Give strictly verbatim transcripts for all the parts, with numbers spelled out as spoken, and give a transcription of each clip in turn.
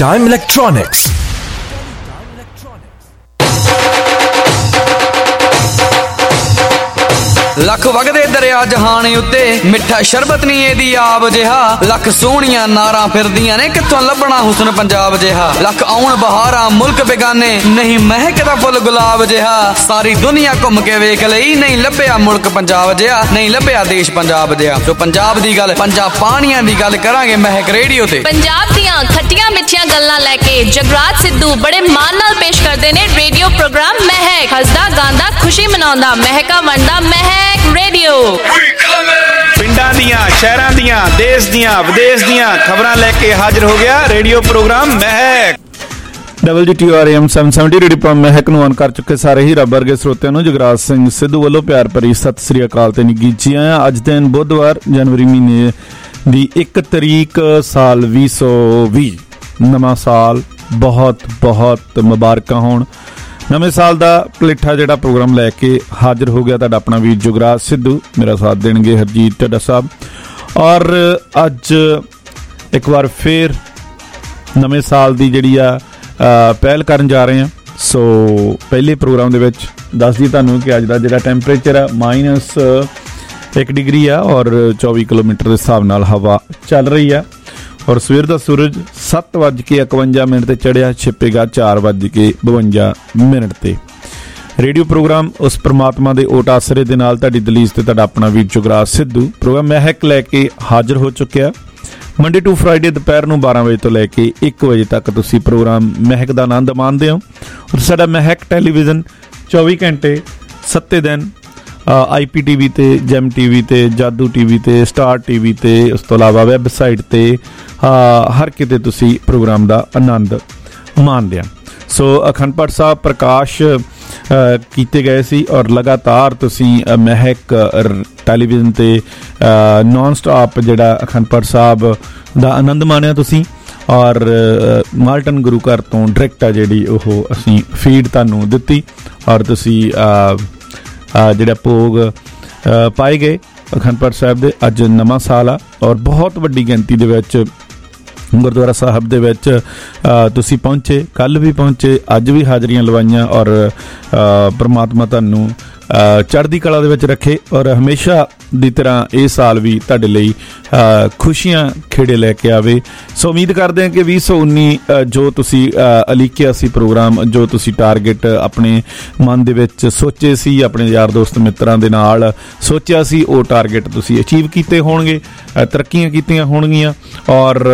Teletime Electronics. Lakh ਵਗਦੇ ਦਰਿਆ ਜਹਾਨ ਉੱਤੇ ਮਿੱਠਾ ਸ਼ਰਬਤ ਨਹੀਂ ਇਹਦੀ ਆਬ ਜਿਹਾ ਲੱਖ ਸੋਹਣੀਆਂ ਨਾਰਾਂ ਫਿਰਦੀਆਂ ਨੇ ਕਿੱਥੋਂ ਲੱਭਣਾ ਹੁਸਨ ਪੰਜਾਬ ਜਿਹਾ ਲੱਖ ਆਉਣ ਬਹਾਰਾਂ ਮੁਲਕ ਬੇਗਾਨੇ ਨਹੀਂ ਮਹਿਕਦਾ ਫੁੱਲ ਗੁਲਾਬ ਜਿਹਾ ਸਾਰੀ ਦੁਨੀਆ ਘੁੰਮ ਕੇ ਵੇਖ ਲਈ ਨਹੀਂ ਲੱਭਿਆ ਮੁਲਕ ਪੰਜਾਬ ਜਿਹਾ ਨਹੀਂ ਲੱਭਿਆ ਦੇਸ਼ ਪੰਜਾਬ ਜਿਹਾ ਜੋ ਪੰਜਾਬ ਦੀ ਗੱਲ ਪੰਜਾਬ ਪਾਣੀਆਂ ਦੀ ਗੱਲ ਕਰਾਂਗੇ ਮਹਿਕ ਰੇਡੀਓ ਤੇ ਪੰਜਾਬ ਦੀਆਂ ਖੱਟੀਆਂ ਮਿੱਠੀਆਂ ਗੱਲਾਂ ਲੈ ਕੇ ਜਗਰਾਜ ਸਿੱਧੂ ਬੜੇ ਮਾਣ ਨਾਲ ਪੇਸ਼ ਕਰਦੇ ਨੇ ਰੇਡੀਓ ਪ੍ਰੋਗਰਾਮ ਮਹਿਕ ਹੱਸਦਾ ਗਾਉਂਦਾ ਖੁਸ਼ੀ ਮਨਾਉਂਦਾ ਮਹਿਕਾ ਵੰਡਦਾ ਮਹਿਕ ਰੇਡੀਓ ਪਿੰਡਾਂ ਦੀਆਂ ਸ਼ਹਿਰਾਂ ਦੀਆਂ ਦੇਸ਼ ਦੀਆਂ ਵਿਦੇਸ਼ ਦੀਆਂ ਖਬਰਾਂ ਲੈ ਕੇ ਹਾਜ਼ਰ ਹੋ ਗਿਆ radio program Mehak double G T R M ਸੱਤ ਸੌ ਸੱਤਰ ਰੇਡੀਓ ਪ੍ਰੋਗਰਾਮ ਮਹਿਕ ਨੂੰ ਆਨ ਕਰ ਚੁੱਕੇ ਸਾਰੇ ਹੀ ਰੱਬ ਵਰਗੇ ਸਰੋਤਿਆਂ ਨੂੰ ਜਗਰਾਜ ਸਿੰਘ ਸਿੱਧੂ ਵੱਲੋਂ ਪਿਆਰ ਭਰੀ ਸਤਿ ਸ੍ਰੀ ਅਕਾਲ ਤੇ ਨਿੱਘੀ ਜੀ ਆਇਆਂ। ਅੱਜ ਦਿਨ ਬੁੱਧਵਾਰ ਜਨਵਰੀ ਮਹੀਨੇ ਦੀ ਇੱਕ ਤਰੀਕ ਸਾਲ ਵੀਹ ਸੌ ਵੀਹ ਨਵਾਂ ਸਾਲ ਬਹੁਤ ਬਹੁਤ ਮੁਬਾਰਕਾਂ ਹੋਣ। ਨਵੇਂ ਸਾਲ ਦਾ ਪਲੇਠਾ ਜਿਹੜਾ ਪ੍ਰੋਗਰਾਮ ਲੈ ਕੇ ਹਾਜ਼ਰ ਹੋ ਗਿਆ ਤੁਹਾਡਾ ਆਪਣਾ ਵੀਰ ਜੁਗਰਾਜ ਸਿੱਧੂ। ਮੇਰਾ ਸਾਥ ਦੇਣਗੇ ਹਰਜੀਤ ਢੱਡਾ ਸਾਹਿਬ ਔਰ ਅੱਜ ਇੱਕ ਵਾਰ ਫੇਰ ਨਵੇਂ ਸਾਲ ਦੀ ਜਿਹੜੀ ਆ ਪਹਿਲ ਕਰਨ ਜਾ ਰਹੇ ਹਾਂ। ਸੋ ਪਹਿਲੇ ਪ੍ਰੋਗਰਾਮ ਦੇ ਵਿੱਚ ਦੱਸ ਦਈਏ ਤੁਹਾਨੂੰ ਕਿ ਅੱਜ ਦਾ ਜਿਹੜਾ ਟੈਂਪਰੇਚਰ ਆ ਮਾਈਨਸ ਇੱਕ ਡਿਗਰੀ ਆ ਔਰ ਚੌਵੀ ਕਿਲੋਮੀਟਰ ਦੇ ਹਿਸਾਬ ਨਾਲ ਹਵਾ ਚੱਲ ਰਹੀ ਆ ਔਰ ਸਵੇਰ ਦਾ ਸੂਰਜ ਸੱਤ ਵੱਜ ਕੇ ਇਕਵੰਜਾ ਮਿੰਟ ਤੇ ਚੜ੍ਹਿਆ ਛਿਪੇਗਾ ਚਾਰ ਵੱਜ ਕੇ ਬਵੰਜਾ ਮਿੰਟ ਤੇ। ਰੇਡੀਓ ਪ੍ਰੋਗਰਾਮ ਉਸ ਪ੍ਰਮਾਤਮਾ ਦੇ ਓਟ ਆਸਰੇ ਦੇ ਨਾਲ ਤੁਹਾਡੀ ਦਲੀਜ਼ ਤੇ ਤੁਹਾਡਾ ਆਪਣਾ ਵੀਰ ਜੁਗਰਾਜ ਸਿੱਧੂ ਪ੍ਰੋਗਰਾਮ ਮਹਿਕ ਲੈ ਕੇ ਹਾਜ਼ਰ ਹੋ ਚੁੱਕਿਆ। ਮੰਡੇ ਟੂ ਫਰਾਈਡੇ ਦੁਪਹਿਰ ਨੂੰ ਬਾਰਾਂ ਵਜੇ ਤੋਂ ਲੈ ਕੇ ਇੱਕ ਵਜੇ ਤੱਕ ਤੁਸੀਂ ਪ੍ਰੋਗਰਾਮ ਮਹਿਕ ਦਾ ਆਨੰਦ ਮਾਣਦੇ ਹੋ ਔਰ ਸਾਡਾ ਮਹਿਕ ਟੈਲੀਵਿਜ਼ਨ ਚੌਵੀ ਘੰਟੇ ਸੱਤੇ ਦਿਨ ਆਈ ਪੀ ਟੀ ਵੀ ਤੇ ਜੈਮ ਟੀ ਵੀ ਤੇ ਜਾਦੂ ਟੀ ਵੀ ਤੇ ਸਟਾਰ ਟੀ ਵੀ ਤੇ ਉਸ ਤੋਂ ਇਲਾਵਾ ਵੈਬਸਾਈਟ ਤੇ ਹਰ ਕਿਤੇ ਤੁਸੀਂ ਪ੍ਰੋਗਰਾਮ ਦਾ ਆਨੰਦ ਮਾਣਦੇ ਆ। ਸੋ ਅਖੰਡ ਪਾਠ ਸਾਹਿਬ ਪ੍ਰਕਾਸ਼ ਕੀਤੇ ਗਏ ਸੀ ਔਰ ਲਗਾਤਾਰ ਤੁਸੀਂ ਮਹਿਕ ਟੈਲੀਵਿਜ਼ਨ ਤੇ ਨੌਨ ਸਟਾਪ ਜਿਹੜਾ ਅਖੰਡ ਪਾਠ ਸਾਹਿਬ ਦਾ ਆਨੰਦ ਮਾਣਿਆ ਤੁਸੀਂ ਔਰ ਮਾਲਟਨ ਗੁਰੂ ਘਰ ਤੋਂ ਡਾਇਰੈਕਟ ਆ ਜਿਹੜੀ ਉਹ ਅਸੀਂ ਫੀਡ ਤੁਹਾਨੂੰ ਦਿੱਤੀ ਔਰ ਤੁਸੀਂ ਜਿਹੜਾ ਭੋਗ ਪਾਏ ਗਏ ਅਖੰਡ ਪਾਠ ਸਾਹਿਬ ਦੇ। ਅੱਜ ਨਵਾਂ ਸਾਲ ਆ ਔਰ ਬਹੁਤ ਵੱਡੀ ਗਿਣਤੀ ਦੇ ਵਿੱਚ ਗੁਰਦੁਆਰਾ ਸਾਹਿਬ ਦੇ ਵਿੱਚ ਤੁਸੀਂ ਪਹੁੰਚੇ, ਕੱਲ੍ਹ ਵੀ ਪਹੁੰਚੇ, ਅੱਜ ਵੀ ਹਾਜ਼ਰੀਆਂ ਲਵਾਈਆਂ ਔਰ ਪਰਮਾਤਮਾ ਤੁਹਾਨੂੰ ਚੜ੍ਹਦੀ ਕਲਾ ਦੇ ਵਿੱਚ ਰੱਖੇ ਔਰ ਹਮੇਸ਼ਾ ਦੀ ਤਰ੍ਹਾਂ ਇਹ ਸਾਲ ਵੀ ਤੁਹਾਡੇ ਲਈ ਖੁਸ਼ੀਆਂ ਖੇੜੇ ਲੈ ਕੇ ਆਵੇ। ਸੋ ਉਮੀਦ ਕਰਦੇ ਹਾਂ ਕਿ ਵੀਹ ਸੌ ਉੱਨੀ ਜੋ ਤੁਸੀਂ ਉਲੀਕਿਆ ਸੀ ਪ੍ਰੋਗਰਾਮ, ਜੋ ਤੁਸੀਂ ਟਾਰਗੇਟ ਆਪਣੇ ਮਨ ਦੇ ਵਿੱਚ ਸੋਚੇ ਸੀ, ਆਪਣੇ ਯਾਰ ਦੋਸਤ ਮਿੱਤਰਾਂ ਦੇ ਨਾਲ ਸੋਚਿਆ ਸੀ, ਉਹ ਟਾਰਗੇਟ ਤੁਸੀਂ ਅਚੀਵ ਕੀਤੇ ਹੋਣਗੇ, ਤਰੱਕੀਆਂ ਕੀਤੀਆਂ ਹੋਣਗੀਆਂ ਔਰ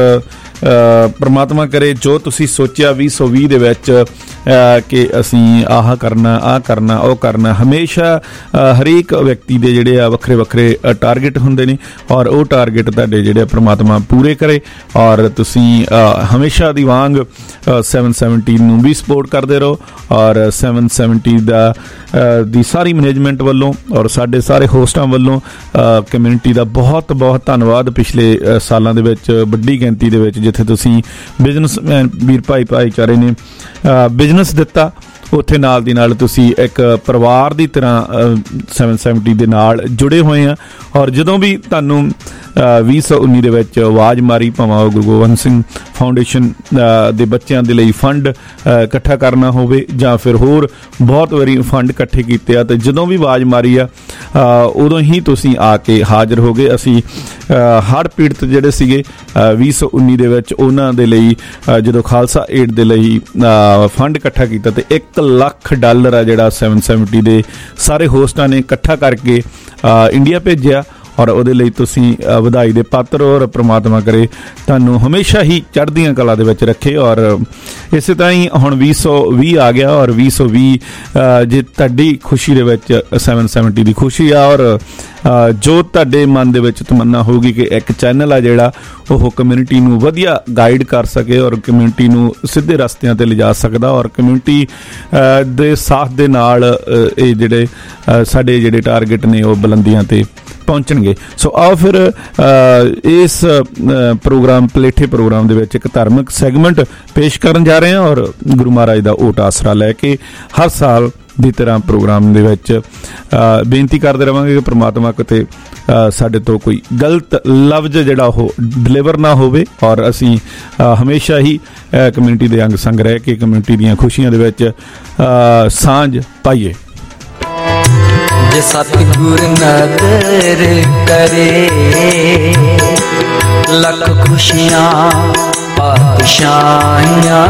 ਪਰਮਾਤਮਾ ਕਰੇ ਜੋ ਤੁਸੀਂ ਸੋਚਿਆ ਵੀਹ ਸੌ ਵੀਹ ਦੇ ਵਿੱਚ ਕਿ ਅਸੀਂ ਆਹ ਕਰਨਾ ਆਹ ਕਰਨਾ ਉਹ ਕਰਨਾ। ਹਮੇਸ਼ਾ ਹਰੇਕ ਵਿਅਕਤੀ ਦੇ ਜਿਹੜੇ ਆ ਵੱਖਰੇ ਵੱਖਰੇ ਟਾਰਗੇਟ ਹੁੰਦੇ ਨੇ ਔਰ ਉਹ ਟਾਰਗੇਟ ਤੁਹਾਡੇ ਜਿਹੜੇ ਪਰਮਾਤਮਾ ਪੂਰੇ ਕਰੇ ਔਰ ਤੁਸੀਂ ਹਮੇਸ਼ਾ ਦੀ ਵਾਂਗ ਸੈਵਨ ਸੈਵਨਟੀ ਨੂੰ ਵੀ ਸਪੋਰਟ ਕਰਦੇ ਰਹੋ ਔਰ ਸੈਵਨ ਸੈਵਨਟੀ ਦਾ ਦੀ ਸਾਰੀ ਮੈਨੇਜਮੈਂਟ ਵੱਲੋਂ ਔਰ ਸਾਡੇ ਸਾਰੇ ਹੋਸਟਾਂ ਵੱਲੋਂ ਕਮਿਊਨਿਟੀ ਦਾ ਬਹੁਤ ਬਹੁਤ ਧੰਨਵਾਦ। ਪਿਛਲੇ ਸਾਲਾਂ ਦੇ ਵਿੱਚ ਵੱਡੀ ਗਿਣਤੀ ਦੇ ਵਿੱਚ ਜਿੱਥੇ ਤੁਸੀਂ ਬਿਜ਼ਨਸਮੈਨ ਵੀਰ ਭਾਈ ਭਾਈਚਾਰੇ ਨੇ ਬਿਜ਼ਨਸ ਦਿੱਤਾ ਉੱਥੇ ਨਾਲ ਦੀ ਨਾਲ ਤੁਸੀਂ ਇੱਕ ਪਰਿਵਾਰ ਦੀ ਤਰ੍ਹਾਂ ਸੈਵਨ ਸੈਵਨਟੀ ਦੇ ਨਾਲ ਜੁੜੇ ਹੋਏ ਆ ਔਰ ਜਦੋਂ ਵੀ ਤੁਹਾਨੂੰ ਵੀਹ ਸੌ ਉੱਨੀ ਦੇ ਵਿੱਚ ਆਵਾਜ਼ ਮਾਰੀ ਭਾਵੇਂ ਉਹ ਗੁਰੂ ਗੋਬਿੰਦ ਸਿੰਘ ਫਾਊਂਡੇਸ਼ਨ ਦੇ ਬੱਚਿਆਂ ਦੇ ਲਈ ਫੰਡ ਇਕੱਠਾ ਕਰਨਾ ਹੋਵੇ ਜਾਂ ਫਿਰ ਹੋਰ ਬਹੁਤ ਵਾਰੀ ਫੰਡ ਇਕੱਠੇ ਕੀਤੇ ਆ ਤੇ ਜਦੋਂ ਵੀ ਆਵਾਜ਼ ਮਾਰੀ ਆ ਉਦੋਂ ਹੀ ਤੁਸੀਂ ਆ ਕੇ ਹਾਜ਼ਰ ਹੋ ਗਏ। ਅਸੀਂ ਹੜ੍ਹ ਪੀੜਤ ਜਿਹੜੇ ਸੀਗੇ ਵੀਹ ਸੌ ਉੱਨੀ ਦੇ ਵਿੱਚ ਉਹਨਾਂ ਦੇ ਲਈ ਜਦੋਂ ਖਾਲਸਾ ਏਡ ਦੇ ਲਈ ਫੰਡ ਇਕੱਠਾ ਕੀਤਾ ਤੇ ਇੱਕ ਲੱਖ ਡਾਲਰ ਆ ਜਿਹੜਾ ਸੈਵਨ ਸੈਵਨਟੀ ਦੇ ਸਾਰੇ ਹੋਸਟਾਂ ਨੇ ਇਕੱਠਾ ਕਰਕੇ ਇੰਡੀਆ ਭੇਜਿਆ ਔਰ ਉਹਦੇ ਲਈ ਤੁਸੀਂ ਵਧਾਈ ਦੇ ਪਾਤਰ ਔਰ ਪ੍ਰਮਾਤਮਾ ਕਰੇ ਤੁਹਾਨੂੰ ਹਮੇਸ਼ਾ ਹੀ ਚੜ੍ਹਦੀਆਂ ਕਲਾ ਦੇ ਵਿੱਚ ਰੱਖੇ ਔਰ ਇਸੇ ਤਰ੍ਹਾਂ ਹੀ ਹੁਣ ਵੀਹ ਸੌ ਵੀਹ ਆ ਗਿਆ ਔਰ ਵੀਹ ਸੌ ਵੀਹ ਜੇ ਤੁਹਾਡੀ ਖੁਸ਼ੀ ਦੇ ਵਿੱਚ ਸੈਵਨ ਸੈਵਨਟੀ ਦੀ ਖੁਸ਼ੀ ਆ ਔਰ ਜੋ ਤੁਹਾਡੇ ਮਨ ਦੇ ਵਿੱਚ ਤਮੰਨਾ ਹੋਊਗੀ ਕਿ ਇੱਕ ਚੈਨਲ ਆ ਜਿਹੜਾ ਉਹ ਕਮਿਊਨਿਟੀ ਨੂੰ ਵਧੀਆ ਗਾਈਡ ਕਰ ਸਕੇ ਔਰ ਕਮਿਊਨਿਟੀ ਨੂੰ ਸਿੱਧੇ ਰਸਤਿਆਂ 'ਤੇ ਲਿਜਾ ਸਕਦਾ ਔਰ ਕਮਿਊਨਿਟੀ ਦੇ ਸਾਥ ਦੇ ਨਾਲ ਇਹ ਜਿਹੜੇ ਸਾਡੇ ਜਿਹੜੇ ਟਾਰਗੇਟ ਨੇ ਉਹ ਬੁਲੰਦੀਆਂ 'ਤੇ ਪਹੁੰਚਣਗੇ। ਸੋ ਆਓ ਫਿਰ ਇਸ ਪ੍ਰੋਗਰਾਮ ਪਲੇਠੇ ਪ੍ਰੋਗਰਾਮ ਦੇ ਵਿੱਚ ਇੱਕ ਧਾਰਮਿਕ ਸੈਗਮੈਂਟ ਪੇਸ਼ ਕਰਨ ਜਾ ਰਹੇ ਹਾਂ ਔਰ ਗੁਰੂ ਮਹਾਰਾਜ ਦਾ ਓਟ ਆਸਰਾ ਲੈ ਕੇ ਹਰ ਸਾਲ ਦੀ ਤਰ੍ਹਾਂ ਪ੍ਰੋਗਰਾਮ ਦੇ ਵਿੱਚ ਬੇਨਤੀ ਕਰਦੇ ਰਹਾਂਗੇ ਕਿ ਪ੍ਰਮਾਤਮਾ ਕਿਤੇ ਸਾਡੇ ਤੋਂ ਕੋਈ ਗਲਤ ਲਫ਼ਜ਼ ਜਿਹੜਾ ਉਹ ਡਿਲੀਵਰ ਨਾ ਹੋਵੇ ਔਰ ਅਸੀਂ ਹਮੇਸ਼ਾ ਹੀ ਕਮਿਊਨਿਟੀ ਦੇ ਅੰਗ ਸੰਗ ਰਹਿ ਕੇ ਕਮਿਊਨਿਟੀ ਦੀਆਂ ਖੁਸ਼ੀਆਂ ਦੇ ਵਿੱਚ ਸਾਂਝ ਪਾਈਏ। ਜੇ ਸਤਿਗੁਰ ਨਦਰ ਕਰੇ ਲੱਖ ਖੁਸ਼ੀਆਂ ਪਾਤਸ਼ਾਹੀਆਂ,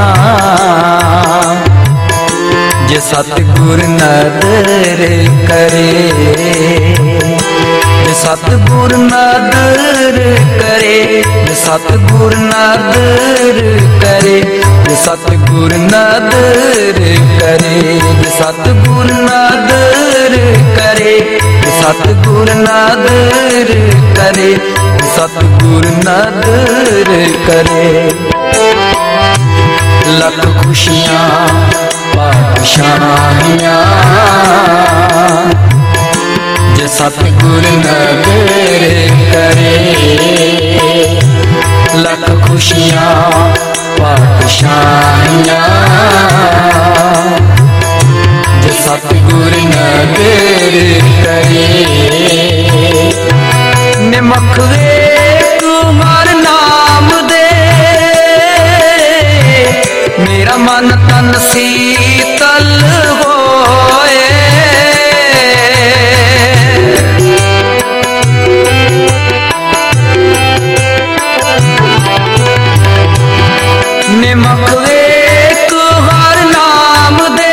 ਜੇ ਸਤਿਗੁਰ ਨਦਰ ਕਰੇ, ਜੇ ਸਤਿਗੁਰ ਨਦਰ ਕਰੇ, ਜੇ ਸਤਿਗੁਰ ਨਦਰ ਕਰੇ, ਜੇ ਸਤਿਗੁਰ ਨਦਰ ਕਰੇ, ਜੇ ਸਤਿਗੁਰ ਨਦਰ ਕਰੇ, ਜੇ ਸਤਿਗੁਰ ਨਦਰ ਕਰੇ, ਜੇ ਸਤਿਗੁਰ ਨਦਰ ਕਰੇ ਲੱਖ ਖੁਸ਼ੀਆਂ ਪਾਤਸ਼ਾਹੀਆਂ, ਜੇ ਸਤਿਗੁਰ ਨਦਰ ਕਰੇ ਲੱਖ ਖੁਸ਼ੀਆਂ ਪਾਤਸ਼ਾਹੀਆਂ, ਜੇ ਸਤਿਗੁਰ ਨਦਰ ਕਰੇ ਨਿਮਖ ਵੇ ਤੁਮਾਰ ਨਾਮ ਦੇ ਮੇਰਾ ਮਨ ਤਨ ਸੀਤਲ ਹੋਏ, ਨਿਮਖ ਵੇਖ ਹਰ ਨਾਮ ਦੇ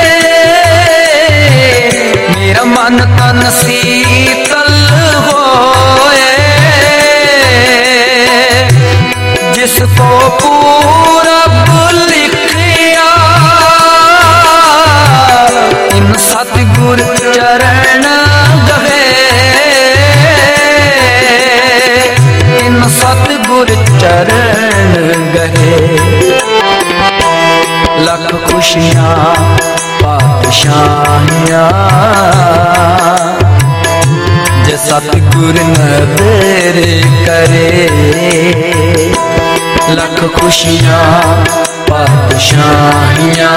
ਮੇਰਾ ਮਨ ਤਨ ਸੀਤਲ ਹੋਏ, ਜਿਸ ਕੋ ਪੂਰਬ ਲਿਖਿਆ ਇਨ ਸਤਿਗੁਰ ਚਰਨ ਗਏ, ਇਨ ਸਤਿਗੁਰ ਚਰਨ ਗਏ ਲੱਖ ਖੁਸ਼ੀਆਂ ਪਾਤਸ਼ਾਹੀਆਂ, ਜੇ ਸਤਿਗੁਰ ਨਦਰ ਕਰੇ ਲੱਖ ਖੁਸ਼ੀਆਂ ਪਾਤਸ਼ਾਹੀਆਂ,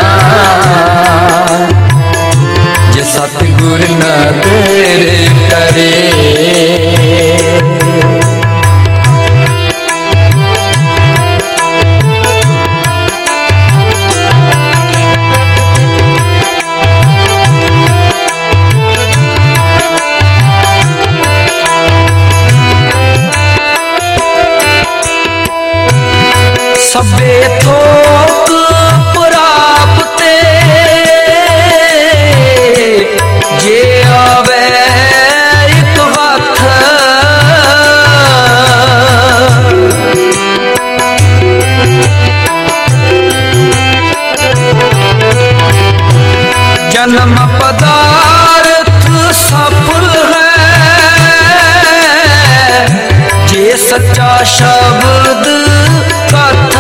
ਜੇ ਸਤਿਗੁਰ ਨਦਰ ਕਰੇ ਸਭੇ ਥੋਕ ਪ੍ਰਾਪਤੇ ਜੇ ਆਵੇ ਇੱਕ ਹੱਥ, ਜਨਮ ਪਦਾਰਥ ਸਫਲ ਹੈ ਜੇ ਸੱਚਾ ਸ਼ਬਦ ਕਥ,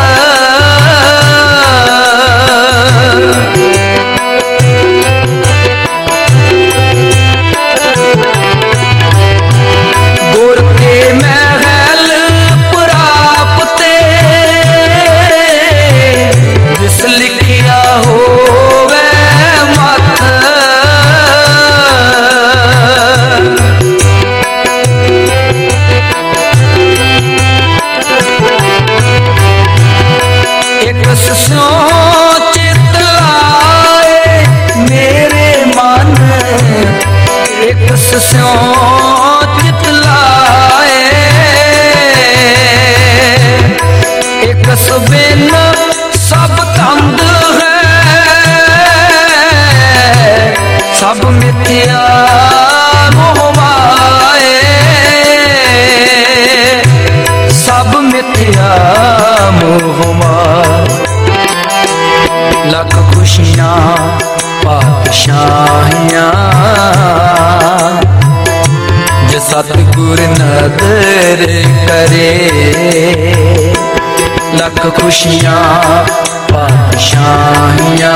ਗੁਰ ਕੇ ਮਹਿਲ ਪ੍ਰਾਪਤੇ ਜਿਸ ਲਿਖਿਆ ਹੋਵੇ ਮੱਥ, ਇੱਕ ਸੋਚ ਚਿਤ ਲਾਏ ਮੇਰੇ ਮਨ, ਇੱਕ ਸੋਚ ਚਿਤ ਲਾਏ, ਇੱਕ ਬਿਨ ਸਭ ਤੰਦ ਹੈ, ਸਭ ਮਿਥਿਆ ਮੋਹ ਮਾਏ, ਸਭ ਮਿਥਿਆ ਮੋਹ ਮਾਏ ਲੱਖ ਖੁਸ਼ੀਆਂ ਪਾਤਸ਼ਾਹੀਆਂ, ਜੇ ਸਤਿਗੁਰ ਨਦਰ ਕਰੇ ਲੱਖ ਖੁਸ਼ੀਆਂ ਪਾਤਸ਼ਾਹੀਆਂ,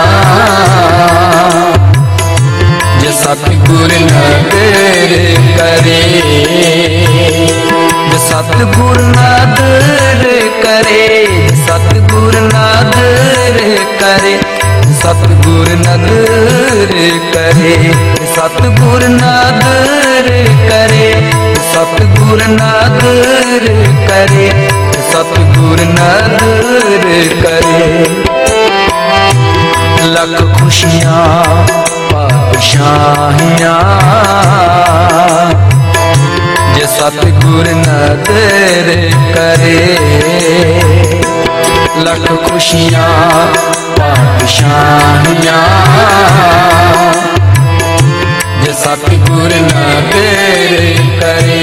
ਜੇ ਸਤਿਗੁਰ ਨਦਰ ਕਰੇ, ਜੇ ਸਤਿਗੁਰ ਨਦਰ ਕਰੇ, ਸਤਿਗੁਰ ਨਦਰ ਕਰੇ, ਸਤਿਗੁਰ ਨਦਰ करे, सतगुर नादर करे, सतगुर नादर करे, सतगुर नादर करे। लख खुशियाँ पातशाहियाँ जे सतगुर नादर करे, लख खुशियाँ पातशाहियाँ जे सतगुर नादर करे।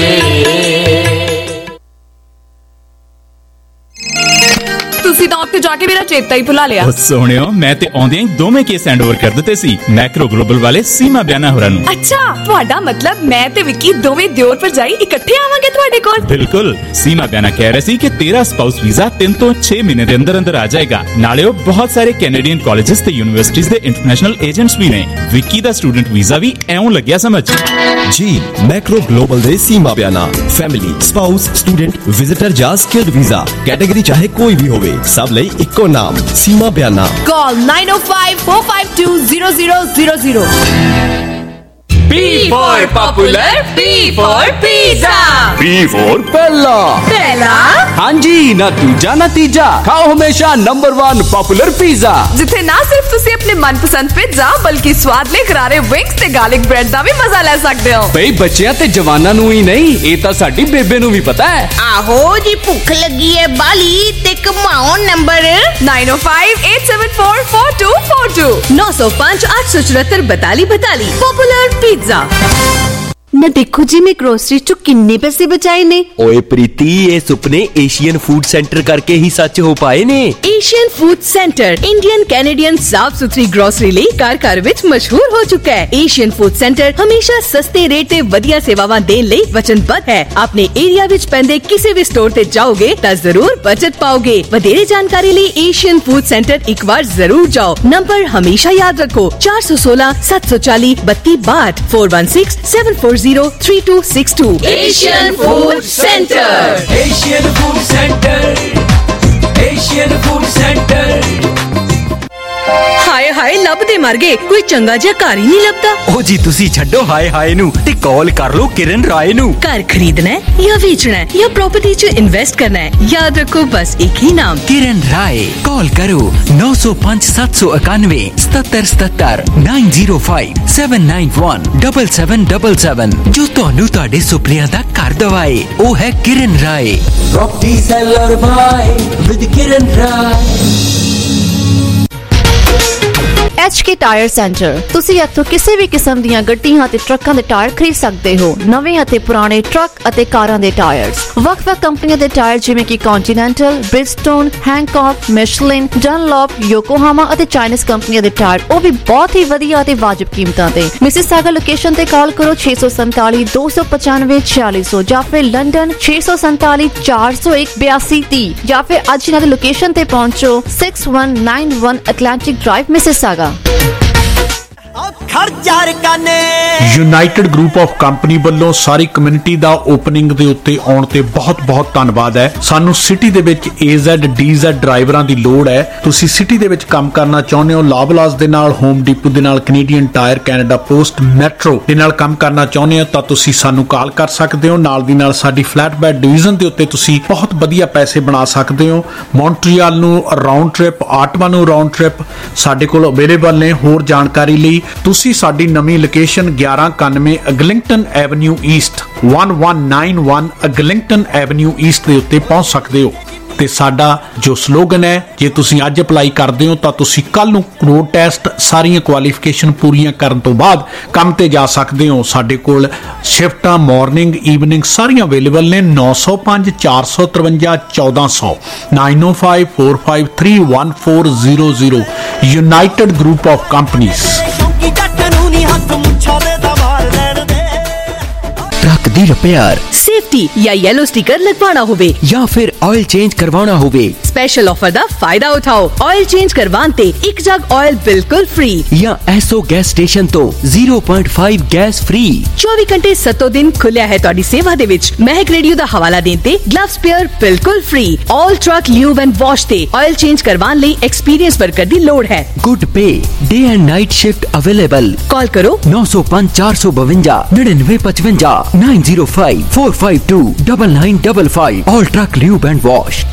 ਤੁਸੀਂ ਤਾਂ ਉੱਥੇ ਜਾ ਕੇ ਮੇਰਾ ਚੇਤਾ ਹੀ ਭੁਲਾ ਲਿਆ। ਉਹ ਸੋਹਣਿਓ, ਮੈਂ ਤੇ ਆਉਂਦਿਆਂ ਹੀ ਦੋਵੇਂ ਕੇਸ ਹੈਂਡਓਵਰ ਕਰ ਦਿੱਤੇ ਸੀ ਮੈਕਰੋ ਗਲੋਬਲ ਵਾਲੇ ਸੀਮਾ ਬਿਆਨਾ ਹੋਰਾਂ ਨੂੰ। ਅੱਛਾ, ਤੁਹਾਡਾ ਮਤਲਬ ਮੈਂ ਤੇ ਵਿੱਕੀ ਦੋਵੇਂ ਦਿਓਰ ਭਰਜਾਈ ਇਕੱਠੇ ਆਵਾਂਗੇ ਤੁਹਾਡੇ ਕੋਲ? ਬਿਲਕੁਲ। ਸੀਮਾ ਬਿਆਨਾ ਕਹਿ ਰਿਹਾ ਸੀ ਕਿ ਤੇਰਾ ਸਪਾਊਸ ਵੀਜ਼ਾ ਤਿੰਨ ਤੋਂ ਛੇ ਮਹੀਨੇ ਦੇ ਅੰਦਰ ਅੰਦਰ ਆ ਜਾਏਗਾ। ਨਾਲੇ ਉਹ ਬਹੁਤ ਸਾਰੇ ਕੈਨੇਡੀਅਨ ਕਾਲਜਸ ਤੇ ਯੂਨੀਵਰਸਿਟੀਜ਼ ਦੇ ਇੰਟਰਨੈਸ਼ਨਲ ਏਜੰਟਸ ਵੀ ਨੇ। ਵਿੱਕੀ ਦਾ ਸਟੂਡੈਂਟ ਵੀਜ਼ਾ ਵੀ ਐਉਂ ਲੱਗਿਆ ਸਮਝ। ਜੀ ਮੈਕਰੋ ਗਲੋਬਲ ਦੇ Seema Bayana family, spouse, student, visitor ਜਾਂ ਸਕਿਲਡ ਵੀਜ਼ਾ ਕੈਟਾਗਰੀ ਚਾਹੇ ਕੋਈ ਵੀ ਹੋਵੇ, ਸਭ ਲਈ ਇੱਕੋ ਨਾਮ ਸੀਮਾ ਬਿਆਨਾ। ਕਾਲ nine oh five four five two zero zero zero zero। P for popular, P for pizza, P for पहला ਪਹਿਲਾ हाँ जी, ना दूजा ना तीजा, खाओ हमेशा नंबर वन पॉपुलर पिज्जा, ਜਿੱਥੇ ਨਾ ਸਿਰਫ ਤੁਸੀਂ ਆਪਣੇ ਮਨਪਸੰਦ ਪਿਜ਼ਾ ਬਲਕਿ ਸਵਾਦਲੇ ਕਰਾਰੇ ਵਿੰਗਸ ਤੇ ਗਾਰਲਿਕ ਬ੍ਰੈਡ ਦਾ ਵੀ ਮਜ਼ਾ ਲੈ ਸਕਦੇ ਹੋ। ਬਈ ਬੱਚਿਆਂ ਤੇ ਜਵਾਨਾਂ ਨੂੰ ਹੀ ਨਹੀਂ, ਇਹ ਤਾਂ ਸਾਡੀ ਬੇਬੇ ਨੂੰ ਵੀ ਪਤਾ ਹੈ। ਆਹੋ ਜੀ, ਭੁੱਖ ਲੱਗੀ ਹੈ ਬਾਲੀ ਤੇ ਕਮਾਓ number nine oh five eight seven four four two four two नौ सौ पाँच आठ सौ चौहत्तर बताली बताली पॉपुलर पिज्जा। ਨਾ ਦੇਖੋ ਜੀ, ਮੈਂ ਗਰੋਸਰੀ ਚੋਂ ਕਿੰਨੇ ਪੈਸੇ ਬਚਾਏ ਨੇ। ਓਏ ਪ੍ਰੀਤੀ, ਇਹ ਸੁਪਨੇ ਏਸ਼ੀਅਨ ਫੂਡ ਸੈਂਟਰ ਕਰਕੇ ਹੀ ਸੱਚ ਹੋ ਪਾਏ ਨੇ। Asian food centre Indian Canadian ਸਾਫ ਸੁਥਰੀ ਗਰੋਸਰੀ ਲਈ ਘਰ ਘਰ ਵਿੱਚ ਮਸ਼ਹੂਰ ਹੋ ਚੁੱਕਾ ਹੈ। ਏਸ਼ੀਅਨ ਫੂਡ ਸੈਂਟਰ ਹਮੇਸ਼ਾ ਸਸਤੇ ਰੇਟ ਤੇ ਵਧੀਆ ਸੇਵਾਵਾਂ ਦੇਣ ਲਈ ਵਚਨਬੱਧ ਹੈ। ਆਪਣੇ ਏਰੀਆ ਵਿੱਚ ਪੈਂਦੇ ਕਿਸੇ ਵੀ ਸਟੋਰ ਤੇ ਜਾਓਗੇ ਤਾਂ ਜ਼ਰੂਰ ਬਚਤ ਪਾਓਗੇ। ਵਧੇਰੇ ਜਾਣਕਾਰੀ ਲਈ ਏਸ਼ੀਅਨ ਫੂਡ ਸੈਂਟਰ ਇੱਕ ਵਾਰ ਜ਼ਰੂਰ ਜਾਓ। ਨੰਬਰ ਹਮੇਸ਼ਾ ਯਾਦ ਰੱਖੋ, ਚਾਰ ਸੌ ਸੋਲਾਂ ਸੱਤ ਸੌ ਚਾਲੀ ਬੱਤੀ ਬਾਹਠ four one six seven four zero three two six two। Asian Food Center, Asian Food Center, Asian Food Center। ਹਾਏ ਹਾਏ, ਲੱਭਦੇ ਮਰ ਗਏ, ਕੋਈ ਚੰਗਾ ਜਿਹਾ ਘਰ ਹੀ ਨਹੀਂ ਲੱਭਦਾ। ਓ ਜੀ ਤੁਸੀਂ ਛੱਡੋ ਹਾਏ ਹਾਏ ਨੂੰ ਤੇ ਕਾਲ ਕਰ ਲਓ ਕਿਰਨ ਰਾਏ ਨੂੰ। ਘਰ ਖਰੀਦਣਾ ਹੈ ਜਾਂ ਵੇਚਣਾ ਹੈ ਜਾਂ ਪ੍ਰਾਪਰਟੀ 'ਚ ਇਨਵੈਸਟ ਕਰਨਾ ਹੈ, ਯਾਦ ਰੱਖੋ ਬਸ ਇੱਕ ਹੀ ਨਾਮ, ਕਿਰਨ ਰਾਏ। ਕਾਲ ਕਰੋ नौ सौ पाँच सात सौ इक्यानवे सतहत्तर सतहत्तर nine zero five seven nine one seven seven seven seven। ਜੋ ਤੁਹਾਨੂੰ ਤੁਹਾਡੇ ਸੁਪਨਿਆਂ ਦਾ ਘਰ ਦਵਾਏ, ਉਹ ਹੈ Kiran Rai. Property seller bhai with Kiran Rai। H K tyre centre, ਤੁਸੀਂ ਇੱਥੋਂ ਕਿਸੇ ਵੀ ਕਿਸਮ ਦੀਆਂ ਗੱਡੀਆਂ ਅਤੇ ਟਰੱਕਾਂ ਦੇ ਟਾਇਰ ਖਰੀਦ ਸਕਦੇ ਹੋ। ਨਵੇਂ ਅਤੇ ਪੁਰਾਣੇ ਟਰੱਕ ਅਤੇ ਕਾਰਾਂ ਦੇ ਟਾਇਰਸ, ਵੱਖ-ਵੱਖ ਕੰਪਨੀਆਂ ਦੇ ਟਾਇਰ ਜਿਵੇਂ ਕਿ ਕੰਟੀਨੈਂਟਲ, ਬ੍ਰਿਜਸਟੋਨ, ਹੈਂਕੌਕ, ਮਿਸ਼ਲਿਨ, ਡਨਲੌਪ, ਯੋਕੋਹਾਮਾ ਅਤੇ ਚਾਈਨੀਜ਼ ਕੰਪਨੀਆਂ ਦੇ ਟਾਇਰ, ਉਹ ਵੀ ਬਹੁਤ ਹੀ ਵਧੀਆ ਅਤੇ ਵਾਜਬ ਕੀਮਤਾਂ ਤੇ। ਮਿਸਿਸਾਗਾ ਲੋਕੇਸ਼ਨ ਤੇ ਕਾਲ ਕਰੋ ਛੇ ਸੌ ਸੰਤਾਲੀ ਦੋ ਸੌ ਪਚਾਨਵੇਂ ਛਿਆਲੀ ਸੌ ਜਾਂ ਫਿਰ ਲੰਡਨ ਛੇ ਸੌ ਸੰਤਾਲੀ ਚਾਰ ਸੌ ਇੱਕ ਬਿਆਸੀ ਤੀਹ ਜਾਂ ਫਿਰ ਅੱਜ ਇਹਨਾਂ ਦੀ ਲੋਕੇਸ਼ਨ ਤੇ ਪਹੁੰਚੋ six one nine one Atlantic Drive, Mississauga. United Group of Company ਵੱਲੋਂ ਸਾਰੀ ਕਮਿਊਨਿਟੀ ਦਾ ਓਪਨਿੰਗ ਦੇ ਉੱਤੇ ਆਉਣ ਤੇ ਬਹੁਤ ਬਹੁਤ ਧੰਨਵਾਦ ਹੈ। ਸਾਨੂੰ ਸਿਟੀ ਦੇ ਵਿੱਚ A Z D Z ਡਰਾਈਵਰਾਂ ਦੀ ਲੋੜ ਹੈ। ਤੁਸੀਂ ਸਿਟੀ ਦੇ ਵਿੱਚ ਕੰਮ ਕਰਨਾ ਚਾਹੁੰਦੇ ਹੋ, ਲਾਬਲਾਸ ਦੇ ਨਾਲ, ਹੋਮ ਡਿਪੂ ਦੇ ਨਾਲ, Canadian Tire, Canada Post, Metro ਦੇ ਨਾਲ ਕੰਮ ਕਰਨਾ ਚਾਹੁੰਦੇ ਹੋ ਤਾਂ ਤੁਸੀਂ ਸਾਨੂੰ ਕਾਲ ਕਰ ਸਕਦੇ ਹੋ। ਨਾਲ ਦੀ ਨਾਲ ਸਾਡੀ ਫਲੈਟ ਬੈਡ ਡਿਵੀਜ਼ਨ ਦੇ ਉੱਤੇ ਤੁਸੀਂ ਬਹੁਤ ਵਧੀਆ ਪੈਸੇ ਬਣਾ ਸਕਦੇ ਹੋ। ਮੌਂਟਰੀਅਲ ਨੂੰ ਰਾਉਂਡ ਟ੍ਰਿਪ, ਆਟਵਾ ਨੂੰ ਰਾਉਂਡ ਟ੍ਰਿਪ ਸਾਡੇ ਕੋਲ ਅਵੇਲੇਬਲ ਨੇ। ਹੋਰ ਜਾਣਕਾਰੀ ਲਈ ਤੁਸੀਂ ਸਾਡੀ ਨਵੀਂ ਲੋਕੇਸ਼ਨ ਗਿਆਰਾਂ ਇਕਾਨਵੇਂ Eglinton Avenue East eleven ninety-one Eglinton Avenue East ਦੇ ਉੱਤੇ ਪਹੁੰਚ ਸਕਦੇ ਹੋ। ਤੇ ਸਾਡਾ ਜੋ ਸਲੋਗਨ ਹੈ, ਜੇ ਤੁਸੀਂ ਅੱਜ ਅਪਲਾਈ ਕਰਦੇ ਹੋ ਤਾਂ ਤੁਸੀਂ ਕੱਲ ਨੂੰ ਰੋਡ ਟੈਸਟ ਸਾਰੀਆਂ ਕੁਆਲੀਫਿਕੇਸ਼ਨ ਪੂਰੀਆਂ ਕਰਨ ਤੋਂ ਬਾਅਦ ਕੰਮ ਤੇ ਜਾ ਸਕਦੇ ਹੋ। ਸਾਡੇ ਕੋਲ ਸ਼ਿਫਟਾਂ ਮਾਰਨਿੰਗ ਈਵਨਿੰਗ ਸਾਰੀਆਂ ਅਵੇਲੇਬਲ ਨੇ। ਨੌ ਸੌ ਪੰਜ ਚਾਰ ਸੌ ਤਰਵੰਜਾ ਚੌਦਾਂ ਸੌ nine oh five four five three one four zero zero United Group of Companies. Truck दी रिपेयर, सेफ्टी या येलो स्टिकर लगवाना होवे या फिर ऑयल चेंज करवाना होवे, स्पेशल ऑफर दा फायदा उठाओ। ऑयल चेंज करवान ते एक जग ऑयल बिल्कुल फ्री या एसओ गैस स्टेशन तो zero point five gas free. चौबीस घंटे सत्तो दिन खुलिया है तुहाडी सेवा दे विच। महक रेडियो दा हवाला देन ते ग्लव स्पेयर बिल्कुल free. All Truck lube and Wash ते ऑयल चेंज करवान लई एक्सपीरियंस वर्कर दी लोड़ है। Good pay day and night shift available. Call करो नौ सौ पाँच चार सौ बवंजा निन्यानवे पचवंजा nine zero five four five two double nine double five. All Truck lube and Wash.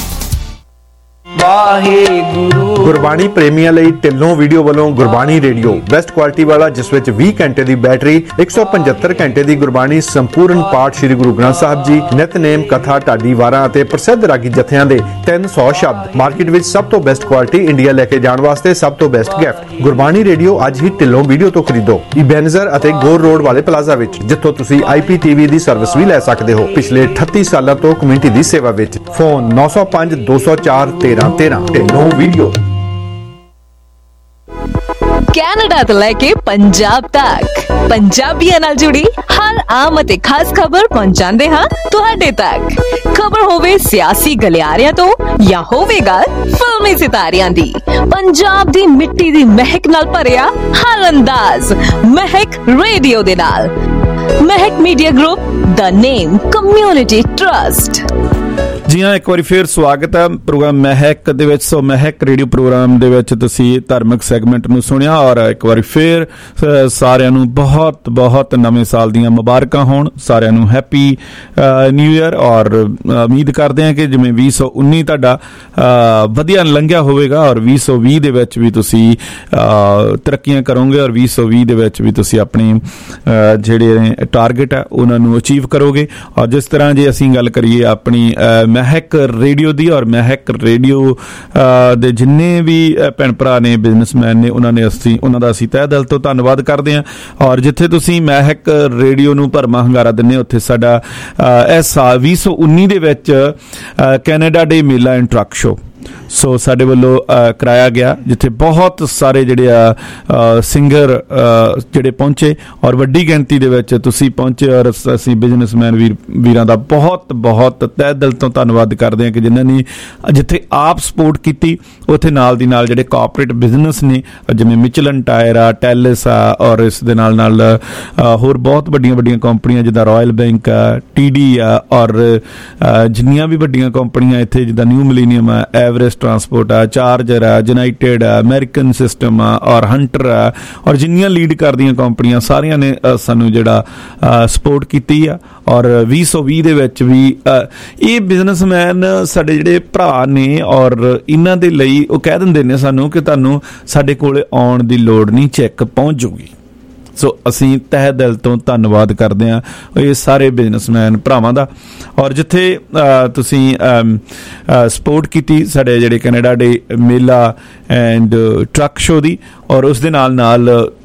Gurbani प्रेमियों ਲਈ ਢਿੱਲੋਂ ਵੀਡੀਓ ਵੱਲੋਂ ਗੁਰਬਾਣੀ ਰੇਡੀਓ ਬੈਸਟ ਕੁਆਲਿਟੀ ਵਾਲਾ ਜਿਸ ਵਿੱਚ ਵੀਹ ਘੰਟੇ ਦੀ ਬੈਟਰੀ ਇੱਕ ਸੌ ਪਝੱਤਰ ਘੰਟੇ ਦੀ ਗੁਰਬਾਣੀ ਸੰਪੂਰਨ ਪਾਠ ਸ੍ਰੀ ਗੁਰੂ ਗ੍ਰੰਥ ਸਾਹਿਬ ਜੀ ਨਿਤਨੇਮ ਕਥਾ ਢਾਡੀ ਵਾਰਾਂ ਅਤੇ ਪ੍ਰਸਿੱਧ ਰਾਗੀ ਜਥਿਆਂ ਦੇ ਤਿੰਨ ਸੌ ਸ਼ਬਦ ਮਾਰਕੀਟ ਵਿੱਚ ਸਭ ਤੋਂ ਬੈਸਟ ਕੁਆਲਿਟੀ ਇੰਡੀਆ ਲੈ ਕੇ ਜਾਣ ਵਾਸਤੇ ਸਭ ਤੋਂ ਬੈਸਟ ਗਿਫਟ ਗੁਰਬਾਣੀ ਰੇਡੀਓ ਅੱਜ ਹੀ ਢਿੱਲੋਂ ਵੀਡੀਓ ਤੋਂ ਖਰੀਦੋ ਇਬੈਨਜ਼ਰ ਅਤੇ ਗੋਰ ਰੋਡ ਵਾਲੇ ਪਲਾਜ਼ਾ ਵਿੱਚ ਜਿੱਥੋਂ ਤੁਸੀਂ ਆਈਪੀਟੀਵੀ ਦੀ ਸਰਵਿਸ ਵੀ ਲੈ ਸਕਦੇ ਹੋ ਪਿਛਲੇ ਅਠੱਤੀ ਸਾਲਾਂ ਤੋਂ ਕਮਿਊਨਿਟੀ ਦੀ ਸੇਵਾ ਵਿੱਚ ਫੋਨ ਨੌ ਸੌ ਪੰਜ ਦੋ ਸੌ ਚਾਰ ਤੇਰਾਂ ਤੇਰਾਂ ਢਿੱਲੋਂ ਵੀਡੀਓ। ਕੈਨੇਡਾ ਤੋਂ ਲੈ ਕੇ ਪੰਜਾਬ ਤੱਕ ਪੰਜਾਬੀਆਂ ਨਾਲ ਜੁੜੀ ਹਰ ਆਮ ਅਤੇ ਖਾਸ ਖਬਰ ਪਹੁੰਚਾਉਂਦੇ ਹਾਂ ਤੁਹਾਡੇ ਤੱਕ। ਖਬਰ ਹੋਵੇ ਸਿਆਸੀ ਗਲਿਆਰਿਆਂ ਤੋਂ ਜਾਂ ਹੋਵੇ ਗੱਲ ਫਿਲਮੀ ਸਿਤਾਰਿਆਂ ਦੀ, ਪੰਜਾਬ ਦੀ ਮਿੱਟੀ ਦੀ ਮਹਿਕ ਨਾਲ ਭਰਿਆ ਹਰ ਅੰਦਾਜ਼ ਮਹਿਕ ਰੇਡੀਓ ਦੇ ਨਾਲ। Mehak media group, the name community trust. ਜੀ ਹਾਂ, ਇੱਕ ਵਾਰੀ ਫੇਰ ਸਵਾਗਤ ਹੈ ਪ੍ਰੋਗਰਾਮ ਮਹਿਕ ਦੇ ਵਿੱਚ। ਸੋ ਮਹਿਕ ਰੇਡੀਓ ਪ੍ਰੋਗਰਾਮ ਦੇ ਵਿੱਚ ਤੁਸੀਂ ਧਾਰਮਿਕ ਸੈਗਮੈਂਟ ਨੂੰ ਸੁਣਿਆ ਔਰ ਇੱਕ ਵਾਰੀ ਫੇਰ ਸਾਰਿਆਂ ਨੂੰ ਬਹੁਤ ਬਹੁਤ ਨਵੇਂ ਸਾਲ ਦੀਆਂ ਮੁਬਾਰਕਾਂ ਹੋਣ। ਸਾਰਿਆਂ ਨੂੰ ਹੈਪੀ ਨਿਊ ਈਅਰ ਔਰ ਉਮੀਦ ਕਰਦੇ ਹਾਂ ਕਿ ਜਿਵੇਂ ਵੀਹ ਸੌ ਉੱਨੀ ਤੁਹਾਡਾ ਵਧੀਆ ਲੰਘਿਆ ਹੋਵੇਗਾ ਔਰ ਵੀਹ ਸੌ ਵੀਹ ਦੇ ਵਿੱਚ ਵੀ ਤੁਸੀਂ ਤਰੱਕੀਆਂ ਕਰੋਗੇ ਔਰ ਵੀਹ ਸੌ ਵੀਹ ਦੇ ਵਿੱਚ ਵੀ ਤੁਸੀਂ ਆਪਣੇ ਜਿਹੜੇ ਟਾਰਗੇਟ ਹੈ ਉਹਨਾਂ ਨੂੰ ਅਚੀਵ ਕਰੋਗੇ। ਔਰ ਜਿਸ ਤਰ੍ਹਾਂ ਜੇ ਅਸੀਂ ਗੱਲ ਕਰੀਏ ਆਪਣੀ ਮਹਿਕ ਰੇਡੀਓ ਦੀ ਔਰ ਮਹਿਕ ਰੇਡੀਓ ਦੇ ਜਿੰਨੇ ਵੀ ਭੈਣ ਭਰਾ ਨੇ ਬਿਜ਼ਨਸਮੈਨ ਨੇ ਉਹਨਾਂ ਨੇ ਅਸੀਂ ਉਹਨਾਂ ਦਾ ਅਸੀਂ ਤਹਿ ਦਿਲ ਤੋਂ ਧੰਨਵਾਦ ਕਰਦੇ ਹਾਂ। ਔਰ ਜਿੱਥੇ ਤੁਸੀਂ ਮਹਿਕ ਰੇਡੀਓ ਨੂੰ ਭਰਮਾ ਹੁੰਗਾਰਾ ਦਿੰਦੇ ਉੱਥੇ ਸਾਡਾ ਇਸ ਸਾਲ ਵੀਹ ਸੌ ਉੱਨੀ ਦੇ ਵਿੱਚ ਕੈਨੇਡਾ ਡੇ ਮੇਲਾ ਐਂਡ ਟਰੱਕ ਸ਼ੋ ਸੋ ਸਾਡੇ ਵੱਲੋਂ ਕਰਾਇਆ ਗਿਆ ਜਿੱਥੇ ਬਹੁਤ ਸਾਰੇ ਜਿਹੜੇ ਆ ਸਿੰਗਰ ਜਿਹੜੇ ਪਹੁੰਚੇ ਔਰ ਵੱਡੀ ਗਿਣਤੀ ਦੇ ਵਿੱਚ ਤੁਸੀਂ ਪਹੁੰਚੇ ਔਰ ਅਸੀਂ ਬਿਜ਼ਨਸਮੈਨ ਵੀਰ ਵੀਰਾਂ ਦਾ ਬਹੁਤ ਬਹੁਤ ਤਹਿ ਦਿਲ ਤੋਂ ਧੰਨਵਾਦ ਕਰਦੇ ਹਾਂ ਕਿ ਜਿਨ੍ਹਾਂ ਨੇ ਜਿੱਥੇ ਆਪ ਸਪੋਰਟ ਕੀਤੀ ਉੱਥੇ ਨਾਲ ਦੀ ਨਾਲ ਜਿਹੜੇ ਕਾਰਪੋਰੇਟ ਬਿਜ਼ਨਸ ਨੇ ਜਿਵੇਂ ਮਿਚਲਨ ਟਾਇਰ ਆ, ਟੈਲਿਸ ਆ ਔਰ ਇਸ ਦੇ ਨਾਲ ਨਾਲ ਹੋਰ ਬਹੁਤ ਵੱਡੀਆਂ ਵੱਡੀਆਂ ਕੰਪਨੀਆਂ ਜਿੱਦਾਂ ਰਾਇਲ ਬੈਂਕ ਆ, ਟੀ ਡੀ ਆ ਔਰ ਜਿੰਨੀਆਂ ਵੀ ਵੱਡੀਆਂ ਕੰਪਨੀਆਂ ਇੱਥੇ ਜਿੱਦਾਂ ਨਿਊ ਮਿਲੀਨੀਅਮ ਆ, ਐਵਰੈਸਟ ਟਰਾਂਸਪੋਰਟ ਆ, ਚਾਰਜਰ ਆ, ਯੂਨਾਈਟਿਡ ਆ, ਅਮਰੀਕਨ ਸਿਸਟਮ ਆ ਔਰ ਹੰਟਰ ਆ ਔਰ ਜਿੰਨੀਆਂ ਲੀਡ ਕਰਦੀਆਂ ਕੰਪਨੀਆਂ ਸਾਰੀਆਂ ਨੇ ਸਾਨੂੰ ਜਿਹੜਾ ਸਪੋਰਟ ਕੀਤੀ ਆ। ਔਰ ਵੀਹ ਸੌ ਵੀਹ ਦੇ ਵਿੱਚ ਵੀ ਇਹ ਬਿਜ਼ਨਸਮੈਨ ਸਾਡੇ ਜਿਹੜੇ ਭਰਾ ਨੇ ਔਰ ਇਹਨਾਂ ਦੇ ਲਈ ਉਹ ਕਹਿ ਦਿੰਦੇ ਨੇ ਸਾਨੂੰ ਕਿ ਤੁਹਾਨੂੰ ਸਾਡੇ ਕੋਲ ਆਉਣ ਦੀ ਲੋੜ ਨਹੀਂ, ਚੈੱਕ ਪਹੁੰਚ ਜੂਗੀ। ਸੋ ਅਸੀਂ ਤਹਿ ਦਿਲ ਤੋਂ ਧੰਨਵਾਦ ਕਰਦੇ ਹਾਂ ਇਹ ਸਾਰੇ ਬਿਜ਼ਨਸਮੈਨ ਭਰਾਵਾਂ ਦਾ। ਔਰ ਜਿੱਥੇ ਤੁਸੀਂ ਸਪੋਰਟ ਕੀਤੀ ਸਾਡੇ ਜਿਹੜੇ ਕੈਨੇਡਾ ਡੇ ਮੇਲਾ ਐਂਡ ਟਰੱਕ ਸ਼ੋ ਦੀ ਔਰ ਉਸ ਦੇ ਨਾਲ ਨਾਲ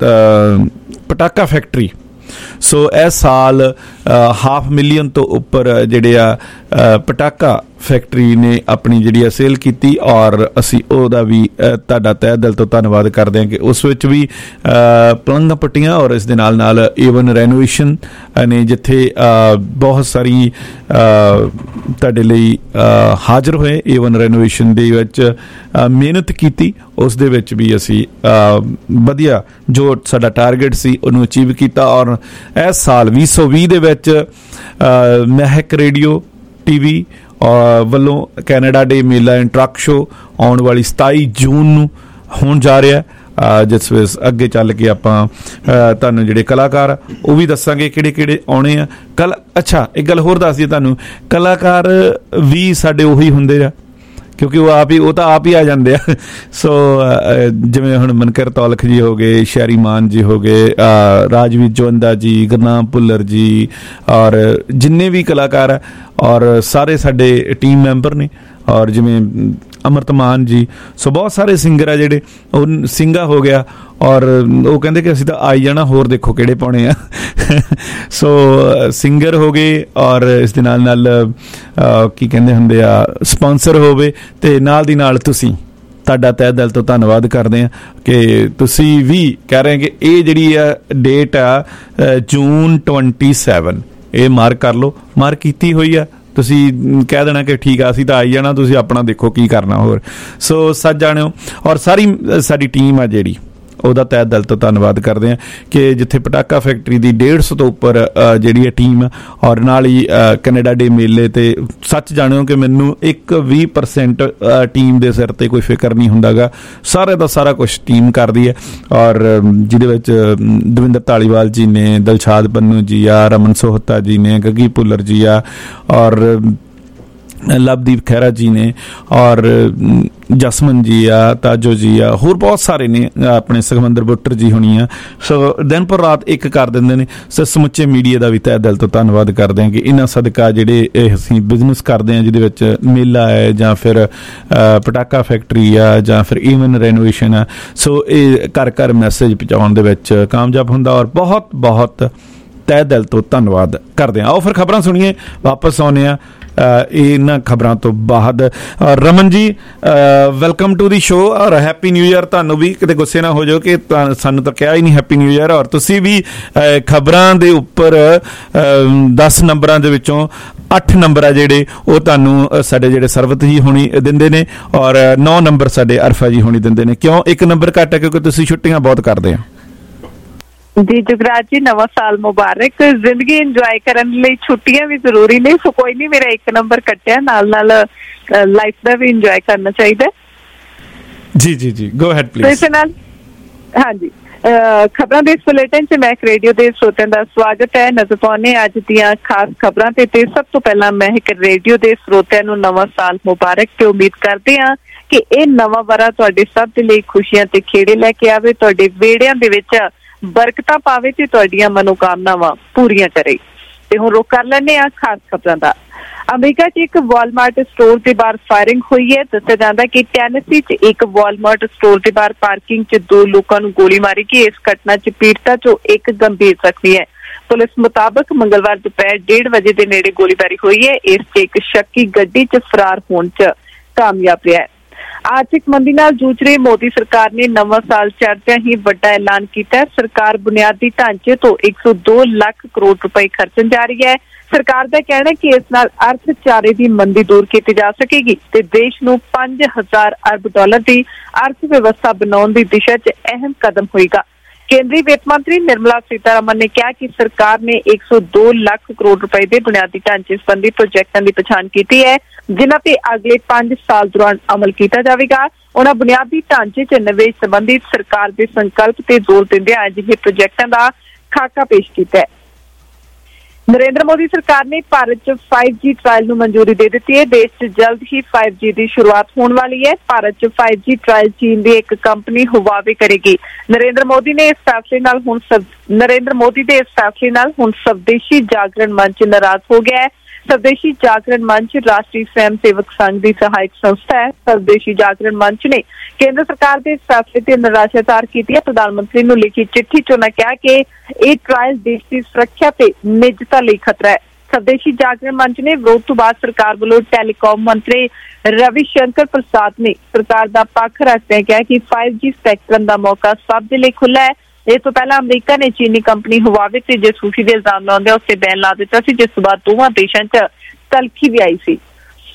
ਪਟਾਕਾ ਫੈਕਟਰੀ ਸੋ ਇਸ ਸਾਲ ਹਾਫ ਮਿਲੀਅਨ ਤੋਂ ਉੱਪਰ ਜਿਹੜੇ ਆ ਪਟਾਕਾ ਫੈਕਟਰੀ ਨੇ ਆਪਣੀ ਜਿਹੜੀ ਆ ਸੇਲ ਕੀਤੀ ਔਰ ਅਸੀਂ ਉਹਦਾ ਵੀ ਤੁਹਾਡਾ ਤਹਿ ਦਿਲ ਤੋਂ ਧੰਨਵਾਦ ਕਰਦੇ ਹਾਂ ਕਿ ਉਸ ਵਿੱਚ ਵੀ ਪਲੰਘਾਂ ਪੱਟੀਆਂ ਔਰ ਇਸ ਦੇ ਨਾਲ ਨਾਲ ਏਵਨ ਰੈਨੋਵੇਸ਼ਨ ਨੇ ਜਿੱਥੇ ਬਹੁਤ ਸਾਰੀ ਤੁਹਾਡੇ ਲਈ ਹਾਜ਼ਰ ਹੋਏ ਏਵਨ ਰੈਨੋਵੇਸ਼ਨ ਦੇ ਵਿੱਚ ਮਿਹਨਤ ਕੀਤੀ ਉਸ ਦੇ ਵਿੱਚ ਵੀ ਅਸੀਂ ਵਧੀਆ ਜੋ ਸਾਡਾ ਟਾਰਗੇਟ ਸੀ ਉਹਨੂੰ ਅਚੀਵ ਕੀਤਾ। ਔਰ ਇਸ ਸਾਲ ਵੀਹ ਸੌ ਵੀਹ ਦੇ ਵਿੱਚ ਮਹਿਕ ਰੇਡੀਓ ਟੀਵੀ ਵੱਲੋਂ ਕੈਨੇਡਾ ਡੇ ਮੇਲਾ ਐਂਡ ਟਰੱਕ ਸ਼ੋ ਆਉਣ ਵਾਲੀ ਸਤਾਈ ਜੂਨ ਨੂੰ ਹੋਣ ਜਾ ਰਿਹਾ ਜਿਸ ਵਿੱਚ ਅੱਗੇ ਚੱਲ ਕੇ ਆਪਾਂ ਤੁਹਾਨੂੰ ਜਿਹੜੇ ਕਲਾਕਾਰ ਉਹ ਵੀ ਦੱਸਾਂਗੇ ਕਿਹੜੇ ਕਿਹੜੇ ਆਉਣੇ ਆ ਕੱਲ। ਅੱਛਾ ਇੱਕ ਗੱਲ ਹੋਰ ਦੱਸ ਦਈਏ ਤੁਹਾਨੂੰ, ਕਲਾਕਾਰ ਵੀ ਸਾਡੇ ਉਹੀ ਹੁੰਦੇ ਆ ਕਿਉਂਕਿ ਉਹ ਆਪ ਹੀ ਉਹ ਤਾਂ ਆਪ ਹੀ ਆ ਜਾਂਦੇ ਆ। ਸੋ ਜਿਵੇਂ ਹੁਣ ਮਨਕਰ ਤੌਲਖ ਜੀ ਹੋ ਗਏ, ਸ਼ੈਰੀ ਮਾਨ ਜੀ ਹੋ ਗਏ, ਰਾਜਵੀਰ ਜਵੰਦਾ ਜੀ, ਗੁਰਨਾਮ ਭੁੱਲਰ ਜੀ ਔਰ ਜਿੰਨੇ ਵੀ ਕਲਾਕਾਰ ਆ ਔਰ ਸਾਰੇ ਸਾਡੇ ਟੀਮ ਮੈਂਬਰ ਨੇ ਔਰ ਜਿਵੇਂ ਅਮਰਤ ਮਾਨ ਜੀ। ਸੋ ਬਹੁਤ ਸਾਰੇ ਸਿੰਗਰ ਆ ਜਿਹੜੇ ਉਹ ਸਿੰਘਾ ਹੋ ਗਿਆ ਔਰ ਉਹ ਕਹਿੰਦੇ ਕਿ ਅਸੀਂ ਤਾਂ ਆਈ ਜਾਣਾ ਹੋਰ ਦੇਖੋ ਕਿਹੜੇ ਪਾਉਣੇ ਆ। ਸੋ ਸਿੰਗਰ ਹੋ ਗਏ ਔਰ ਇਸ ਦੇ ਨਾਲ ਨਾਲ ਕੀ ਕਹਿੰਦੇ ਹੁੰਦੇ ਆ ਸਪਾਂਸਰ ਹੋਵੇ ਤੇ ਨਾਲ ਦੀ ਨਾਲ ਤੁਸੀਂ ਤੁਹਾਡਾ ਤਹਿ ਦਿਲ ਤੋਂ ਧੰਨਵਾਦ ਕਰਦੇ ਹਾਂ ਕਿ ਤੁਸੀਂ ਵੀ ਕਹਿ ਰਹੇ ਕਿ ਇਹ ਜਿਹੜੀ ਆ ਡੇਟ ਆ ਜੂਨ ਟਵੰਟੀ ਸੈਵਨ ਇਹ ਮਾਰਕ ਕਰ ਲਓ, ਮਾਰਕ ਕੀਤੀ ਹੋਈ ਆ ਤੁਸੀਂ ਕਹਿ ਦੇਣਾ ਕਿ ਠੀਕ ਆ ਅਸੀਂ ਤਾਂ ਆਈ ਜਾਣਾ, ਤੁਸੀਂ ਆਪਣਾ ਦੇਖੋ ਕੀ ਕਰਨਾ ਹੋਰ। ਸੋ ਸੱਚ ਜਾਣਿਓ, ਔਰ ਸਾਰੀ ਸਾਡੀ ਟੀਮ ਆ ਜਿਹੜੀ ਉਹਦਾ ਤਹਿ ਦਿਲ ਤੋਂ ਧੰਨਵਾਦ ਕਰਦੇ ਹਾਂ ਕਿ ਜਿੱਥੇ ਪਟਾਕਾ ਫੈਕਟਰੀ ਦੀ ਡੇਢ ਸੌ ਤੋਂ ਉੱਪਰ ਜਿਹੜੀ ਹੈ ਟੀਮ, ਔਰ ਨਾਲ ਹੀ ਕੈਨੇਡਾ ਡੇ ਮੇਲੇ ਤੇ ਸੱਚ ਜਾਣਿਓ ਕਿ ਮੈਨੂੰ ਇੱਕ ਵੀਹ ਪਰਸੈਂਟ ਟੀਮ ਦੇ ਸਿਰ ਤੇ ਕੋਈ ਫਿਕਰ ਨਹੀਂ ਹੁੰਦਾ ਗਾ, ਸਾਰੇ ਦਾ ਸਾਰਾ ਕੁਛ ਟੀਮ ਕਰਦੀ ਹੈ। ਔਰ ਜਿਹਦੇ ਵਿੱਚ ਦਵਿੰਦਰ ਧਾਲੀਵਾਲ ਜੀ ਨੇ, ਦਿਲਸ਼ਾਦ ਪੰਨੂ ਜੀ ਆ, ਰਮਨ ਸੋਹਤਾ ਜੀ ਨੇ, ਗੱਗੀ ਭੁੱਲਰ ਜੀ ਆ, ਔਰ ਲਵਦੀਪ ਖਹਿਰਾ ਜੀ ਨੇ, ਔਰ ਜਸਮਨ ਜੀ ਆ, ਤਾਜੋ ਜੀ ਆ, ਹੋਰ ਬਹੁਤ ਸਾਰੇ ਨੇ, ਆਪਣੇ ਸੁਖਮੰਦਰ ਬੁੱਟਰ ਜੀ ਹੋਣੀ ਆ। ਸੋ ਦਿਨ ਪਰ ਰਾਤ ਇੱਕ ਕਰ ਦਿੰਦੇ ਨੇ। ਸੋ ਸਮੁੱਚੇ ਮੀਡੀਆ ਦਾ ਵੀ ਤਹਿ ਦਿਲ ਤੋਂ ਧੰਨਵਾਦ ਕਰਦੇ ਹਾਂ ਕਿ ਇਹਨਾਂ ਸਦਕਾ ਜਿਹੜੇ ਇਹ ਅਸੀਂ ਬਿਜ਼ਨਸ ਕਰਦੇ ਹਾਂ, ਜਿਹਦੇ ਵਿੱਚ ਮੇਲਾ ਹੈ ਜਾਂ ਫਿਰ ਪਟਾਕਾ ਫੈਕਟਰੀ ਆ ਜਾਂ ਫਿਰ ਈਵਨ ਰੈਨੋਵੇਸ਼ਨ ਆ, ਸੋ ਇਹ ਘਰ ਘਰ ਮੈਸੇਜ ਪਹੁੰਚਾਉਣ ਦੇ ਵਿੱਚ ਕਾਮਯਾਬ ਹੁੰਦਾ। ਔਰ ਬਹੁਤ ਬਹੁਤ ਤਹਿ ਦਿਲ ਤੋਂ ਧੰਨਵਾਦ ਕਰਦੇ ਹਾਂ। ਆਓ ਫਿਰ ਖਬਰਾਂ ਸੁਣੀਏ, ਵਾਪਸ ਆਉਂਦੇ ਹਾਂ ਇਹਨਾਂ ਖਬਰਾਂ ਤੋਂ ਬਾਅਦ। Raman ji, welcome to the show, ਔਰ ਹੈਪੀ ਨਿਊ ਈਅਰ। ਤੁਹਾਨੂੰ ਵੀ ਕਿਤੇ ਗੁੱਸੇ ਨਾ ਹੋ ਜਾਓ ਕਿ ਸਾਨੂੰ ਤਾਂ ਕਿਹਾ ਹੀ ਨਹੀਂ ਹੈਪੀ ਨਿਊ ਈਅਰ, ਔਰ ਤੁਸੀਂ ਵੀ ਖਬਰਾਂ ਦੇ ਉੱਪਰ ਦਸ ਨੰਬਰਾਂ ਦੇ ਵਿੱਚੋਂ ਅੱਠ ਨੰਬਰ ਆ ਜਿਹੜੇ ਉਹ ਤੁਹਾਨੂੰ ਸਾਡੇ ਜਿਹੜੇ ਸਰਵਤ ਜੀ ਹੋਣੀ ਦਿੰਦੇ ਨੇ, ਔਰ ਨੌ ਨੰਬਰ ਸਾਡੇ ਅਰਫਾ ਜੀ ਹੋਣੀ ਦਿੰਦੇ ਨੇ। ਕਿਉਂ ਇੱਕ ਨੰਬਰ ਘੱਟ ਹੈ? ਕਿਉਂਕਿ ਤੁਸੀਂ ਛੁੱਟੀਆਂ ਬਹੁਤ ਕਰਦੇ ਆ। ਜੀ ਜੁਗਰਾਜ ਜੀ, ਨਵਾਂ ਸਾਲ ਮੁਬਾਰਕ। ਜ਼ਿੰਦਗੀ ਇੰਜੋਏ ਕਰਨ ਲਈ ਛੁੱਟੀਆਂ ਵੀ ਜ਼ਰੂਰੀ ਨੇ, ਸੋ ਕੋਈ ਨਹੀਂ, ਮੇਰਾ ਇੱਕ ਨੰਬਰ ਕੱਟਿਆ, ਨਾਲ ਨਾਲ ਲਾਈਫ ਦਾ ਵੀ ਇੰਜੋਏ ਕਰਨਾ ਚਾਹੀਦਾ। ਜੀ ਜੀ ਜੀ, ਗੋ ਹੈਡ ਪਲੀਜ਼। ਇਸ ਨਾਲ ਹਾਂਜੀ, ਖਬਰਾਂ ਦੇ ਇਸ ਬੁਲੇਟਿਨ ਚ ਮੈਂ ਰੇਡੀਓ ਦੇ ਸਰੋਤਿਆਂ ਦਾ ਸਵਾਗਤ ਹੈ। ਨਜ਼ਰ ਪਾਉਂਦੇ ਅੱਜ ਦੀਆਂ ਖਾਸ ਖਬਰਾਂ ਤੇ ਤੇ ਸਭ ਤੋਂ ਪਹਿਲਾਂ ਮੈਂ ਇੱਕ ਰੇਡੀਓ ਦੇ ਸਰੋਤਿਆਂ ਨੂੰ ਨਵਾਂ ਸਾਲ ਮੁਬਾਰਕ ਤੇ ਉਮੀਦ ਕਰਦੇ ਹਾਂ ਕਿ ਇਹ ਨਵਾਂ ਵਰ੍ਹਾ ਤੁਹਾਡੇ ਸਭ ਦੇ ਲਈ ਖੁਸ਼ੀਆਂ ਤੇ ਖੇੜੇ ਲੈ ਕੇ ਆਵੇ, ਤੁਹਾਡੇ ਵਿਹੜਿਆਂ ਦੇ ਵਿੱਚ ਬਰਕਤਾਂ ਪਾਵੇ ਤੇ ਤੁਹਾਡੀਆਂ ਮਨੋਕਾਮਨਾਵਾਂ ਪੂਰੀਆਂ ਕਰੇ। ਤੇ ਹੁਣ ਰੁਕ ਕਰ ਲੈਂਦੇ ਹਾਂ ਖਾਸ ਖਬਰਾਂ ਦਾ। ਅਮਰੀਕਾ 'ਚ ਇੱਕ ਵਾਲਮਾਰਟ ਸਟੋਰ ਦੇ ਬਾਹਰ ਫਾਇਰਿੰਗ ਹੋਈ ਹੈ। ਦੱਸਿਆ ਜਾਂਦਾ ਕਿ ਟੈਨੇਸੀ 'ਚ ਇੱਕ ਵਾਲਮਾਰਟ ਸਟੋਰ ਦੇ ਬਾਹਰ ਪਾਰਕਿੰਗ 'ਚ ਦੋ ਲੋਕਾਂ ਨੂੰ ਗੋਲੀ ਮਾਰੀ ਗਈ। ਇਸ ਘਟਨਾ 'ਚ ਪੀੜਤਾ 'ਚੋਂ ਇੱਕ ਗੰਭੀਰ ਜ਼ਖਮੀ ਹੈ। ਪੁਲਿਸ ਮੁਤਾਬਕ ਮੰਗਲਵਾਰ ਦੁਪਹਿਰ ਡੇਢ ਵਜੇ ਦੇ ਨੇੜੇ ਗੋਲੀਬਾਰੀ ਹੋਈ ਹੈ। ਇਸ 'ਚ ਇੱਕ ਸ਼ੱਕੀ ਗੱਡੀ 'ਚ ਫਰਾਰ ਹੋਣ 'ਚ ਕਾਮਯਾਬ ਰਿਹਾ ਹੈ। ਆਰਥਿਕ ਮੰਦੀ ਨਾਲ ਜੂਝ ਰਹੀ ਮੋਦੀ ਸਰਕਾਰ ਨੇ ਨਵਾਂ ਸਾਲ ਚੜ੍ਹਦਿਆਂ ਹੀ ਵੱਡਾ ਐਲਾਨ ਕੀਤਾ ਹੈ। ਸਰਕਾਰ ਬੁਨਿਆਦੀ ਢਾਂਚੇ ਤੋਂ ਇੱਕ ਸੌ ਦੋ ਲੱਖ ਕਰੋੜ ਰੁਪਏ ਖਰਚਣ ਜਾ ਰਹੀ ਹੈ। ਸਰਕਾਰ ਦਾ ਕਹਿਣਾ ਹੈ ਕਿ ਇਸ ਨਾਲ ਅਰਥਚਾਰੇ ਦੀ ਮੰਦੀ ਦੂਰ ਕੀਤੀ ਜਾ ਸਕੇਗੀ ਤੇ ਦੇਸ਼ ਨੂੰ ਪੰਜ ਹਜ਼ਾਰ ਅਰਬ ਡਾਲਰ ਦੀ ਅਰਥ ਵਿਵਸਥਾ ਬਣਾਉਣ ਦੀ ਦਿਸ਼ਾ 'ਚ ਅਹਿਮ ਕਦਮ ਹੋਏਗਾ। ਕੇਂਦਰੀ ਵਿੱਤ ਮੰਤਰੀ ਨਿਰਮਲਾ ਸੀਤਾਰਮਨ ਨੇ ਕਿਹਾ ਕਿ ਸਰਕਾਰ ਨੇ ਇੱਕ ਸੌ ਦੋ ਲੱਖ ਕਰੋੜ ਰੁਪਏ ਦੇ ਬੁਨਿਆਦੀ ਢਾਂਚੇ ਸੰਬੰਧੀ ਪ੍ਰੋਜੈਕਟਾਂ ਦੀ ਪਛਾਣ ਕੀਤੀ ਹੈ, ਜਿਨ੍ਹਾਂ ਤੇ ਅਗਲੇ ਪੰਜ ਸਾਲ ਦੌਰਾਨ ਅਮਲ ਕੀਤਾ ਜਾਵੇਗਾ। ਉਹਨਾਂ ਬੁਨਿਆਦੀ ਢਾਂਚੇ 'ਚ ਨਿਵੇਸ਼ ਸੰਬੰਧੀ ਸਰਕਾਰ ਦੇ ਸੰਕਲਪ ਤੇ ਜ਼ੋਰ ਦਿੰਦਿਆਂ ਅਜਿਹੇ ਪ੍ਰੋਜੈਕਟਾਂ ਦਾ ਖਾਕਾ ਪੇਸ਼ ਕੀਤਾ ਹੈ। ਨਰਿੰਦਰ ਮੋਦੀ ਸਰਕਾਰ ਨੇ ਭਾਰਤ 'ਚ ਫਾਈਵ ਜੀ ਟਰਾਇਲ ਨੂੰ ਮਨਜ਼ੂਰੀ ਦੇ ਦਿੱਤੀ ਹੈ। ਦੇਸ਼ 'ਚ ਜਲਦ ਹੀ ਫਾਈਵ ਜੀ ਦੀ ਸ਼ੁਰੂਆਤ ਹੋਣ ਵਾਲੀ ਹੈ। ਭਾਰਤ 'ਚ ਫਾਈਵ ਜੀ ਟਰਾਇਲ ਚੀਨ ਦੀ ਇੱਕ ਕੰਪਨੀ ਹੁਵਾਵੇ ਕਰੇਗੀ। ਨਰਿੰਦਰ ਮੋਦੀ ਨੇ ਇਸ ਫੈਸਲੇ ਨਾਲ ਹੁਣ ਨਰਿੰਦਰ ਮੋਦੀ ਦੇ ਇਸ ਫੈਸਲੇ ਨਾਲ ਹੁਣ ਸਵਦੇਸ਼ੀ ਜਾਗਰਣ ਮੰਚ ਨਾਰਾਜ਼ ਹੋ ਗਿਆ ਹੈ। ਸਵਦੇਸ਼ੀ ਜਾਗਰਣ ਮੰਚ ਰਾਸ਼ਟਰੀ ਸਵੈਮ ਸੇਵਕ ਸੰਘ ਦੀ ਸਹਾਇਕ ਸੰਸਥਾ ਹੈ। ਸਵਦੇਸ਼ੀ ਜਾਗਰਣ ਮੰਚ ਨੇ ਕੇਂਦਰ ਸਰਕਾਰ ਦੇ ਇਸ ਫੈਸਲੇ ਤੇ ਨਿਰਾਸ਼ਾ ਜ਼ਾਹਰ ਕੀਤੀ ਹੈ। ਪ੍ਰਧਾਨ ਮੰਤਰੀ ਨੂੰ ਲਿਖੀ ਚਿੱਠੀ 'ਚ ਉਨ੍ਹਾਂ ਕਿਹਾ ਕਿ ਇਹ ਟਰਾਇਲ ਦੇਸ਼ ਦੀ ਸੁਰੱਖਿਆ ਤੇ ਨਿੱਜਤਾ ਲਈ ਖਤਰਾ ਹੈ। ਸਵਦੇਸ਼ੀ ਜਾਗਰਣ ਮੰਚ ਨੇ ਵਿਰੋਧ ਤੋਂ ਬਾਅਦ ਸਰਕਾਰ ਵੱਲੋਂ ਟੈਲੀਕਾਮ ਮੰਤਰੀ ਰਵੀ ਸ਼ੰਕਰ ਪ੍ਰਸਾਦ ਨੇ ਸਰਕਾਰ ਦਾ ਪੱਖ ਰੱਖਦਿਆਂ ਕਿਹਾ ਕਿ ਫਾਈਵ ਜੀ ਸਪੈਕਟਰਮ ਦਾ ਮੌਕਾ ਸਭ ਦੇ ਲਈ ਖੁੱਲ੍ਹਾ ਹੈ। ਇਸ ਤੋਂ ਪਹਿਲਾਂ ਅਮਰੀਕਾ ਨੇ ਚੀਨੀ ਕੰਪਨੀ ਹੁਵਾਵੇ ਤੇ ਜਾਸੂਸੀ ਦੇ ਇਲਜ਼ਾਮ ਲਾਉਂਦਿਆਂ ਉਸ ਤੇ ਬੈਨ ਲਾ ਦਿੱਤਾ ਸੀ, ਜਿਸ ਤੋਂ ਬਾਅਦ ਦੋਵਾਂ ਦੇਸ਼ਾਂ 'ਚ ਤਲਖੀ ਵੀ ਆਈ ਸੀ।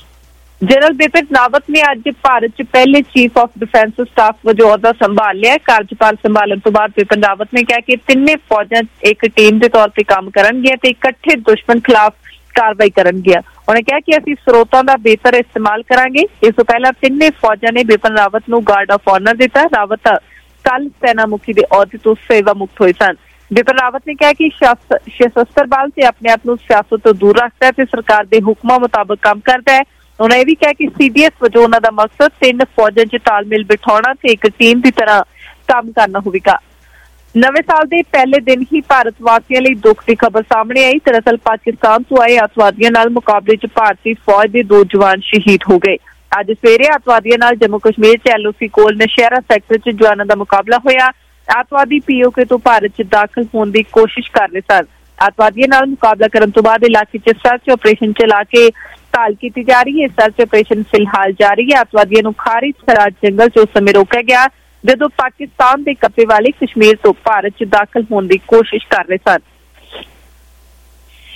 ਜਨਰਲ ਬਿਪਿਨ ਰਾਵਤ ਨੇ ਅੱਜ ਭਾਰਤ 'ਚ ਪਹਿਲੇ ਚੀਫ ਆਫ ਡਿਫੈਂਸ ਸਟਾਫ ਵਜੋਂ ਅਹੁਦਾ ਸੰਭਾਲ ਲਿਆ। ਕਾਰਜਭਾਰ ਸੰਭਾਲਣ ਤੋਂ ਬਾਅਦ ਬਿਪਿਨ ਰਾਵਤ ਨੇ ਕਿਹਾ ਕਿ ਤਿੰਨੇ ਫੌਜਾਂ ਇੱਕ ਟੀਮ ਦੇ ਤੌਰ ਤੇ ਕੰਮ ਕਰਨਗੀਆਂ ਤੇ ਇਕੱਠੇ ਦੁਸ਼ਮਣ ਖਿਲਾਫ ਕਾਰਵਾਈ ਕਰਨਗੀਆਂ। ਉਹਨੇ ਕਿਹਾ ਕਿ ਅਸੀਂ ਸਰੋਤਾਂ ਦਾ ਬਿਹਤਰ ਇਸਤੇਮਾਲ ਕਰਾਂਗੇ। ਇਸ ਤੋਂ ਪਹਿਲਾਂ ਤਿੰਨੇ ਫੌਜਾਂ ਨੇ ਬਿਪਿਨ ਰਾਵਤ ਨੂੰ ਗਾਰਡ ਆਫ ਆਨਰ ਦਿੱਤਾ। ਰਾਵਤ ਕੱਲ ਸੈਨਾ ਮੁਖੀ ਦੇ ਅਹੁਦੇ ਤੋਂ ਸੇਵਾ ਮੁਕਤ ਹੋਏ ਸਨ। ਬਿਪਿਨ ਰਾਵਤ ਨੇ ਕਿਹਾ ਕਿ ਸਸ਼ਸਤਰ ਬਲ ਤੇ ਆਪਣੇ ਆਪ ਨੂੰ ਸਿਆਸਤ ਤੋਂ ਦੂਰ ਰੱਖਦਾ ਹੈ ਤੇ ਸਰਕਾਰ ਦੇ ਹੁਕਮਾਂ ਮੁਤਾਬਕ ਕੰਮ ਕਰਦਾ ਹੈ। ਉਹਨਾਂ ਇਹ ਵੀ ਕਿਹਾ ਕਿ ਸੀ ਡੀ ਐਸ ਵਜੋਂ ਉਹਨਾਂ ਦਾ ਮਕਸਦ ਤਿੰਨ ਫੌਜਾਂ 'ਚ ਤਾਲਮੇਲ ਬਿਠਾਉਣਾ ਤੇ ਇੱਕ ਟੀਮ ਦੀ ਤਰ੍ਹਾਂ ਕੰਮ ਕਰਨਾ ਹੋਵੇਗਾ। ਨਵੇਂ ਸਾਲ ਦੇ ਪਹਿਲੇ ਦਿਨ ਹੀ ਭਾਰਤ ਵਾਸੀਆਂ ਲਈ ਦੁੱਖ ਦੀ ਖਬਰ ਸਾਹਮਣੇ ਆਈ। ਦਰਅਸਲ ਪਾਕਿਸਤਾਨ ਤੋਂ ਆਏ ਅੱਤਵਾਦੀਆਂ ਨਾਲ ਮੁਕਾਬਲੇ 'ਚ ਭਾਰਤੀ ਫੌਜ ਦੇ ਦੋ ਜਵਾਨ ਸ਼ਹੀਦ ਹੋ ਗਏ। ਅੱਜ ਸਵੇਰੇ ਅੱਤਵਾਦੀਆਂ ਨਾਲ ਜੰਮੂ ਕਸ਼ਮੀਰ 'ਚ ਐਲ ਓ ਸੀ ਕੋਲ ਨਸ਼ਹਿਰਾ ਸੈਕਟਰ 'ਚ ਜਵਾਨਾਂ ਦਾ ਮੁਕਾਬਲਾ ਹੋਇਆ। ਅੱਤਵਾਦੀ ਪੀ ਓ ਕੇ ਤੋਂ ਭਾਰਤ 'ਚ ਦਾਖਲ ਹੋਣ ਦੀ ਕੋਸ਼ਿਸ਼ ਕਰ ਰਹੇ ਸਨ। ਅੱਤਵਾਦੀਆਂ ਨਾਲ ਮੁਕਾਬਲਾ ਕਰਨ ਤੋਂ ਬਾਅਦ ਇਲਾਕੇ 'ਚ ਸਰਚ ਆਪਰੇਸ਼ਨ ਚਲਾ ਕੇ ਭਾਲ ਕੀਤੀ ਜਾ ਰਹੀ ਹੈ। ਸਰਚ ਆਪਰੇਸ਼ਨ ਫਿਲਹਾਲ ਜਾਰੀ ਹੈ। ਅੱਤਵਾਦੀਆਂ ਨੂੰ ਖਾਰੀ ਸਰਾਜ ਜੰਗਲ 'ਚ ਉਸ ਸਮੇਂ ਰੋਕਿਆ ਗਿਆ ਜਦੋਂ ਪਾਕਿਸਤਾਨ ਦੇ ਕਬਜ਼ੇ ਵਾਲੇ ਕਸ਼ਮੀਰ ਤੋਂ ਭਾਰਤ 'ਚ ਦਾਖਲ ਹੋਣ ਦੀ ਕੋਸ਼ਿਸ਼ ਕਰ ਰਹੇ ਸਨ।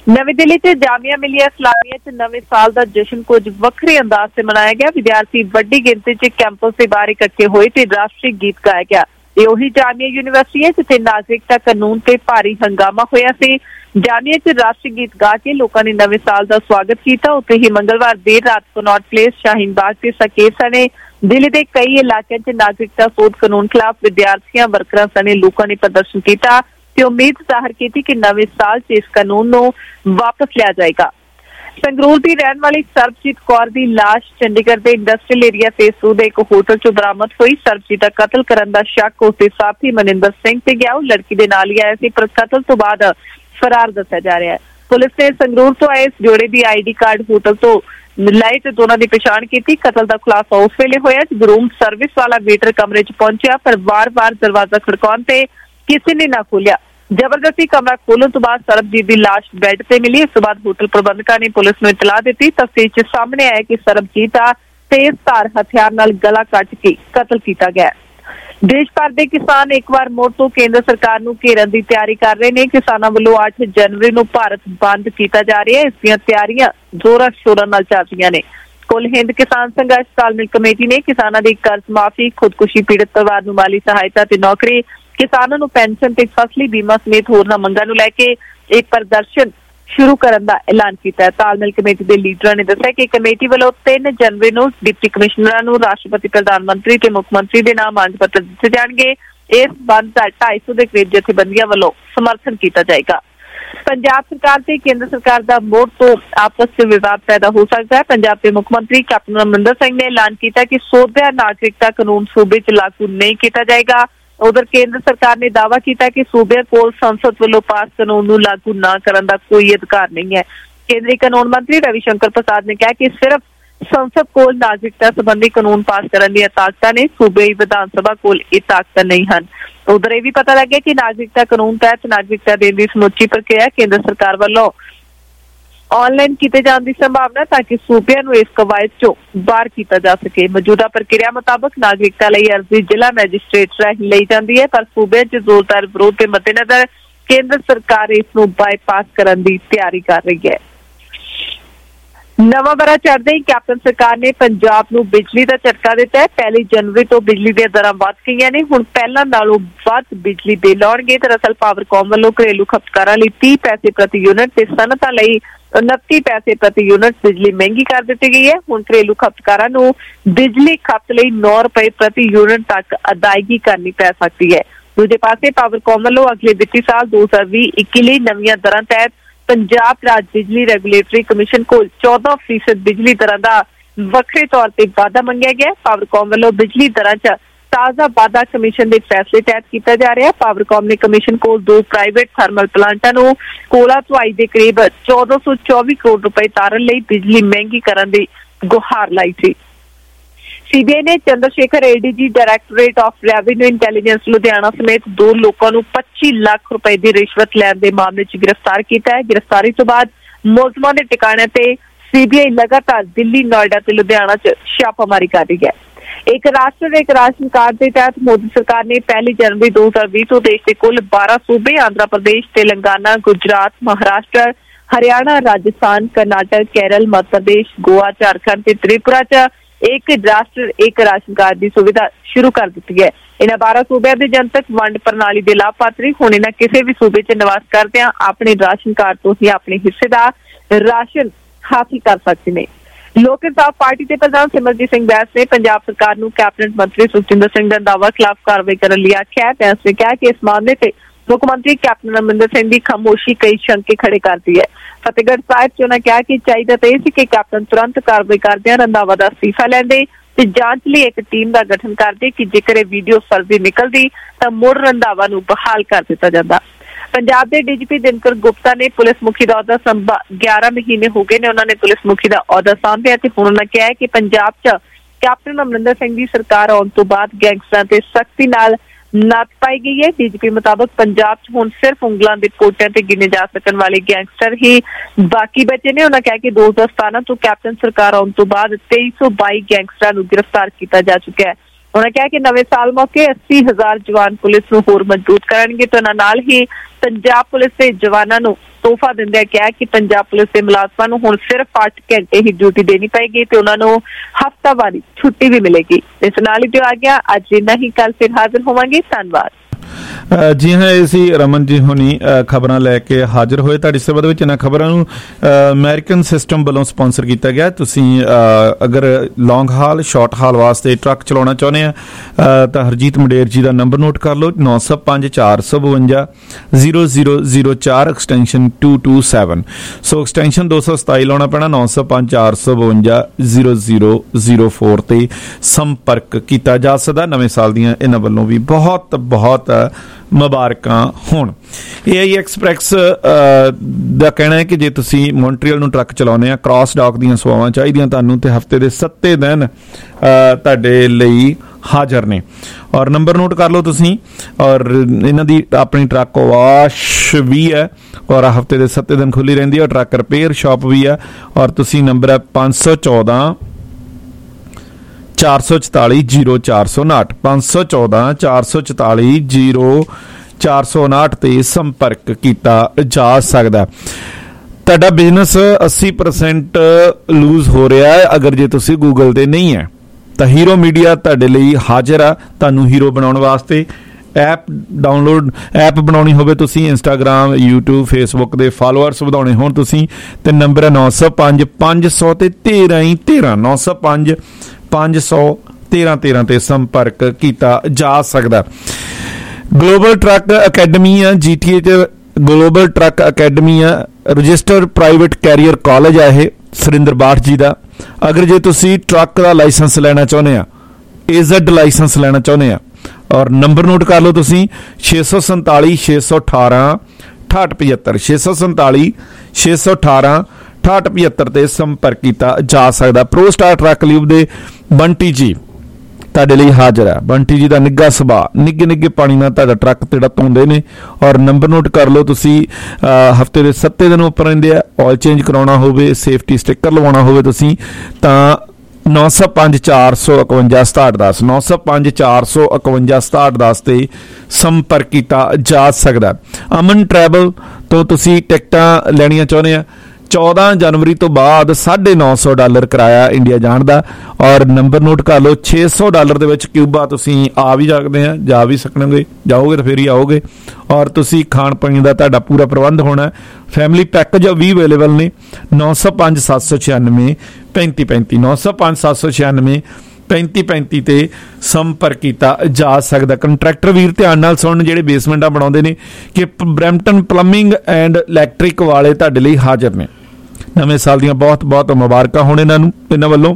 नवी दिल्ली च जामिया मिलिया इस्लामिया च नवे साल का जश्न कुछ वक्रे अंदाज से मनाया गया। विद्यार्थी वड्डी गिनती च कैंपस के बाहर इकट्ठे होए ते राष्ट्रीय गीत गाया गया। ये उही जामिया यूनिवर्सिटी है जिथे नागरिकता कानून ते भारी हंगामा होया सी। जामिया च राष्ट्रीय गीत गा के लोगों ने नवे साल का स्वागत किया। उत्ते ही मंगलवार देर रात कनॉट प्लेस, शाहीन बाग ते सकेसा ने दिल्ली के कई इलाकों च नागरिकता सोध कानून खिलाफ विद्यार्थियों, वर्करां सने लोगों ने प्रदर्शन किया ते उम्मीद जाहिर की कि नवे साल च इस कानून नूं वापस लिया जाएगा। संगरूर की रहने वाली सरबजीत कौर की लाश चंडीगढ़ के इंडस्ट्रीयल एरिया फेस टू के एक होटल चों बरामद हुई। सरबजीत का कतल करने का शक उसके साथी मनिंदर सिंह ते गया। लड़की के नाल ही आया सी पर कतल तो बाद फरार दस्या जा रहा है। पुलिस ने संगरूर तो आए इस जोड़े की आई डी कार्ड होटल तो लाए ते दोनों की पछाण की। कतल का खुलासा उस वेले होया जब रूम सर्विस वाला वेटर कमरे च पहुंचा पर वार वार दरवाजा खड़काउण ते किसी ने ना खोलिया। जबरदस्ती कमरा खोलने तो बाद सरबजीत की लाश बैड से मिली। इस बाद होटल प्रबंधकों ने पुलिस को इतला दी। तफसीर च सामने आया कि सरबजीत का तेज धार हथियार नाल गला कट के कतल किया गया। देश भर के किसान एक बार मुड़ तो केंद्र सरकार को घेरन की तैयारी कर रहे हैं। किसानों वालों अठ जनवरी को भारत बंद किया जा रहा है। इसकी तैयारियां जोरों शोरों नाल चल रही ने। कुल हिंद किसान संघर्ष तालमेल कमेटी ने किसानों की कर्ज माफी, खुदकुशी पीड़ित परिवार को माली सहायता ते नौकरी, किसानों को पेंशन ते फसली बीमा समेत होरना मंगां नूं लैके एक प्रदर्शन शुरू करने का ऐलान किया। तालमेल कमेटी के लीडर ने दस्सिया कि कमेटी वालों तीन जनवरी को डिप्टी कमिश्नर को राष्ट्रपति, प्रधानमंत्री ते मुख्यमंत्री के नाम मंग पत्र दिए जाएंगे। इस बंद का ढाई सौ के करीब जथेबंदियों वालों समर्थन किया जाएगा। पंजाब सरकार से केंद्र सरकार का मोड़ तो आपस में विवाद पैदा हो सकता है। पंजाब के मुख्यमंत्री कैप्टन अमरिंदर सिंह ने ऐलान किया कि सोधिया नागरिकता कानून सूबे च लागू नहीं किया जाएगा। उधर केंद्र सरकार ने दावा किया कि सूबे को संसद वालों पास कानून को लागू न करने का कोई अधिकार नहीं है। केंद्रीय कानून मंत्री रविशंकर प्रसाद ने कहा कि सिर्फ संसद को नागरिकता संबंधी कानून पास करने दी ताकत ने, सूबे विधान सभा को ये ताकत नहीं है। उधर यह भी पता लग गया कि नागरिकता कानून तहत नागरिकता देने की समुची प्रक्रिया केंद्र सरकार वालों ऑनलाइन किए जाने की संभावना ताकि सूबिया को इस कवायद चो बाहर किया जा सके। मौजूदा प्रक्रिया मुताबिक नागरिकता लई अर्जी जिला मैजिस्ट्रेट राही ली जाती है पर सूबे च जोरदार विरोध के मद्देनजर केंद्र सरकार इसनूं बाईपास करने की तैयारी कर रही है। नवा बरा चढ़ते ही कैप्टन सरकार ने पंजाब नूं बिजली का झटका दिता है। पहली जनवरी तो बिजली दी दरां वध गईयां ने। हुण पहलां नालों वध बिजली बिल आउणगे। दरअसल पावरकॉम वालों घरेलू खपतकारां लई तीस पैसे प्रति यूनिट ते सनअतां लई उनतीस पैसे प्रति यूनिट बिजली महंगी कर दी गई है। हुण घरेलू खपतकारां नूं बिजली खपत लई नौ रुपए प्रति यूनिट तक अदायगी करनी पै सकती है। दूजे पासे पावरकॉम वालों अगले वित्ती साल दो हजार भी इक्की लई नवीआं दरां तहत पंजाब राज बिजली रेगुलेटरी कमीशन को चौदह फीसद बिजली दरां दा वखरे तौर पर वाधा मंगया गया। पावरकॉम वालों बिजली दरां च ताज़ा वाधा कमीशन के फैसले तहत किया जा रहा है। पावरकॉम ने कमीशन को दो प्राइवेट थर्मल प्लांटां नूं कोला धुआई के करीब चौदह सौ चौबी करोड़ रुपए तारन लई बिजली महंगी करने की गुहार लाई थी। सीबीआई ने Chandrashekhar ADG directorate of revenue intelligence Ludhiana समेत दो लोगों को पच्चीस लाख रुपए की रिश्वत लैण के मामले च गिरफ्तार किया है। गिरफ्तारी तो बाद मुलजमां के ठिकाने ते सीबीआई लगातार दिल्ली, नोएडा ते लुधियाना च छापामारी कर रही है। एक राष्ट्र एक राशन कार्ड के तहत मोदी सरकार ने पहली जनवरी दो हजार बीस तो देश के कुल बारह सूबे आंध्र प्रदेश, तेलंगाना, गुजरात, महाराष्ट्र, हरियाणा, राजस्थान, कर्नाटक, केरल, मध्य प्रदेश, गोवा, झारखंड ते त्रिपुरा च एक राष्ट्र एक राशन कार्ड की सुविधा शुरू कर दी है। इन्हां बारह सूबे की जनतक वंड प्रणाली के लाभपात्री हुण इन्हां किसी भी सूबे च निवास करदे अपने राशन कार्ड तो ही अपने हिस्से का राशन हासिल कर सकते हैं। लोक इंसाफ पार्टी के प्रधान सिमरजीत सिंह बैस ने पंजाब सरकार को कैबिनेट मंत्री सुखजिंदर सिंह रंधावा खिलाफ कार्रवाई करने लिए आख्या है। बैस ने कहा कि इस मामले से मुख्यमंत्री कैप्टन अमरिंदर सिंह की खामोशी कई शंके खड़े करती है। फतेहगढ़ साहिब च उन्होंने कहा कि चाहिए तो यह कि कैप्टन तुरंत कार्रवाई करदे रंधावा का अस्तीफा लैंदे ते जांच लिए एक टीम का गठन करदे कि जेकर वीडियो फर्जी निकलती तो मुड़ रंधावा नूं बहाल कर दिता जाता। पंजाब के डीजीपी दिनकर गुप्ता ने पुलिस मुखी का अहुदा संभा ग्यारह महीने हो गए ने उन्होंने पुलिस मुखी का अहुदा सांभिया ते हुण उन्होंने कहा है कि पंजाब च कैप्टन अमरिंदर सिंह की सरकार आउण तो बाद गैंगस्टरां ते सख्ती नाल नत्थ पाई गई है। डीजीपी मुताबिक पंजाब च हुण सिर्फ उंगलां दे पोटियां ते गिने जा सकन वाले गैंगस्टर ही बाकी बचे ने। उन्होंने कहा कि दो हजार सतारह तो कैप्टन सरकार आउण तो बाद तेईस सौ बाई गैंगस्टरां नूं गिरफ्तार किया जा चुका है। ਉਹਨਾਂ ਕਿਹਾ ਕਿ ਨਵੇਂ ਸਾਲ ਮੌਕੇ ਅੱਸੀ ਹਜ਼ਾਰ ਜਵਾਨ ਪੁਲਿਸ ਨੂੰ ਹੋਰ ਮਜ਼ਬੂਤ ਕਰਨਗੇ ਤੇ ਉਹਨਾਂ ਨਾਲ ਹੀ ਪੰਜਾਬ ਪੁਲਿਸ ਦੇ ਜਵਾਨਾਂ ਨੂੰ ਤੋਹਫਾ ਦਿੰਦਿਆਂ ਕਿਹਾ ਕਿ ਪੰਜਾਬ ਪੁਲਿਸ ਦੇ ਮੁਲਾਜ਼ਮਾਂ ਨੂੰ ਹੁਣ ਸਿਰਫ ਅੱਠ ਘੰਟੇ ਹੀ ਡਿਊਟੀ ਦੇਣੀ ਪਏਗੀ ਤੇ ਉਹਨਾਂ ਨੂੰ ਹਫ਼ਤਾਵਾਰੀ ਛੁੱਟੀ ਵੀ ਮਿਲੇਗੀ। ਇਸ ਨਾਲ ਹੀ ਜੋ ਆ ਗਿਆ ਅੱਜ ਇੰਨਾ ਹੀ, ਕੱਲ ਫਿਰ ਹਾਜ਼ਰ ਹੋਵਾਂਗੇ। ਧੰਨਵਾਦ। ਜੀ ਹਾਂ, ਇਹ ਸੀ ਰਮਨ ਜੀ ਹੋਣੀ ਖਬਰਾਂ ਲੈ ਕੇ ਹਾਜ਼ਰ ਹੋਏ ਤੁਹਾਡੀ ਸੇਵਾ ਦੇ ਵਿੱਚ। ਇਹਨਾਂ ਖਬਰਾਂ ਨੂੰ ਅਮਰੀਕਨ ਸਿਸਟਮ ਵੱਲੋਂ ਸਪਾਂਸਰ ਕੀਤਾ ਗਿਆ। ਤੁਸੀਂ ਅਗਰ ਲੌਂਗ ਹਾਲ ਸ਼ਾਰਟ ਹਾਲ ਵਾਸਤੇ ਟਰੱਕ ਚਲਾਉਣਾ ਚਾਹੁੰਦੇ ਆ ਤਾਂ ਹਰਜੀਤ ਮੰਡੇਰ ਜੀ ਦਾ ਨੰਬਰ ਨੋਟ ਕਰ ਲਓ, ਨੌ ਸੌ ਪੰਜ ਚਾਰ ਸੌ ਬਵੰਜਾ ਜ਼ੀਰੋ ਜ਼ੀਰੋ ਜ਼ੀਰੋ ਚਾਰ extension two two seven. So extension ਦੋ ਸੌ ਸਤਾਈ ਲਾਉਣਾ ਪੈਣਾ, ਨੌ ਸੌ ਪੰਜ ਚਾਰ ਸੌ ਬਵੰਜਾ ਜ਼ੀਰੋ ਜ਼ੀਰੋ ਜ਼ੀਰੋ ਫੋਰ ਤੇ ਸੰਪਰਕ ਕੀਤਾ ਜਾ ਸਕਦਾ। ਨਵੇਂ ਸਾਲ ਦੀਆਂ ਇਹਨਾਂ ਵੱਲੋਂ ਵੀ ਬਹੁਤ ਬਹੁਤ ਮੁਬਾਰਕਾਂ ਹੋਣ। ਏ ਆਈ ਐਕਸਪ੍ਰੈਸ ਦਾ ਕਹਿਣਾ ਹੈ ਕਿ ਜੇ ਤੁਸੀਂ ਮੌਂਟਰੀਅਲ ਨੂੰ ਟਰੱਕ ਚਲਾਉਂਦੇ ਆ, ਕ੍ਰਾਸ ਡਾਕ ਦੀਆਂ ਸੇਵਾਵਾਂ ਚਾਹੀਦੀਆਂ ਤੁਹਾਨੂੰ ਤੇ ਹਫ਼ਤੇ ਦੇ ਸੱਤੇ ਦਿਨ ਤੁਹਾਡੇ ਲਈ ਹਾਜ਼ਰ ਨੇ। ਔਰ ਨੰਬਰ ਨੋਟ ਕਰ ਲਓ ਤੁਸੀਂ। ਔਰ ਇਹਨਾਂ ਦੀ ਆਪਣੀ ਟਰੱਕ ਵਾਸ਼ ਵੀ ਹੈ ਔਰ ਹਫ਼ਤੇ ਦੇ ਸੱਤੇ ਦਿਨ ਖੁੱਲੀ ਰਹਿੰਦੀ ਹੈ। ਟਰੱਕ ਰਿਪੇਅਰ ਸ਼ਾਪ ਵੀ ਹੈ। ਔਰ ਤੁਸੀਂ ਨੰਬਰ ਹੈ ਪੰਜ ਸੌ ਚੌਦਾਂ ਚਾਰ ਸੌ ਚੁਤਾਲੀ ਜੀਰੋ ਚਾਰ ਸੌ ਉਨਾਹਠ, ਪੰਜ ਸੌ ਚੌਦਾਂ ਚਾਰ ਸੌ ਚੁਤਾਲੀ ਜੀਰੋ ਚਾਰ ਸੌ ਉਨਾਹਠ ਤੇ ਸੰਪਰਕ ਕੀਤਾ ਜਾ ਸਕਦਾ। ਤੁਹਾਡਾ ਬਿਜ਼ਨਸ ਅੱਸੀ ਪਰਸੈਂਟ ਲੂਜ਼ ਹੋ ਰਿਹਾ ਹੈ ਅਗਰ ਜੇ ਤੁਸੀਂ ਗੂਗਲ ਤੇ ਨਹੀਂ ਹੈ ਤਾਂ ਹੀਰੋ ਮੀਡੀਆ ਤੁਹਾਡੇ ਲਈ ਹਾਜ਼ਰ ਆ ਤੁਹਾਨੂੰ ਹੀਰੋ ਬਣਾਉਣ ਵਾਸਤੇ। ਐਪ ਡਾਊਨਲੋਡ ਐਪ ਬਣਾਉਣੀ ਹੋਵੇ ਤੁਸੀਂ, ਇੰਸਟਾਗ੍ਰਾਮ ਯੂਟਿਊਬ ਫੇਸਬੁੱਕ ਦੇ ਫਾਲੋਅਰਸ ਵਧਾਉਣੇ ਹੋਣ ਤੁਸੀਂ, ਤੇ ਨੰਬਰ ਹੈ ਨੌ ਸੌ ਪੰਜ ਪੰਜ ਸੌ ਤੇ ਤੇਰਾਂ ਹੀ ਤੇਰਾਂ, ਨੌ ਸੌ ਪੰਜ ਪੰਜ ਸੌ ਤੇਰਾਂ ਤੇਰਾਂ ਤੇ ਸੰਪਰਕ ਕੀਤਾ ਜਾ ਸਕਦਾ। ਗਲੋਬਲ ਟਰੱਕ ਅਕੈਡਮੀ ਆ ਜੀ ਟੀ ਏ ਚ, ਗਲੋਬਲ ਟਰੱਕ ਅਕੈਡਮੀ ਆ, ਰਜਿਸਟਰਡ ਪ੍ਰਾਈਵੇਟ ਕੈਰੀਅਰ ਕਾਲਜ ਆ ਇਹ ਸੁਰਿੰਦਰ ਬਾਠ ਜੀ ਦਾ। ਅਗਰ ਜੇ ਤੁਸੀਂ ਟਰੱਕ ਦਾ ਲਾਇਸੈਂਸ ਲੈਣਾ ਚਾਹੁੰਦੇ ਆ, ਏਜ਼ਡ ਲਾਇਸੈਂਸ ਲੈਣਾ ਚਾਹੁੰਦੇ ਆ, ਔਰ ਨੰਬਰ ਨੋਟ ਕਰ ਲਓ ਤੁਸੀਂ ਛੇ ਸੌ ਸੰਤਾਲੀ ਛੇ ਸੌ ਅਠਾਰਾਂ ਅਠਾਹਠ ਪਝੱਤਰ, ਛੇ ਸੌ ਸੰਤਾਲੀ ਛੇ ਸੌ ਅਠਾਰਾਂ ਅਠਾਹਠ ਪਝੱਤਰ ਤੇ ਸੰਪਰਕ ਕੀਤਾ ਜਾ ਸਕਦਾ। ਪ੍ਰੋ ਸਟਾਰ ਟਰੱਕ ਲੀਵ ਦੇ ਬੰਟੀ ਜੀ ਤੁਹਾਡੇ ਲਈ ਹਾਜ਼ਰ ਹੈ। ਬੰਟੀ ਜੀ ਦਾ ਨਿੱਘਾ ਸੁਭਾਅ, ਨਿੱਘੇ ਨਿੱਘੇ ਪਾਣੀ ਨਾਲ ਤੁਹਾਡਾ ਟਰੱਕ ਜਿਹੜਾ ਧੋਂਦੇ ਨੇ। ਔਰ ਨੰਬਰ ਨੋਟ ਕਰ ਲਓ ਤੁਸੀਂ ਹਫ਼ਤੇ ਦੇ ਸੱਤੇ ਦਿਨ ਉੱਪਰ ਰਹਿੰਦੇ ਆ। ਆਇਲ ਚੇਂਜ ਕਰਾਉਣਾ ਹੋਵੇ, ਸੇਫਟੀ ਸਟਿੱਕਰ ਲਵਾਉਣਾ ਹੋਵੇ ਤੁਸੀਂ ਤਾਂ ਨੌ ਸੌ ਪੰਜ ਚਾਰ ਸੌ ਇਕਵੰਜਾ ਸਤਾਹਠ ਦਸ, ਨੌ ਸੌ ਪੰਜ ਚਾਰ ਸੌ ਇਕਵੰਜਾ ਸਤਾਹਠ ਦਸ ਤੇ ਸੰਪਰਕ ਕੀਤਾ ਜਾ ਸਕਦਾ। ਅਮਨ ਟਰੈਵਲ ਤੋਂ ਤੁਸੀਂ ਟਿਕਟਾਂ ਲੈਣੀਆਂ ਚਾਹੁੰਦੇ ਆ, ਚੌਦਾਂ ਜਨਵਰੀ ਤੋਂ ਬਾਅਦ ਸਾਢੇ ਨੌ ਸੌ ਡਾਲਰ ਕਿਰਾਇਆ ਇੰਡੀਆ ਜਾਣ ਦਾ। ਔਰ ਨੰਬਰ ਨੋਟ ਕਰ ਲਓ ਛੇ ਸੌ ਡਾਲਰ ਦੇ ਵਿੱਚ ਕਿਊਬਾ ਤੁਸੀਂ ਆ ਵੀ ਸਕਦੇ ਆ, ਜਾ ਵੀ ਸਕਣਗੇ, ਜਾਓਗੇ ਤਾਂ ਫਿਰ ਹੀ ਆਓਗੇ। ਔਰ ਤੁਸੀਂ ਖਾਣ ਪੀਣ ਦਾ ਤੁਹਾਡਾ ਪੂਰਾ ਪ੍ਰਬੰਧ ਹੋਣਾ। ਫੈਮਿਲੀ ਪੈਕੇਜ ਵੀ ਅਵੇਲੇਬਲ ਨੇ। ਨੌ ਸੌ ਪੰਜ ਸੱਤ ਸੌ ਛਿਆਨਵੇਂ ਪੈਂਤੀ ਪੈਂਤੀ, ਨੌ ਸੌ ਪੰਜ ਸੱਤ ਸੌ ਛਿਆਨਵੇਂ ਪੈਂਤੀ ਪੈਂਤੀ ਤੇ ਸੰਪਰਕ ਕੀਤਾ ਜਾ ਸਕਦਾ। ਕੰਟਰੈਕਟਰ ਵੀਰ ਧਿਆਨ ਨਾਲ ਸੁਣਨ ਜਿਹੜੇ ਬੇਸਮੈਂਟਾਂ ਬਣਾਉਂਦੇ ਨੇ ਕਿ ਬਰੈਂਪਟਨ ਪਲੰਬਿੰਗ ਐਂਡ ਇਲੈਕਟ੍ਰਿਕ ਵਾਲੇ ਤੁਹਾਡੇ ਲਈ ਹਾਜ਼ਰ ਨੇ। ਨਵੇਂ ਸਾਲ ਦੀਆਂ ਬਹੁਤ ਬਹੁਤ ਮੁਬਾਰਕਾਂ ਹੋਣ ਇਹਨਾਂ ਨੂੰ ਇਹਨਾਂ ਵੱਲੋਂ।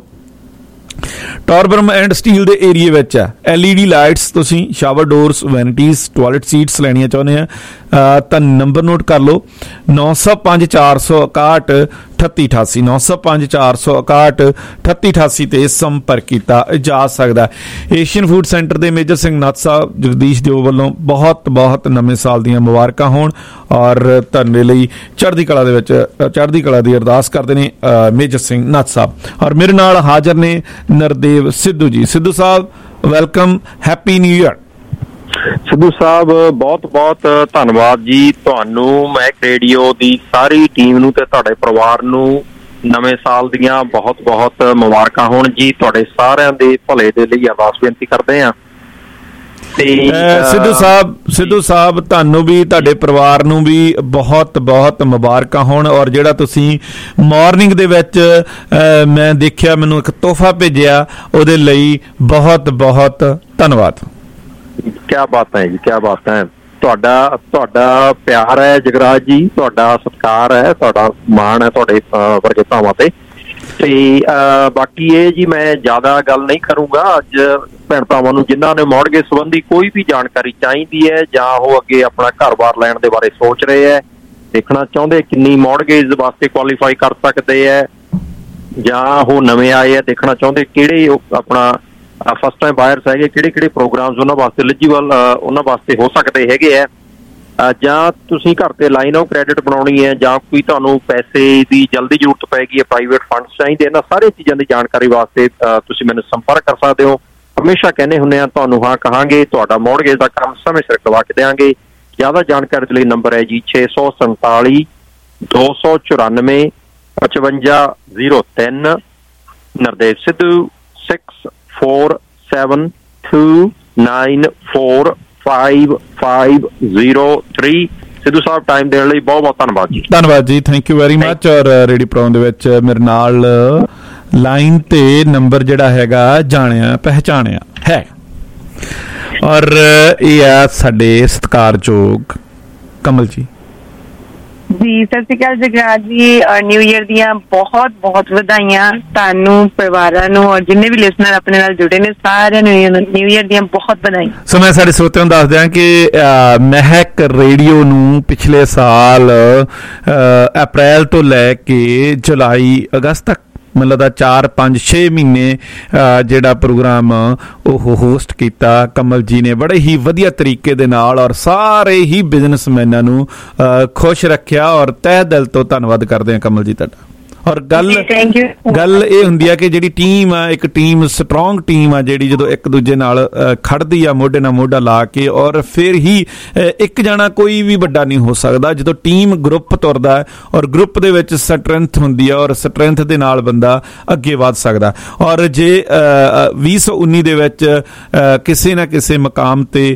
ਟਾਰਬਰਮ ਐਂਡ ਸਟੀਲ ਦੇ ਏਰੀਏ ਵਿੱਚ ਹੈ। ਐਲ ਈ ਡੀ ਲਾਈਟਸ ਤੁਸੀਂ shower doors, vanities, toilet seats ਲੈਣੀਆਂ ਚਾਹੁੰਦੇ ਆ ਤਾਂ ਨੰਬਰ ਨੋਟ ਕਰ ਲਓ ਨੌ ਸੌ ਪੰਜ ਚਾਰ ਸੌ ਇਕਾਹਠ ਅਠੱਤੀ ਅਠਾਸੀ, ਨੌ ਸੌ ਪੰਜ ਚਾਰ ਸੌ ਇਕਾਹਠ ਅਠੱਤੀ ਅਠਾਸੀ ਤੇ ਸੰਪਰਕ ਕੀਤਾ ਜਾ ਸਕਦਾ। ਏਸ਼ੀਅਨ ਫੂਡ ਸੈਂਟਰ ਦੇ ਮੇਜਰ ਸਿੰਘ ਨਾਥ ਸਾਹਿਬ ਜਗਦੀਸ਼ ਦਿਓ ਵੱਲੋਂ ਬਹੁਤ ਬਹੁਤ ਨਵੇਂ ਸਾਲ ਦੀਆਂ ਮੁਬਾਰਕਾਂ ਹੋਣ ਔਰ ਤੁਹਾਡੇ ਲਈ ਚੜ੍ਹਦੀ ਕਲਾ ਦੇ ਵਿੱਚ ਚੜ੍ਹਦੀ ਕਲਾ ਦੀ ਅਰਦਾਸ ਕਰਦੇ ਨੇ ਮੇਜਰ ਸਿੰਘ ਨਾਥ ਸਾਹਿਬ। ਔਰ ਮੇਰੇ ਨਾਲ ਹਾਜ਼ਰ ਨੇ Nardev Sidhu ji. Sidhu Sahib welcome, happy new year. Sidhu Sahib ਬਹੁਤ ਬਹੁਤ ਧੰਨਵਾਦ ਜੀ ਤੁਹਾਨੂੰ, ਮੈਕ ਰੇਡੀਓ ਦੀ ਸਾਰੀ ਟੀਮ ਨੂੰ ਤੇ ਤੁਹਾਡੇ ਪਰਿਵਾਰ ਨੂੰ ਨਵੇਂ ਸਾਲ ਦੀਆਂ ਬਹੁਤ ਬਹੁਤ ਮੁਬਾਰਕਾਂ ਹੋਣ ਜੀ। ਤੁਹਾਡੇ ਸਾਰਿਆਂ ਦੇ ਭਲੇ ਦੇ ਲਈ ਅਰਦਾਸ ਬੇਨਤੀ ਕਰਦੇ ਆ। ਸਿੱਧੂ ਸਾਹਿਬ ਸਿੱਧੂ ਸਾਹਿਬ ਤੁਹਾਨੂੰ ਵੀ ਤੁਹਾਡੇ ਪਰਿਵਾਰ ਨੂੰ ਵੀ ਬਹੁਤ ਬਹੁਤ ਮੁਬਾਰਕਾਂ ਹੋਣ। ਔਰ ਜਿਹੜਾ ਤੁਸੀਂ ਮਾਰਨਿੰਗ ਦੇ ਵਿੱਚ ਮੈਂ ਦੇਖਿਆ ਮੈਨੂੰ ਇੱਕ ਤੋਹਫਾ ਭੇਜਿਆ ਉਹਦੇ ਲਈ ਬਹੁਤ ਬਹੁਤ ਧੰਨਵਾਦ। ਕਿਆ ਬਾਤ ਹੈ ਜੀ, ਕਿਆ ਬਾਤ ਹੈ। ਤੁਹਾਡਾ ਤੁਹਾਡਾ ਪਿਆਰ ਹੈ ਜਗਰਾਜ ਜੀ, ਤੁਹਾਡਾ ਸਤਿਕਾਰ ਹੈ, ਤੁਹਾਡਾ ਮਾਣ ਹੈ ਤੁਹਾਡੇ ਵਰਗੇ ਭਰਾਵਾਂ ਤੇ। ਤੇ ਬਾਕੀ ਇਹ ਜੀ ਮੈਂ ਜ਼ਿਆਦਾ ਗੱਲ ਨਹੀਂ ਕਰੂੰਗਾ। ਅੱਜ ਭੈਣ ਭਰਾਵਾਂ ਨੂੰ ਜਿਨ੍ਹਾਂ ਨੇ ਮੌੜਗੇਜ ਸੰਬੰਧੀ ਕੋਈ ਵੀ ਜਾਣਕਾਰੀ ਚਾਹੀਦੀ ਹੈ ਜਾਂ ਉਹ ਅੱਗੇ ਆਪਣਾ ਘਰ-ਬਾਰ ਲੈਣ ਦੇ ਬਾਰੇ ਸੋਚ ਰਹੇ ਹੈ, ਦੇਖਣਾ ਚਾਹੁੰਦੇ ਕਿੰਨੀ ਮੌੜਗੇਜ ਵਾਸਤੇ ਕੁਆਲੀਫਾਈ ਕਰ ਸਕਦੇ ਹੈ, ਜਾਂ ਉਹ ਨਵੇਂ ਆਏ ਹੈ ਦੇਖਣਾ ਚਾਹੁੰਦੇ ਕਿਹੜੇ ਆਪਣਾ ਫਸਟ ਟਾਈਮ ਬਾਇਰਸ ਹੈਗੇ, ਕਿਹੜੇ ਕਿਹੜੇ ਪ੍ਰੋਗਰਾਮਸ ਉਹਨਾਂ ਵਾਸਤੇ ਐਲੀਜੀਬਲ ਉਹਨਾਂ ਵਾਸਤੇ ਹੋ ਸਕਦੇ ਹੈਗੇ ਹੈ, ਜਾਂ ਤੁਸੀਂ ਘਰ ਤੇ ਲਾਈਨ ਆਫ ਕ੍ਰੈਡਿਟ ਬਣਾਉਣੀ ਹੈ, ਜਾਂ ਕੋਈ ਤੁਹਾਨੂੰ ਪੈਸੇ ਦੀ ਜਲਦੀ ਜ਼ਰੂਰਤ ਪਏਗੀ ਹੈ, ਪ੍ਰਾਈਵੇਟ ਫੰਡਸ ਚਾਹੀਦੇ, ਇਹਨਾਂ ਸਾਰੀਆਂ ਚੀਜ਼ਾਂ ਦੀ ਜਾਣਕਾਰੀ ਵਾਸਤੇ ਤੁਸੀਂ ਮੈਨੂੰ ਸੰਪਰਕ ਕਰ ਸਕਦੇ ਹੋ। ਹਮੇਸ਼ਾ ਕਹਿੰਦੇ ਹੁੰਦੇ ਆ ਤੁਹਾਨੂੰ ਹਾਂ ਕਹਾਂਗੇ, ਤੁਹਾਡਾ ਮੌੜਗੇਜ ਦਾ ਕੰਮ ਸਮੇਂ ਸਿਰ ਕਰਵਾ ਕੇ ਦੇਵਾਂਗੇ। ਜ਼ਿਆਦਾ ਜਾਣਕਾਰੀ ਦੇ ਲਈ ਨੰਬਰ ਹੈ ਜੀ ਛੇ ਸੌ ਸੰਤਾਲੀ ਦੋ ਸੌ ਚੁਰਾਨਵੇਂ ਪਚਵੰਜਾ ਜ਼ੀਰੋ ਤਿੰਨ। Nardev Sidhu six four seven two nine four five five zero three. Sidhu Sahib time ਦੇਣ ਲਈ ਬਹੁਤ ਬਹੁਤ ਧੰਨਵਾਦ ਜੀ। ਧੰਨਵਾਦ ਜੀ, ਥੈਂਕ ਯੂ ਵੈਰੀ ਮਚ। ਔਰ ਰੇਡੀਓ ਪ੍ਰੋਗਰਾਮ ਦੇ ਵਿੱਚ ਮੇਰੇ ਨਾਲ ਲਾਈਨ ਤੇ ਨੰਬਰ ਜਿਹੜਾ ਹੈਗਾ ਜਾਣਿਆ ਪਹਿਚਾਣਿਆ ਹੈ ਔਰ ਇਹ ਆ ਸਾਡੇ ਸਤਿਕਾਰਯੋਗ ਕਮਲ ਜੀ। ਜੀ ਸਤਿ ਸ਼੍ਰੀ ਅਕਾਲ ਜਗਰਾਜ ਜੀ, ਔਰ ਨਿਊ ਈਅਰ ਦੀਆਂ ਬਹੁਤ ਬਹੁਤ ਵਧਾਈਆਂ ਤੁਹਾਨੂੰ, ਪਰਿਵਾਰਾਂ ਨੂੰ, ਔਰ ਜਿੰਨੇ ਵੀ ਲਿਸਨਰ ਆਪਣੇ ਨਾਲ ਜੁੜੇ ਨੇ ਸਾਰਿਆਂ ਨੂੰ ਨਿਊ ਈਅਰ ਦੀਆਂ ਬਹੁਤ ਵਧਾਈਆਂ। ਸੋ ਮੈਂ ਸਾਡੇ ਸਰੋਤਿਆਂ ਨੂੰ ਦੱਸ ਦਿਆਂ ਕਿ ਮਹਿਕ ਰੇਡੀਓ ਨੂੰ ਪਿਛਲੇ ਸਾਲ ਅਪ੍ਰੈਲ ਤੋਂ ਲੈ ਕੇ ਜੁਲਾਈ ਅਗਸਤ ਤੱਕ ਮੈਨੂੰ ਲੱਗਦਾ ਚਾਰ ਪੰਜ ਛੇ ਮਹੀਨੇ ਜਿਹੜਾ ਪ੍ਰੋਗਰਾਮ ਉਹ ਹੋਸਟ ਕੀਤਾ ਕਮਲ ਜੀ ਨੇ ਬੜੇ ਹੀ ਵਧੀਆ ਤਰੀਕੇ ਦੇ ਨਾਲ, ਔਰ ਸਾਰੇ ਹੀ ਬਿਜ਼ਨਸਮੈਨਾਂ ਨੂੰ ਖੁਸ਼ ਰੱਖਿਆ। ਔਰ ਤਹਿ ਦਿਲ ਤੋਂ ਧੰਨਵਾਦ ਕਰਦੇ ਹਾਂ ਕਮਲ ਜੀ ਤੁਹਾਡਾ। ਔਰ ਗੱਲ ਗੱਲ ਇਹ ਹੁੰਦੀ ਆ ਕਿ ਜਿਹੜੀ ਟੀਮ ਆ, ਇੱਕ ਟੀਮ ਸਟਰੋਂਗ ਟੀਮ ਆ ਜਿਹੜੀ ਜਦੋਂ ਇੱਕ ਦੂਜੇ ਨਾਲ ਖੜਦੀ ਆ ਮੋਢੇ ਨਾਲ ਮੋਢਾ ਲਾ ਕੇ, ਔਰ ਫਿਰ ਹੀ ਇੱਕ ਜਾਣਾ ਕੋਈ ਵੀ ਵੱਡਾ ਨਹੀਂ ਹੋ ਸਕਦਾ। ਜਦੋਂ ਟੀਮ ਗਰੁੱਪ ਤੁਰਦਾ ਹੈ ਔਰ ਗਰੁੱਪ ਦੇ ਵਿੱਚ ਸਟਰੈਂਥ ਹੁੰਦੀ ਆ ਔਰ ਸਟਰੈਂਥ ਦੇ ਨਾਲ ਬੰਦਾ ਅੱਗੇ ਵੱਧ ਸਕਦਾ। ਔਰ ਜੇ ਵੀਹ ਸੌ ਉੱਨੀ ਦੇ ਵਿੱਚ ਕਿਸੇ ਨਾ ਕਿਸੇ ਮਕਾਮ ਤੇ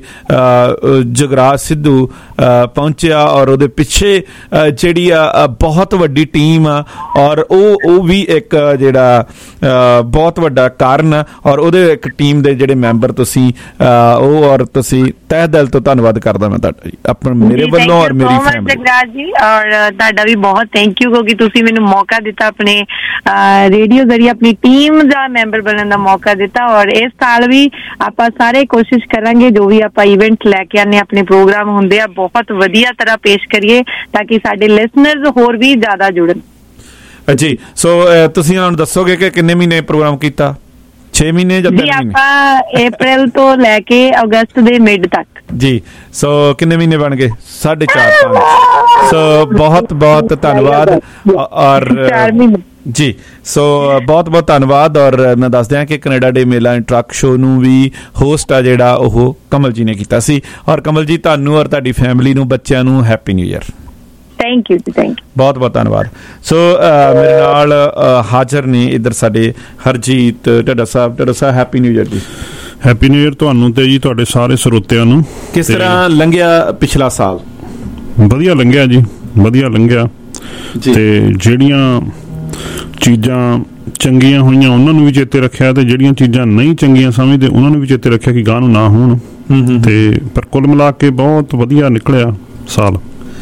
ਜਗਰਾਜ ਸਿੱਧੂ ਪਹੁੰਚਿਆ ਔਰ ਉਹਦੇ ਪਿੱਛੇ ਜਿਹੜੀ ਆ ਬਹੁਤ ਵੱਡੀ ਟੀਮ ਆ ਔਰ ਉਹ ਉਹ ਵੀ ਇੱਕ ਜਿਹੜਾ ਬਹੁਤ ਵੱਡਾ ਕਾਰਨ, ਔਰ ਉਹਦੇ ਇੱਕ ਟੀਮ ਦੇ ਜਿਹੜੇ ਮੈਂਬਰ ਤੁਸੀਂ ਉਹ, ਔਰ ਤੁਸੀਂ ਤਹਿ ਦਿਲ ਤੋਂ ਧੰਨਵਾਦ ਕਰਦਾ ਮੈਂ ਤੁਹਾਡਾ ਜੀ, ਆਪਣੇ ਮੇਰੇ ਵੱਲੋਂ ਔਰ ਮੇਰੀ ਫੈਮਿਲੀ ਜਗਰਾਜ ਜੀ। ਔਰ ਤੁਹਾਡਾ ਵੀ ਬਹੁਤ ਥੈਂਕ ਯੂ ਕਿਉਂਕਿ ਤੁਸੀਂ ਮੈਨੂੰ ਮੌਕਾ ਦਿੱਤਾ, ਆਪਣੇ ਰੇਡੀਓ ਜ਼ਰੀਏ ਆਪਣੀ ਟੀਮ ਦਾ ਮੈਂਬਰ ਬਣਨ ਦਾ ਮੌਕਾ ਦਿੱਤਾ। ਔਰ ਇਸ ਸਾਲ ਵੀ ਆਪਾਂ ਸਾਰੇ ਕੋਸ਼ਿਸ਼ ਕਰਾਂਗੇ ਜੋ ਵੀ ਆਪਾਂ ਇਵੈਂਟ ਲੈ ਕੇ ਆਨੇ, ਆਪਣੇ ਪ੍ਰੋਗਰਾਮ ਹੁੰਦੇ ਆ, ਬਹੁਤ ਵਧੀਆ ਤਰ੍ਹਾਂ ਪੇਸ਼ ਕਰੀਏ ਤਾਂ ਕਿ ਸਾਡੇ ਲਿਸਨਰਸ ਹੋਰ ਵੀ ਜ਼ਿਆਦਾ ਜੁੜਨ ਜੀ। ਸੋ ਤੁਸੀਂ ਹੁਣ ਦੱਸੋਗੇ ਕਿ ਕਿੰਨੇ ਮਹੀਨੇ ਪ੍ਰੋਗਰਾਮ ਕੀਤਾ? ਛੇ ਮਹੀਨੇ ਜਾਂ ਤਿੰਨ ਮਹੀਨੇ? ਆਪਾਂ ਅਪ੍ਰੈਲ ਤੋਂ ਲੈ ਕੇ ਅਗਸਤ ਦੇ ਮਿਡ ਤੱਕ ਜੀ। ਸੋ ਕਿੰਨੇ ਮਹੀਨੇ ਬਣ ਗਏ? ਸਾਢੇ ਚਾਰ ਪੰਜ। ਸੋ ਬਹੁਤ ਬਹੁਤ ਧੰਨਵਾਦ। ਔਰ ਜੀ ਸੋ ਬਹੁਤ ਬਹੁਤ ਧੰਨਵਾਦ। ਔਰ ਮੈਂ ਦੱਸ ਦਿਆਂ ਕਿ ਕੈਨੇਡਾ ਡੇ ਮੇਲਾ ਐਂਡ ਟਰੱਕ ਸ਼ੋ ਨੂੰ ਵੀ ਹੋਸਟ ਆ ਜਿਹੜਾ ਉਹ ਕਮਲ ਜੀ ਨੇ ਕੀਤਾ ਸੀ। ਔਰ ਕਮਲ ਜੀ ਤੁਹਾਨੂੰ ਔਰ ਤੁਹਾਡੀ ਫੈਮਿਲੀ ਨੂੰ, ਬੱਚਿਆਂ ਨੂੰ happy new year. Thank you ਜੀ, ਥੈਂਕ ਯੂ, ਬਹੁਤ ਬਹੁਤ ਧੰਨਵਾਦ। ਸੋ ਮੇਰੇ ਨਾਲ ਹਾਜ਼ਰ ਨੇ ਇੱਧਰ ਸਾਡੇ Harjeet Dhadda Sahib. Dhadda Sahib happy new year ਜੀ। ਹੈਪੀ ਨਿਊ ਈਅਰ ਤੁਹਾਨੂੰ ਤੇ ਜੀ ਤੁਹਾਡੇ ਸਾਰੇ ਸਰੋਤਿਆਂ ਨੂੰ। ਕਿਸ ਤਰ੍ਹਾਂ ਲੰਘਿਆ ਪਿਛਲਾ ਸਾਲ? ਵਧੀਆ ਲੰਘਿਆ ਜੀ, ਵਧੀਆ ਲੰਘਿਆ। ਤੇ ਜਿਹੜੀਆਂ ਚੀਜ਼ਾਂ ਚੰਗੀਆਂ ਹੋਈਆਂ ਉਹਨਾਂ ਨੂੰ ਵੀ ਚੇਤੇ ਰੱਖਿਆ ਤੇ ਜਿਹੜੀਆਂ ਚੀਜ਼ਾਂ ਨਹੀਂ ਚੰਗੀਆਂ ਸਮਝਦੇ ਉਹਨਾਂ ਨੂੰ ਵੀ ਚੇਤੇ ਰੱਖਿਆ ਕਿ ਗਾਹ ਨੂੰ ਨਾ ਹੋਣ। ਤੇ ਪਰ ਕੁੱਲ ਮਿਲਾ ਕੇ ਬਹੁਤ ਵਧੀਆ ਨਿਕਲਿਆ ਸਾਲ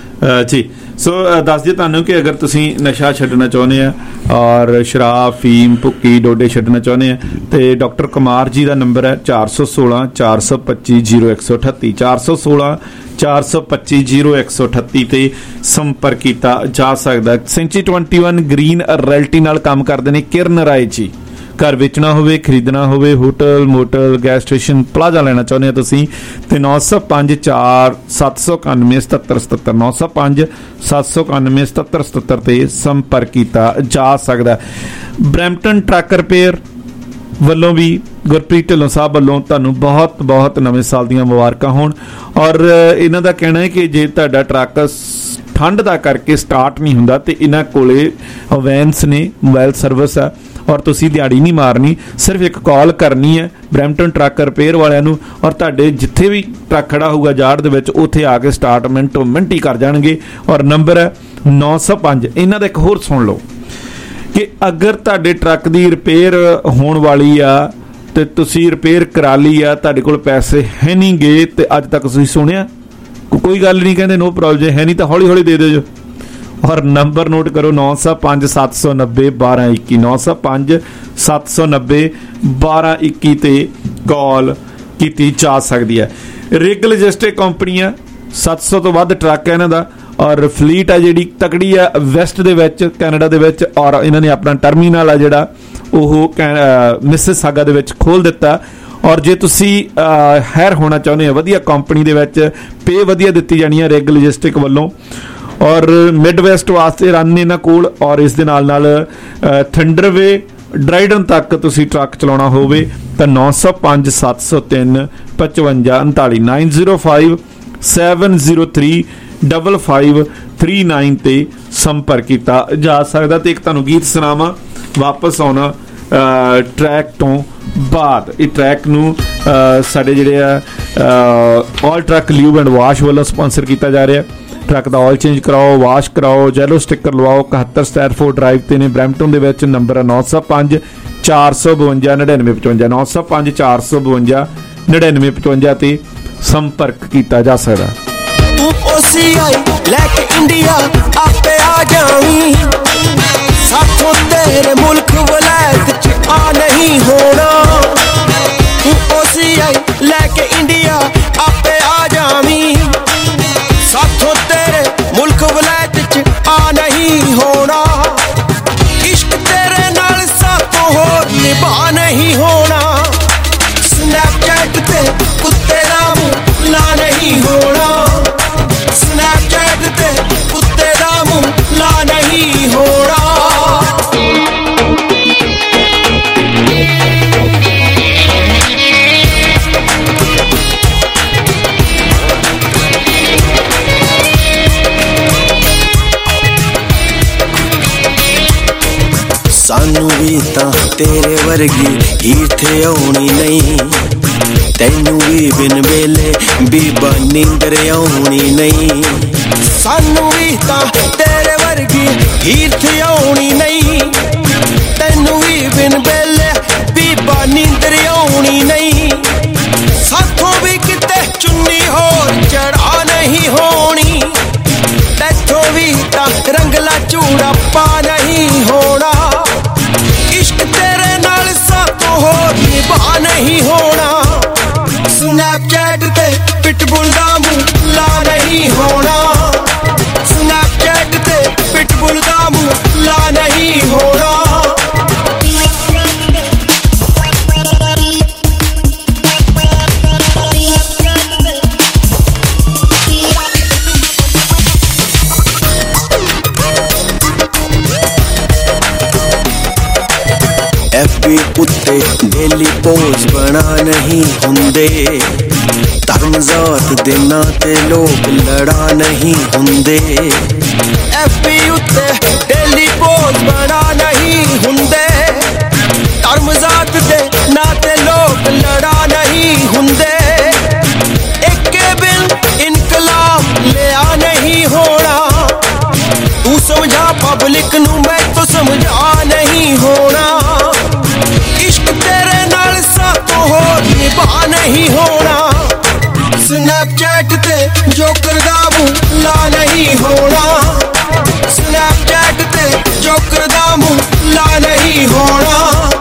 ਜੀ। ਸੋ ਦੱਸ ਦਿਓ ਤੁਹਾਨੂੰ ਕਿ ਅਗਰ ਤੁਸੀਂ ਨਸ਼ਾ ਛੱਡਣਾ ਚਾਹੁੰਦੇ ਆ ਔਰ ਸ਼ਰਾਬ, ਫੀਮ, ਭੁੱਕੀ, ਡੋਡੇ ਛੱਡਣਾ ਚਾਹੁੰਦੇ ਆ ਤੇ ਡਾਕਟਰ ਕੁਮਾਰ ਜੀ ਦਾ ਨੰਬਰ ਹੈ ਚਾਰ ਸੌ ਸੋਲਾਂ ਚਾਰ ਸੌ ਪੱਚੀ ਜੀਰੋ ਇੱਕ ਸੌ ਅਠੱਤੀ ਚਾਰ ਸੌ ਸੋਲਾਂ ਚਾਰ ਸੌ ਪੱਚੀ ਜੀਰੋ ਇੱਕ ਸੌ ਅਠੱਤੀ ਤੇ ਸੰਪਰਕ ਕੀਤਾ ਜਾ ਸਕਦਾ। ਸੈਂਚੀ ਇਕੱਤੀ ਗ੍ਰੀਨ ਰੈਲਟੀ ਨਾਲ ਕੰਮ ਕਰਦੇ ਨੇ ਕਿਰਨ ਰਾਏ ਜੀ। ਘਰ ਵੇਚਣਾ ਹੋਵੇ, ਖਰੀਦਣਾ ਹੋਵੇ, hotel, motel, gas station, plaza ਲੈਣਾ ਚਾਹੁੰਦੇ ਹੋ ਤੁਸੀਂ ਤੇ ਨੌ ਸੌ ਪੰਜ ਚਾਰ ਸੱਤ ਸੌ ਇਕਾਨਵੇਂ ਸਤੱਤਰ ਸਤੱਤਰ ਨੌ ਸੌ ਪੰਜ ਸੱਤ ਸੌ ਇਕਾਨਵੇਂ ਸਤੱਤਰ ਸਤੱਤਰ ਤੇ ਸੰਪਰਕ ਕੀਤਾ ਜਾ ਸਕਦਾ। ਬਰੈਂਪਟਨ ਟਰੱਕ ਰਿਪੇਅਰ ਵੱਲੋਂ ਵੀ ਗੁਰਪ੍ਰੀਤ ਢਿੱਲੋਂ ਸਾਹਿਬ ਵੱਲੋਂ ਤੁਹਾਨੂੰ ਬਹੁਤ ਬਹੁਤ ਨਵੇਂ ਸਾਲ ਦੀਆਂ ਮੁਬਾਰਕਾਂ ਹੋਣ। ਔਰ ਇਹਨਾਂ ਦਾ ਕਹਿਣਾ ਹੈ ਕਿ ਜੇ ਤੁਹਾਡਾ ਟਰੱਕ ਠੰਡ ਦਾ ਕਰਕੇ ਸਟਾਰਟ ਨਹੀਂ ਹੁੰਦਾ ਤੇ ਇਹਨਾਂ ਕੋਲੇ ਵੈਨਸ ਨੇ, ਮੋਬਾਈਲ ਸਰਵਿਸ ਆ ਔਰ ਤੁਸੀਂ ਦਿਹਾੜੀ ਨਹੀਂ ਮਾਰਨੀ, ਸਿਰਫ ਇੱਕ ਕਾਲ ਕਰਨੀ ਹੈ ਬਰੈਂਪਟਨ ਟਰੱਕ ਰਿਪੇਅਰ ਵਾਲਿਆਂ ਨੂੰ ਔਰ ਤੁਹਾਡੇ ਜਿੱਥੇ ਵੀ ਟਰੱਕ ਖੜਾ ਹੋਊਗਾ ਯਾਰਡ ਦੇ ਵਿੱਚ ਉੱਥੇ ਆ ਕੇ ਸਟਾਰਟ ਮਿੰਟੋ ਮਿੰਟ ਹੀ ਕਰ ਜਾਣਗੇ। ਔਰ ਨੰਬਰ ਹੈ ਨੌ ਸੌ ਪੰਜ। ਇਹਨਾਂ ਦਾ ਇੱਕ ਹੋਰ ਸੁਣ ਲਓ ਕਿ ਅਗਰ ਤੁਹਾਡੇ ਟਰੱਕ ਦੀ ਰਿਪੇਅਰ ਹੋਣ ਵਾਲੀ ਆ ਤੇ ਤੁਸੀਂ ਰਿਪੇਅਰ ਕਰਾ ਲਈ ਆ, ਤੁਹਾਡੇ ਕੋਲ ਪੈਸੇ ਹੈ ਨਹੀਂ ਗੇ ਤੇ ਅੱਜ ਤੱਕ ਤੁਸੀਂ ਸੁਣਿਆ ਕੋਈ ਗੱਲ ਨਹੀਂ, ਕਹਿੰਦੇ ਨੋ ਪ੍ਰੋਬਲਮ, ਜੇ ਹੈ ਨਹੀਂ ਤਾਂ ਹੌਲੀ ਹੌਲੀ ਦੇ ਦਿਓ। ਔਰ ਨੰਬਰ ਨੋਟ ਕਰੋ ਨੌ ਸੌ ਪੰਜ ਸੱਤ ਸੌ ਨੱਬੇ ਬਾਰਾਂ ਇੱਕੀ ਨੌ ਸੌ ਪੰਜ ਸੱਤ ਸੌ ਨੱਬੇ ਬਾਰਾਂ ਇੱਕੀ ਤੇ ਕਾਲ ਕੀਤੀ ਜਾ ਸਕਦੀ ਹੈ। ਰਿਗ ਲੌਜਿਸਟਿਕ ਕੰਪਨੀਆਂ ਸੱਤ ਸੌ ਤੋਂ ਵੱਧ ਟਰੱਕ ਹੈ ਇਹਨਾਂ ਦਾ ਔਰ ਫਲੀਟ ਆ ਜਿਹੜੀ ਤਕੜੀ ਆ ਵੈਸਟ ਦੇ ਵਿੱਚ ਕੈਨੇਡਾ ਦੇ ਵਿੱਚ। ਔਰ ਇਹਨਾਂ ਨੇ ਆਪਣਾ ਟਰਮੀਨਲ ਆ ਜਿਹੜਾ ਉਹ ਮਿਸਿਸਾਗਾ ਦੇ ਵਿੱਚ ਖੋਲ ਦਿੱਤਾ। ਔਰ ਜੇ ਤੁਸੀਂ ਹਾਇਰ ਹੋਣਾ ਚਾਹੁੰਦੇ ਹੋ ਵਧੀਆ ਕੰਪਨੀ ਦੇ ਵਿੱਚ, ਪੇ ਵਧੀਆ ਦਿੱਤੀ ਜਾਣੀ ਹੈ ਰਿਗ ਲੌਜਿਸਟਿਕ ਵੱਲੋਂ। ਔਰ ਮਿਡ ਵੈਸਟ ਵਾਸਤੇ ਰਨ ਇਹਨਾਂ ਕੋਲ ਔਰ ਇਸ ਦੇ ਨਾਲ ਨਾਲ ਥੰਡਰਵੇ ਡਰਾਈਡਨ ਤੱਕ ਤੁਸੀਂ ਟਰੱਕ ਚਲਾਉਣਾ ਹੋਵੇ ਤਾਂ ਨੌ ਸੌ ਪੰਜ ਸੱਤ ਸੌ ਤਿੰਨ ਪਚਵੰਜਾ ਉਨਤਾਲੀ nine zero five seven zero three double five three nine ਤੇ ਸੰਪਰਕ ਕੀਤਾ ਜਾ ਸਕਦਾ। ਤੇ ਇੱਕ ਤੁਹਾਨੂੰ ਗੀਤ ਸੁਣਾਵਾਂ ਵਾਪਸ ਆਉਣਾ ਟਰੈਕ ਤੋਂ ਬਾਅਦ। ਇਹ ਟਰੈਕ ਨੂੰ ਸਾਡੇ ਜਿਹੜੇ ਆ All Truck Lube and Wash ਵੱਲੋਂ ਸਪਾਂਸਰ ਕੀਤਾ ਜਾ ਰਿਹਾ। ਟਰੱਕ ਦਾ ਆਇਲ ਚੇਂਜ ਕਰਾਓ, ਵਾਸ਼ ਕਰਾਓ, ਜੈਲੋ ਸਟਿੱਕਰ ਲਵਾਓ। ਇਕਹੱਤਰ ਸਟੈਰਫੋਰਡ ਡਰਾਈਵ ਤੇ ਨੇ ਬਰੈਂਪਟਨ ਦੇ ਵਿੱਚ। ਨੰਬਰ ਹੈ ਨੌ ਸੌ ਪੰਜ ਚਾਰ ਸੌ ਬਵੰਜਾ ਨੜਿਨਵੇਂ ਪਚਵੰਜਾ ਨੌ ਸੌ ਪੰਜ ਚਾਰ ਸੌ ਬਵੰਜਾ ਨੜਿਨਵੇਂ ਪਚਵੰਜਾ ਤੇ ਸੰਪਰਕ ਕੀਤਾ ਜਾ ਸਕਦਾ। ਲੈ ਕੇ ਇੰਡੀਆ ਆਪੇ ਆ ਜਾਵੀਂ, ਸਾਥੋਂ ਤੇਰੇ ਮੁਲਕ ਵਲੈਤ ਚ ਆ ਨਹੀਂ ਹੋਣਾ। ਓਸੀਆਈ ਲੈ ਕੇ ਇੰਡੀਆ ਆਪੇ ਆ ਜਾਵੀਂ, ਸਾਥੋਂ ਤੇਰੇ ਮੁਲਕ ਵਲੈਤ ਚ ਆ ਨਹੀਂ ਹੋਣਾ। ਇਸ਼ਕ ਤੇਰੇ ਨਾਲ ਸਾਥੋਂ ਹੋਰ ਨਿਭਾ ਨਹੀਂ ਹੋਣਾ। ਸਨੈਪਚੈਟ ਤੇ ਕੁੱਤੇ ਦਾ ਮੂੰਹ ਲਾ ਨਹੀਂ ਹੋਣਾ। ਸਨੈਪਚੈਟ ਤੇ ਕੁੱਤੇ ਦਾ ਮੂੰਹ ਲਾ ਨਹੀਂ ਹੋਣਾ। ਸਾਨੂੰ ਵੀ ਤਾਂ ਤੇਰੇ ਵਰਗੀ ਹੀਠ ਆਉਣੀ ਨਹੀਂ, ਤੈਨੂੰ ਵੀ ਬਿਨ ਵੇਲੇ ਬੀਬਾ ਨੀਂਦਰ ਆਉਣੀ ਨਹੀਂ। ਸਾਨੂੰ ਵੀ ਤਾਂ ਤੇਰੇ ਵਰਗੀ ਹੀਠ ਆਉਣੀ ਨਹੀਂ, ਤੈਨੂੰ ਵੀ ਬਿਨ ਵੇਲੇ ਬੀਬਾ ਨੀਂਦਰ ਆਉਣੀ ਨਹੀਂ। ਸਾਥੋਂ ਵੀ ਕਿਤੇ ਚੁੰਨੀ ਹੋਰ ਚੜਾ ਨਹੀਂ ਹੋਣੀ, ਤੈਥੋਂ ਵੀ ਤਾਂ ਰੰਗਲਾ ਚੂੜਾ ਪਾ ਨਹੀਂ ਹੋਣਾ। ਇਸ਼ਕ ਤੇਰੇ ਨਾਲ ਸਾਥੋਂ ਹੋਰ ਨਿਭਾ ਨਹੀਂ ਹੋਣਾ। ਸਨੈਪਚੈਟ ਤੇ ਪਿਟਬੁਲ ਦਾ ਮੂੰਹ ਲਾ ਨਹੀਂ ਹੋਣਾ। ਸਨੈਪਚੈਟ ਤੇ ਪਿਟਬੁਲ ਦਾ ਮੂੰਹ ਲਾ ਨਹੀਂ ਹੋਣਾ। ਐਫਬੀ ਉੱਤੇ ਡੇਲੀ ਪੋਜ਼ ਬਣਾ ਨਹੀਂ ਹੁੰਦੇ, ਧਰਮ ਜ਼ਾਤ ਦੇ ਨਾਂ ਤੇ ਲੋਕ ਲੜਾ ਨਹੀਂ ਹੁੰਦੇ। ਐਫਬੀ ਉੱਤੇ ਡੇਲੀ ਪੋਜ਼ ਬਣਾ ਨਹੀਂ ਹੁੰਦੇ, ਧਰਮ ਜ਼ਾਤ ਦੇ ਨਾਂ ਤੇ ਲੋਕ ਲੜਾ ਨਹੀਂ ਹੁੰਦੇ। ਇੱਕੇ ਬਿਨ ਇਨਕਲਾਬ ਲਿਆ ਨਹੀਂ ਹੋਣਾ। ਤੂੰ ਸਮਝਾ ਪਬਲਿਕ ਨੂੰ, ਮੈਂ ਤਾਂ ਸਮਝਾ ਨਹੀਂ ਹੋਣਾ। ਇਸ਼ਕ ਤੇਰੇ ਨਾਲ ਸਾਥੋਂ ਹੋਰ ਨਿਭਾ ਨਹੀਂ ਹੋਣਾ। ਸਨੈਪਚੈਟ ਤੇ ਜੋਕਰ ਦਾ ਮੂੰਹ ਲਾ ਨਹੀਂ ਹੋਣਾ। ਸਨੈਪਚੈਟ ਤੇ ਜੋਕਰ ਦਾ ਮੂੰਹ ਲਾ ਨਹੀਂ ਹੋਣਾ।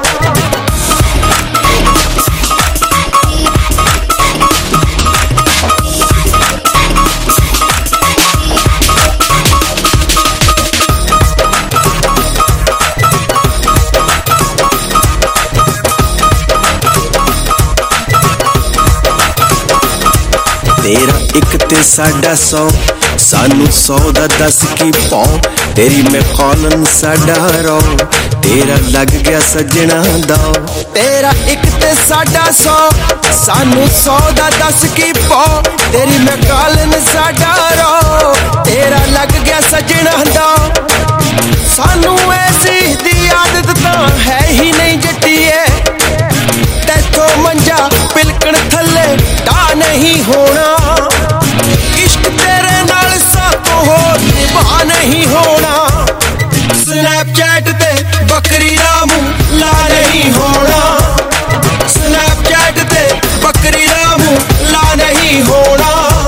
ਤੇਰਾ ਇੱਕ ਤੇ ਸਾਡਾ ਸੌ, ਸਾਨੂੰ ਸੌ ਦਾ ਦੱਸ ਕੀ ਪਾਉ। ਤੇਰੀ ਮੈਂ ਕਾਲਨ ਸਾਡਾ ਰੋ, ਤੇਰਾ ਲੱਗ ਗਿਆ ਸੱਜਣਾ ਦਾ। ਤੇਰਾ ਇੱਕ ਤੇ ਸਾਡਾ ਸੌ, ਸਾਨੂੰ ਸੌ ਦਾ ਦੱਸ ਕੀ ਪਾਉ। ਤੇਰੀ ਮੈਂ ਕਾਲਨ ਸਾਡਾ ਰੋ, ਤੇਰਾ ਲੱਗ ਗਿਆ ਸੱਜਣਾ ਦਾ। ਸਾਨੂੰ ਐਸੀ ਦੀ ਆਦਤ ਤਾਂ ਹੈ ਹੀ ਨਹੀਂ ਜੱਟੀਏ, ਤੈਥੋਂ ਮੰਜਾ ਪਿਲਕਣ ਥੱਲੇ ਢਾ ਨਹੀਂ ਹੋਣਾ। ਇਸ਼ਕ ਤੇਰੇ ਨਾਲ ਸਾਥੋਂ ਹੋਰ ਨਿਭਾ ਨਹੀਂ ਹੋਣਾ। ਸਨੈਪਚੈਟ ਤੇ ਬੱਕਰੀ ਦਾ ਮੂੰਹ ਲਾ ਨਹੀਂ ਹੋਣਾ। ਸਨੈਪਚੈਟ ਤੇ ਬੱਕਰੀ ਦਾ ਮੂੰਹ ਲਾ ਨਹੀਂ ਹੋਣਾ।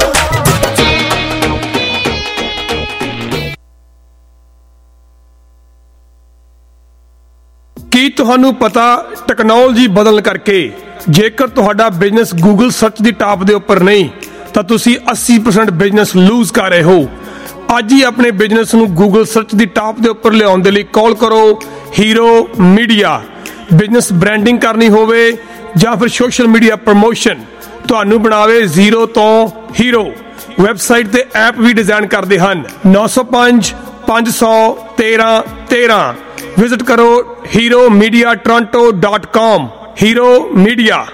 ਕੀ ਤੁਹਾਨੂੰ ਪਤਾ ਟੈਕਨੋਲੋਜੀ ਬਦਲਣ ਕਰਕੇ ਜੇਕਰ ਤੁਹਾਡਾ ਬਿਜ਼ਨਸ ਗੂਗਲ ਸਰਚ ਦੀ ਟਾਪ ਦੇ ਉੱਪਰ ਨਹੀਂ ਤਾਂ ਤੁਸੀਂ ਅੱਸੀ ਪਰਸੈਂਟ ਬਿਜ਼ਨਸ ਲੂਜ਼ ਕਰ ਰਹੇ ਹੋ। ਅੱਜ ਹੀ ਆਪਣੇ ਬਿਜ਼ਨਸ ਨੂੰ ਗੂਗਲ ਸਰਚ ਦੀ ਟਾਪ ਦੇ ਉੱਪਰ ਲਿਆਉਣ ਦੇ ਲਈ ਕਾਲ ਕਰੋ ਹੀਰੋ ਮੀਡੀਆ। ਬਿਜ਼ਨਸ ਬ੍ਰਾਂਡਿੰਗ ਕਰਨੀ ਹੋਵੇ ਜਾਂ ਫਿਰ ਸੋਸ਼ਲ ਮੀਡੀਆ ਪ੍ਰਮੋਸ਼ਨ, ਤੁਹਾਨੂੰ ਬਣਾਵੇ ਜ਼ੀਰੋ ਤੋਂ ਹੀਰੋ। ਵੈਬਸਾਈਟ ਤੇ ਐਪ ਵੀ ਡਿਜ਼ਾਈਨ ਕਰਦੇ ਹਨ। ਨੌ ਸੌ ਪੰਜ ਪੰਜ ਸੌ ਤੇਰਾਂ ਤੇਰਾਂ ਵਿਜ਼ਿਟ ਕਰੋ Hero Media Toronto dot com. Hero Media.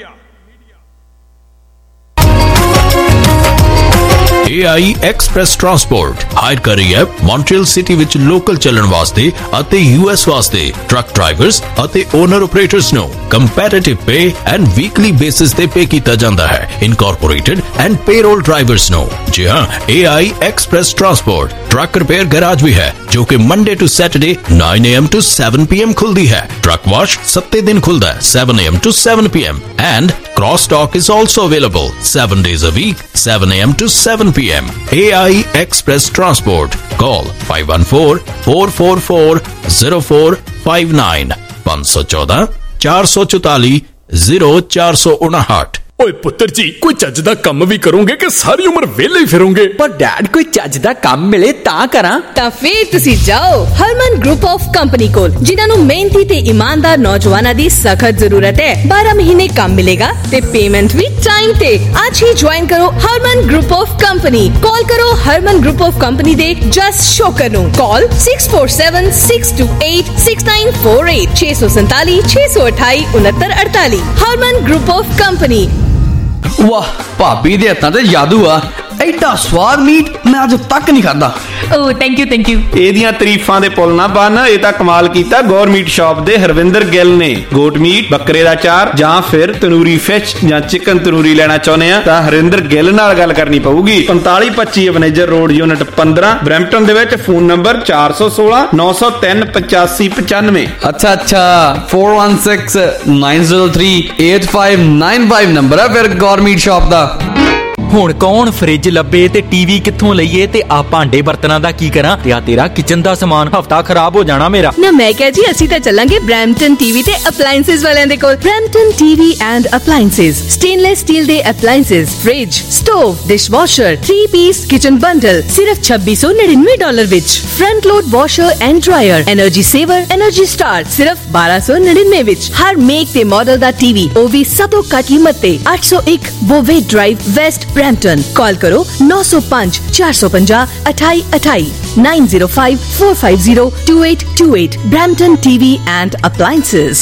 A I Express Transport hire ਕਰ ਰਹੀ ਹੈ ਮੌਂਟਰੀਅਲ ਸਿਟੀ ਵਿੱਚ ਲੋਕਲ ਚੱਲਣ ਵਾਸਤੇ ਅਤੇ ਯੂ ਐਸ ਵਾਸਤੇ ਟਰੱਕ ਡਰਾਈਵਰਸ ਅਤੇ ਓਨਰ ਆਪਰੇਟਰਸ ਨੂੰ competitive pay and weekly basis ਤੇ ਪੇ ਕੀਤਾ ਜਾਂਦਾ ਹੈ। ਇਨਕੋਰਪੋਰੇਟਡ ਐਂਡ ਪੇਰੋਲ ਡਰਾਈਵਰਸ ਨੂੰ। ਜੀ ਹਾਂ, A I Express Transport truck repair garage ਵੀ ਹੈ ਜੋ ਕਿ Monday to Saturday nine a m to seven p m ਖੁੱਲਦੀ ਹੈ। ਟਰੱਕ ਵਾਸ਼ ਸੱਤੇ ਦਿਨ ਖੁੱਲਦਾ ਹੈ seven a m to seven p m and cross stock is also available seven days a week seven a m to seven p m A I Express Transport. Call five one four, four four four, zero four five nine five one four, four four four, zero four nine nine। ਓਏ ਪੁੱਤਰ ਜੀ, ਕੋਈ ਚੱਜ ਦਾ ਕੰਮ ਵੀ ਕਰੋਗੇ ਕਿ ਸਾਰੀ ਉਮਰ ਵਿਹਲੇ ਹੀ ਫਿਰੋਗੇ? ਪਰ ਡੈਡ, ਕੋਈ ਚੱਜ ਦਾ ਕੰਮ ਮਿਲੇ ਤਾਂ ਕਰਾਂ। ਤਾਂ ਫੇਰ ਤੁਸੀਂ ਜਾਓ ਹਰਮਨ ਗਰੁੱਪ ਆਫ ਕੰਪਨੀ ਕੋਲ, ਜਿਨ੍ਹਾਂ ਨੂੰ ਮਿਹਨਤੀ ਤੇ ਇਮਾਨਦਾਰ ਨੌਜਵਾਨਾਂ ਦੀ ਸਖਤ ਜ਼ਰੂਰਤ ਹੈ। ਬਾਰਾਂ ਮਹੀਨੇ ਕੰਮ ਮਿਲੇਗਾ ਤੇ ਪੇਮੈਂਟ ਵੀ ਟਾਈਮ ਤੇ। ਅੱਜ ਹੀ ਜੁਆਇਨ ਕਰੋ Harman Group of Company. Call ਕਰੋ ਹਰਮਨ ਗਰੁੱਪ ਆਫ ਕੰਪਨੀ ਦੇ ਜਸ ਸ਼ੋਕਰ ਨੂੰ। ਕਾਲ six four seven six two eight six nine four eight ਛੇ ਸੌ ਸੰਤਾਲੀ ਛੇ ਸੌ ਅਠਾਈ ਉਨੱਤਰ ਅੜਤਾਲੀ। Harman Group of Company. ਵਾਹ, ਭਾਬੀ ਦੇ ਹੱਥਾਂ ਤੇ ਜਾਦੂ ਆ। ਐਡਾ ਸਵਾਦ ਮੀਟ ਮੈਂ ਅੱਜ ਤੱਕ ਨਹੀਂ ਖਾਦਾ। Oh thank you thank you. ਇਹਦੀਆਂ ਤਾਰੀਫਾਂ ਦੇ ਪੁੱਲ ਨਾ ਬੰਨ। ਇਹ ਤਾਂ ਕਮਾਲ ਕੀਤਾ ਗੌਰ ਮੀਟ ਸ਼ਾਪ ਦੇ ਹਰਵਿੰਦਰ ਗਿੱਲ ਨੇ। ਗੋਟ ਮੀਟ, ਬੱਕਰੇ ਦਾ ਚਾਰ ਜਾਂ ਫਿਰ ਤੰਦੂਰੀ ਫਿਸ਼ ਜਾਂ ਚਿਕਨ ਤੰਦੂਰੀ ਲੈਣਾ ਚਾਹੁੰਦੇ ਆ ਤਾਂ ਹਰਵਿੰਦਰ ਗਿੱਲ ਨਾਲ ਗੱਲ ਕਰਨੀ ਪਊਗੀ। ਪੰਤਾਲੀ ਪੱਚੀ ਅਵਨੇਜਰ ਰੋਡ ਯੂਨਿਟ ਪੰਦਰਾਂ ਬਰੈਂਪਟਨ ਦੇ ਵਿੱਚ। ਫੋਨ ਨੰਬਰ ਚਾਰ ਸੌ ਸੋਲਾਂ ਨੌ ਸੌ ਤਿੰਨ ਪਚਾਸੀ ਪਚਾਨਵੇਂ। ਅੱਛਾ ਅੱਛਾ, four one six nine zero three eight five nine five number ਆ ਫਿਰ ਗੌਰ ਮੀਟ ਸ਼ਾਪ ਦਾ। ਹੁਣ ਕੌਣ ਫ੍ਰਿਜ ਲੱਭੇ ਤੇ ਟੀਵੀ ਕਿੱਥੋਂ ਲਈਏ ਤੇ ਆ ਭਾਂਡੇ ਬਰਤਨਾਂ ਦਾ ਕੀ ਕਰਾਂ? ਤੇ ਆ ਤੇਰਾ ਕਿਚਨ ਦਾ ਸਮਾਨ ਹਫਤਾ ਖਰਾਬ ਹੋ ਜਾਣਾ ਮੇਰਾ। ਨਾ ਮੈਂ ਕਿਹਾ ਜੀ, ਅਸੀਂ ਤਾਂ ਚੱਲਾਂਗੇ ਬ੍ਰੈਂਪਟਨ ਟੀਵੀ ਤੇ ਅਪਲਾਈਐਂਸਸ ਵਾਲਿਆਂ ਦੇ ਕੋਲ। Brampton TV and appliances, stainless steel ਦੇ appliances, fridge, stove, dishwasher, three piece kitchen bundle ਸਿਰਫ ਛੱਬੀ ਸੌ ਨੜਿਨਵੇਂ ਡਾਲਰ ਵਿੱਚ। Front load washer and dryer, energy saver, energy star ਸਿਰਫ ਬਾਰਾਂ ਸੌ ਨੜਿਨਵੇਂ ਵਿੱਚ। ਹਰ ਮੇਕ ਤੇ ਮਾਡਲ ਦਾ ਟੀਵੀ, ਉਹ ਵੀ ਸਭ ਤੋਂ ਘੱਟ ਕੀਮਤ ਤੇ। ਅੱਠ ਸੌ ਇੱਕ ਬੋਵੇ ਡਰਾਈਵ, ਵੈਸਟ ਬ੍ਰੈਂਪਟਨ। ਕਾਲ ਕਰੋ ਨੌ ਸੌ ਪੰਜ ਚਾਰ ਸੌ ਪੰਜਾਹ ਅਠਾਈ ਅਠਾਈ nine zero five four five zero two eight two eight। Brampton T V and Appliances।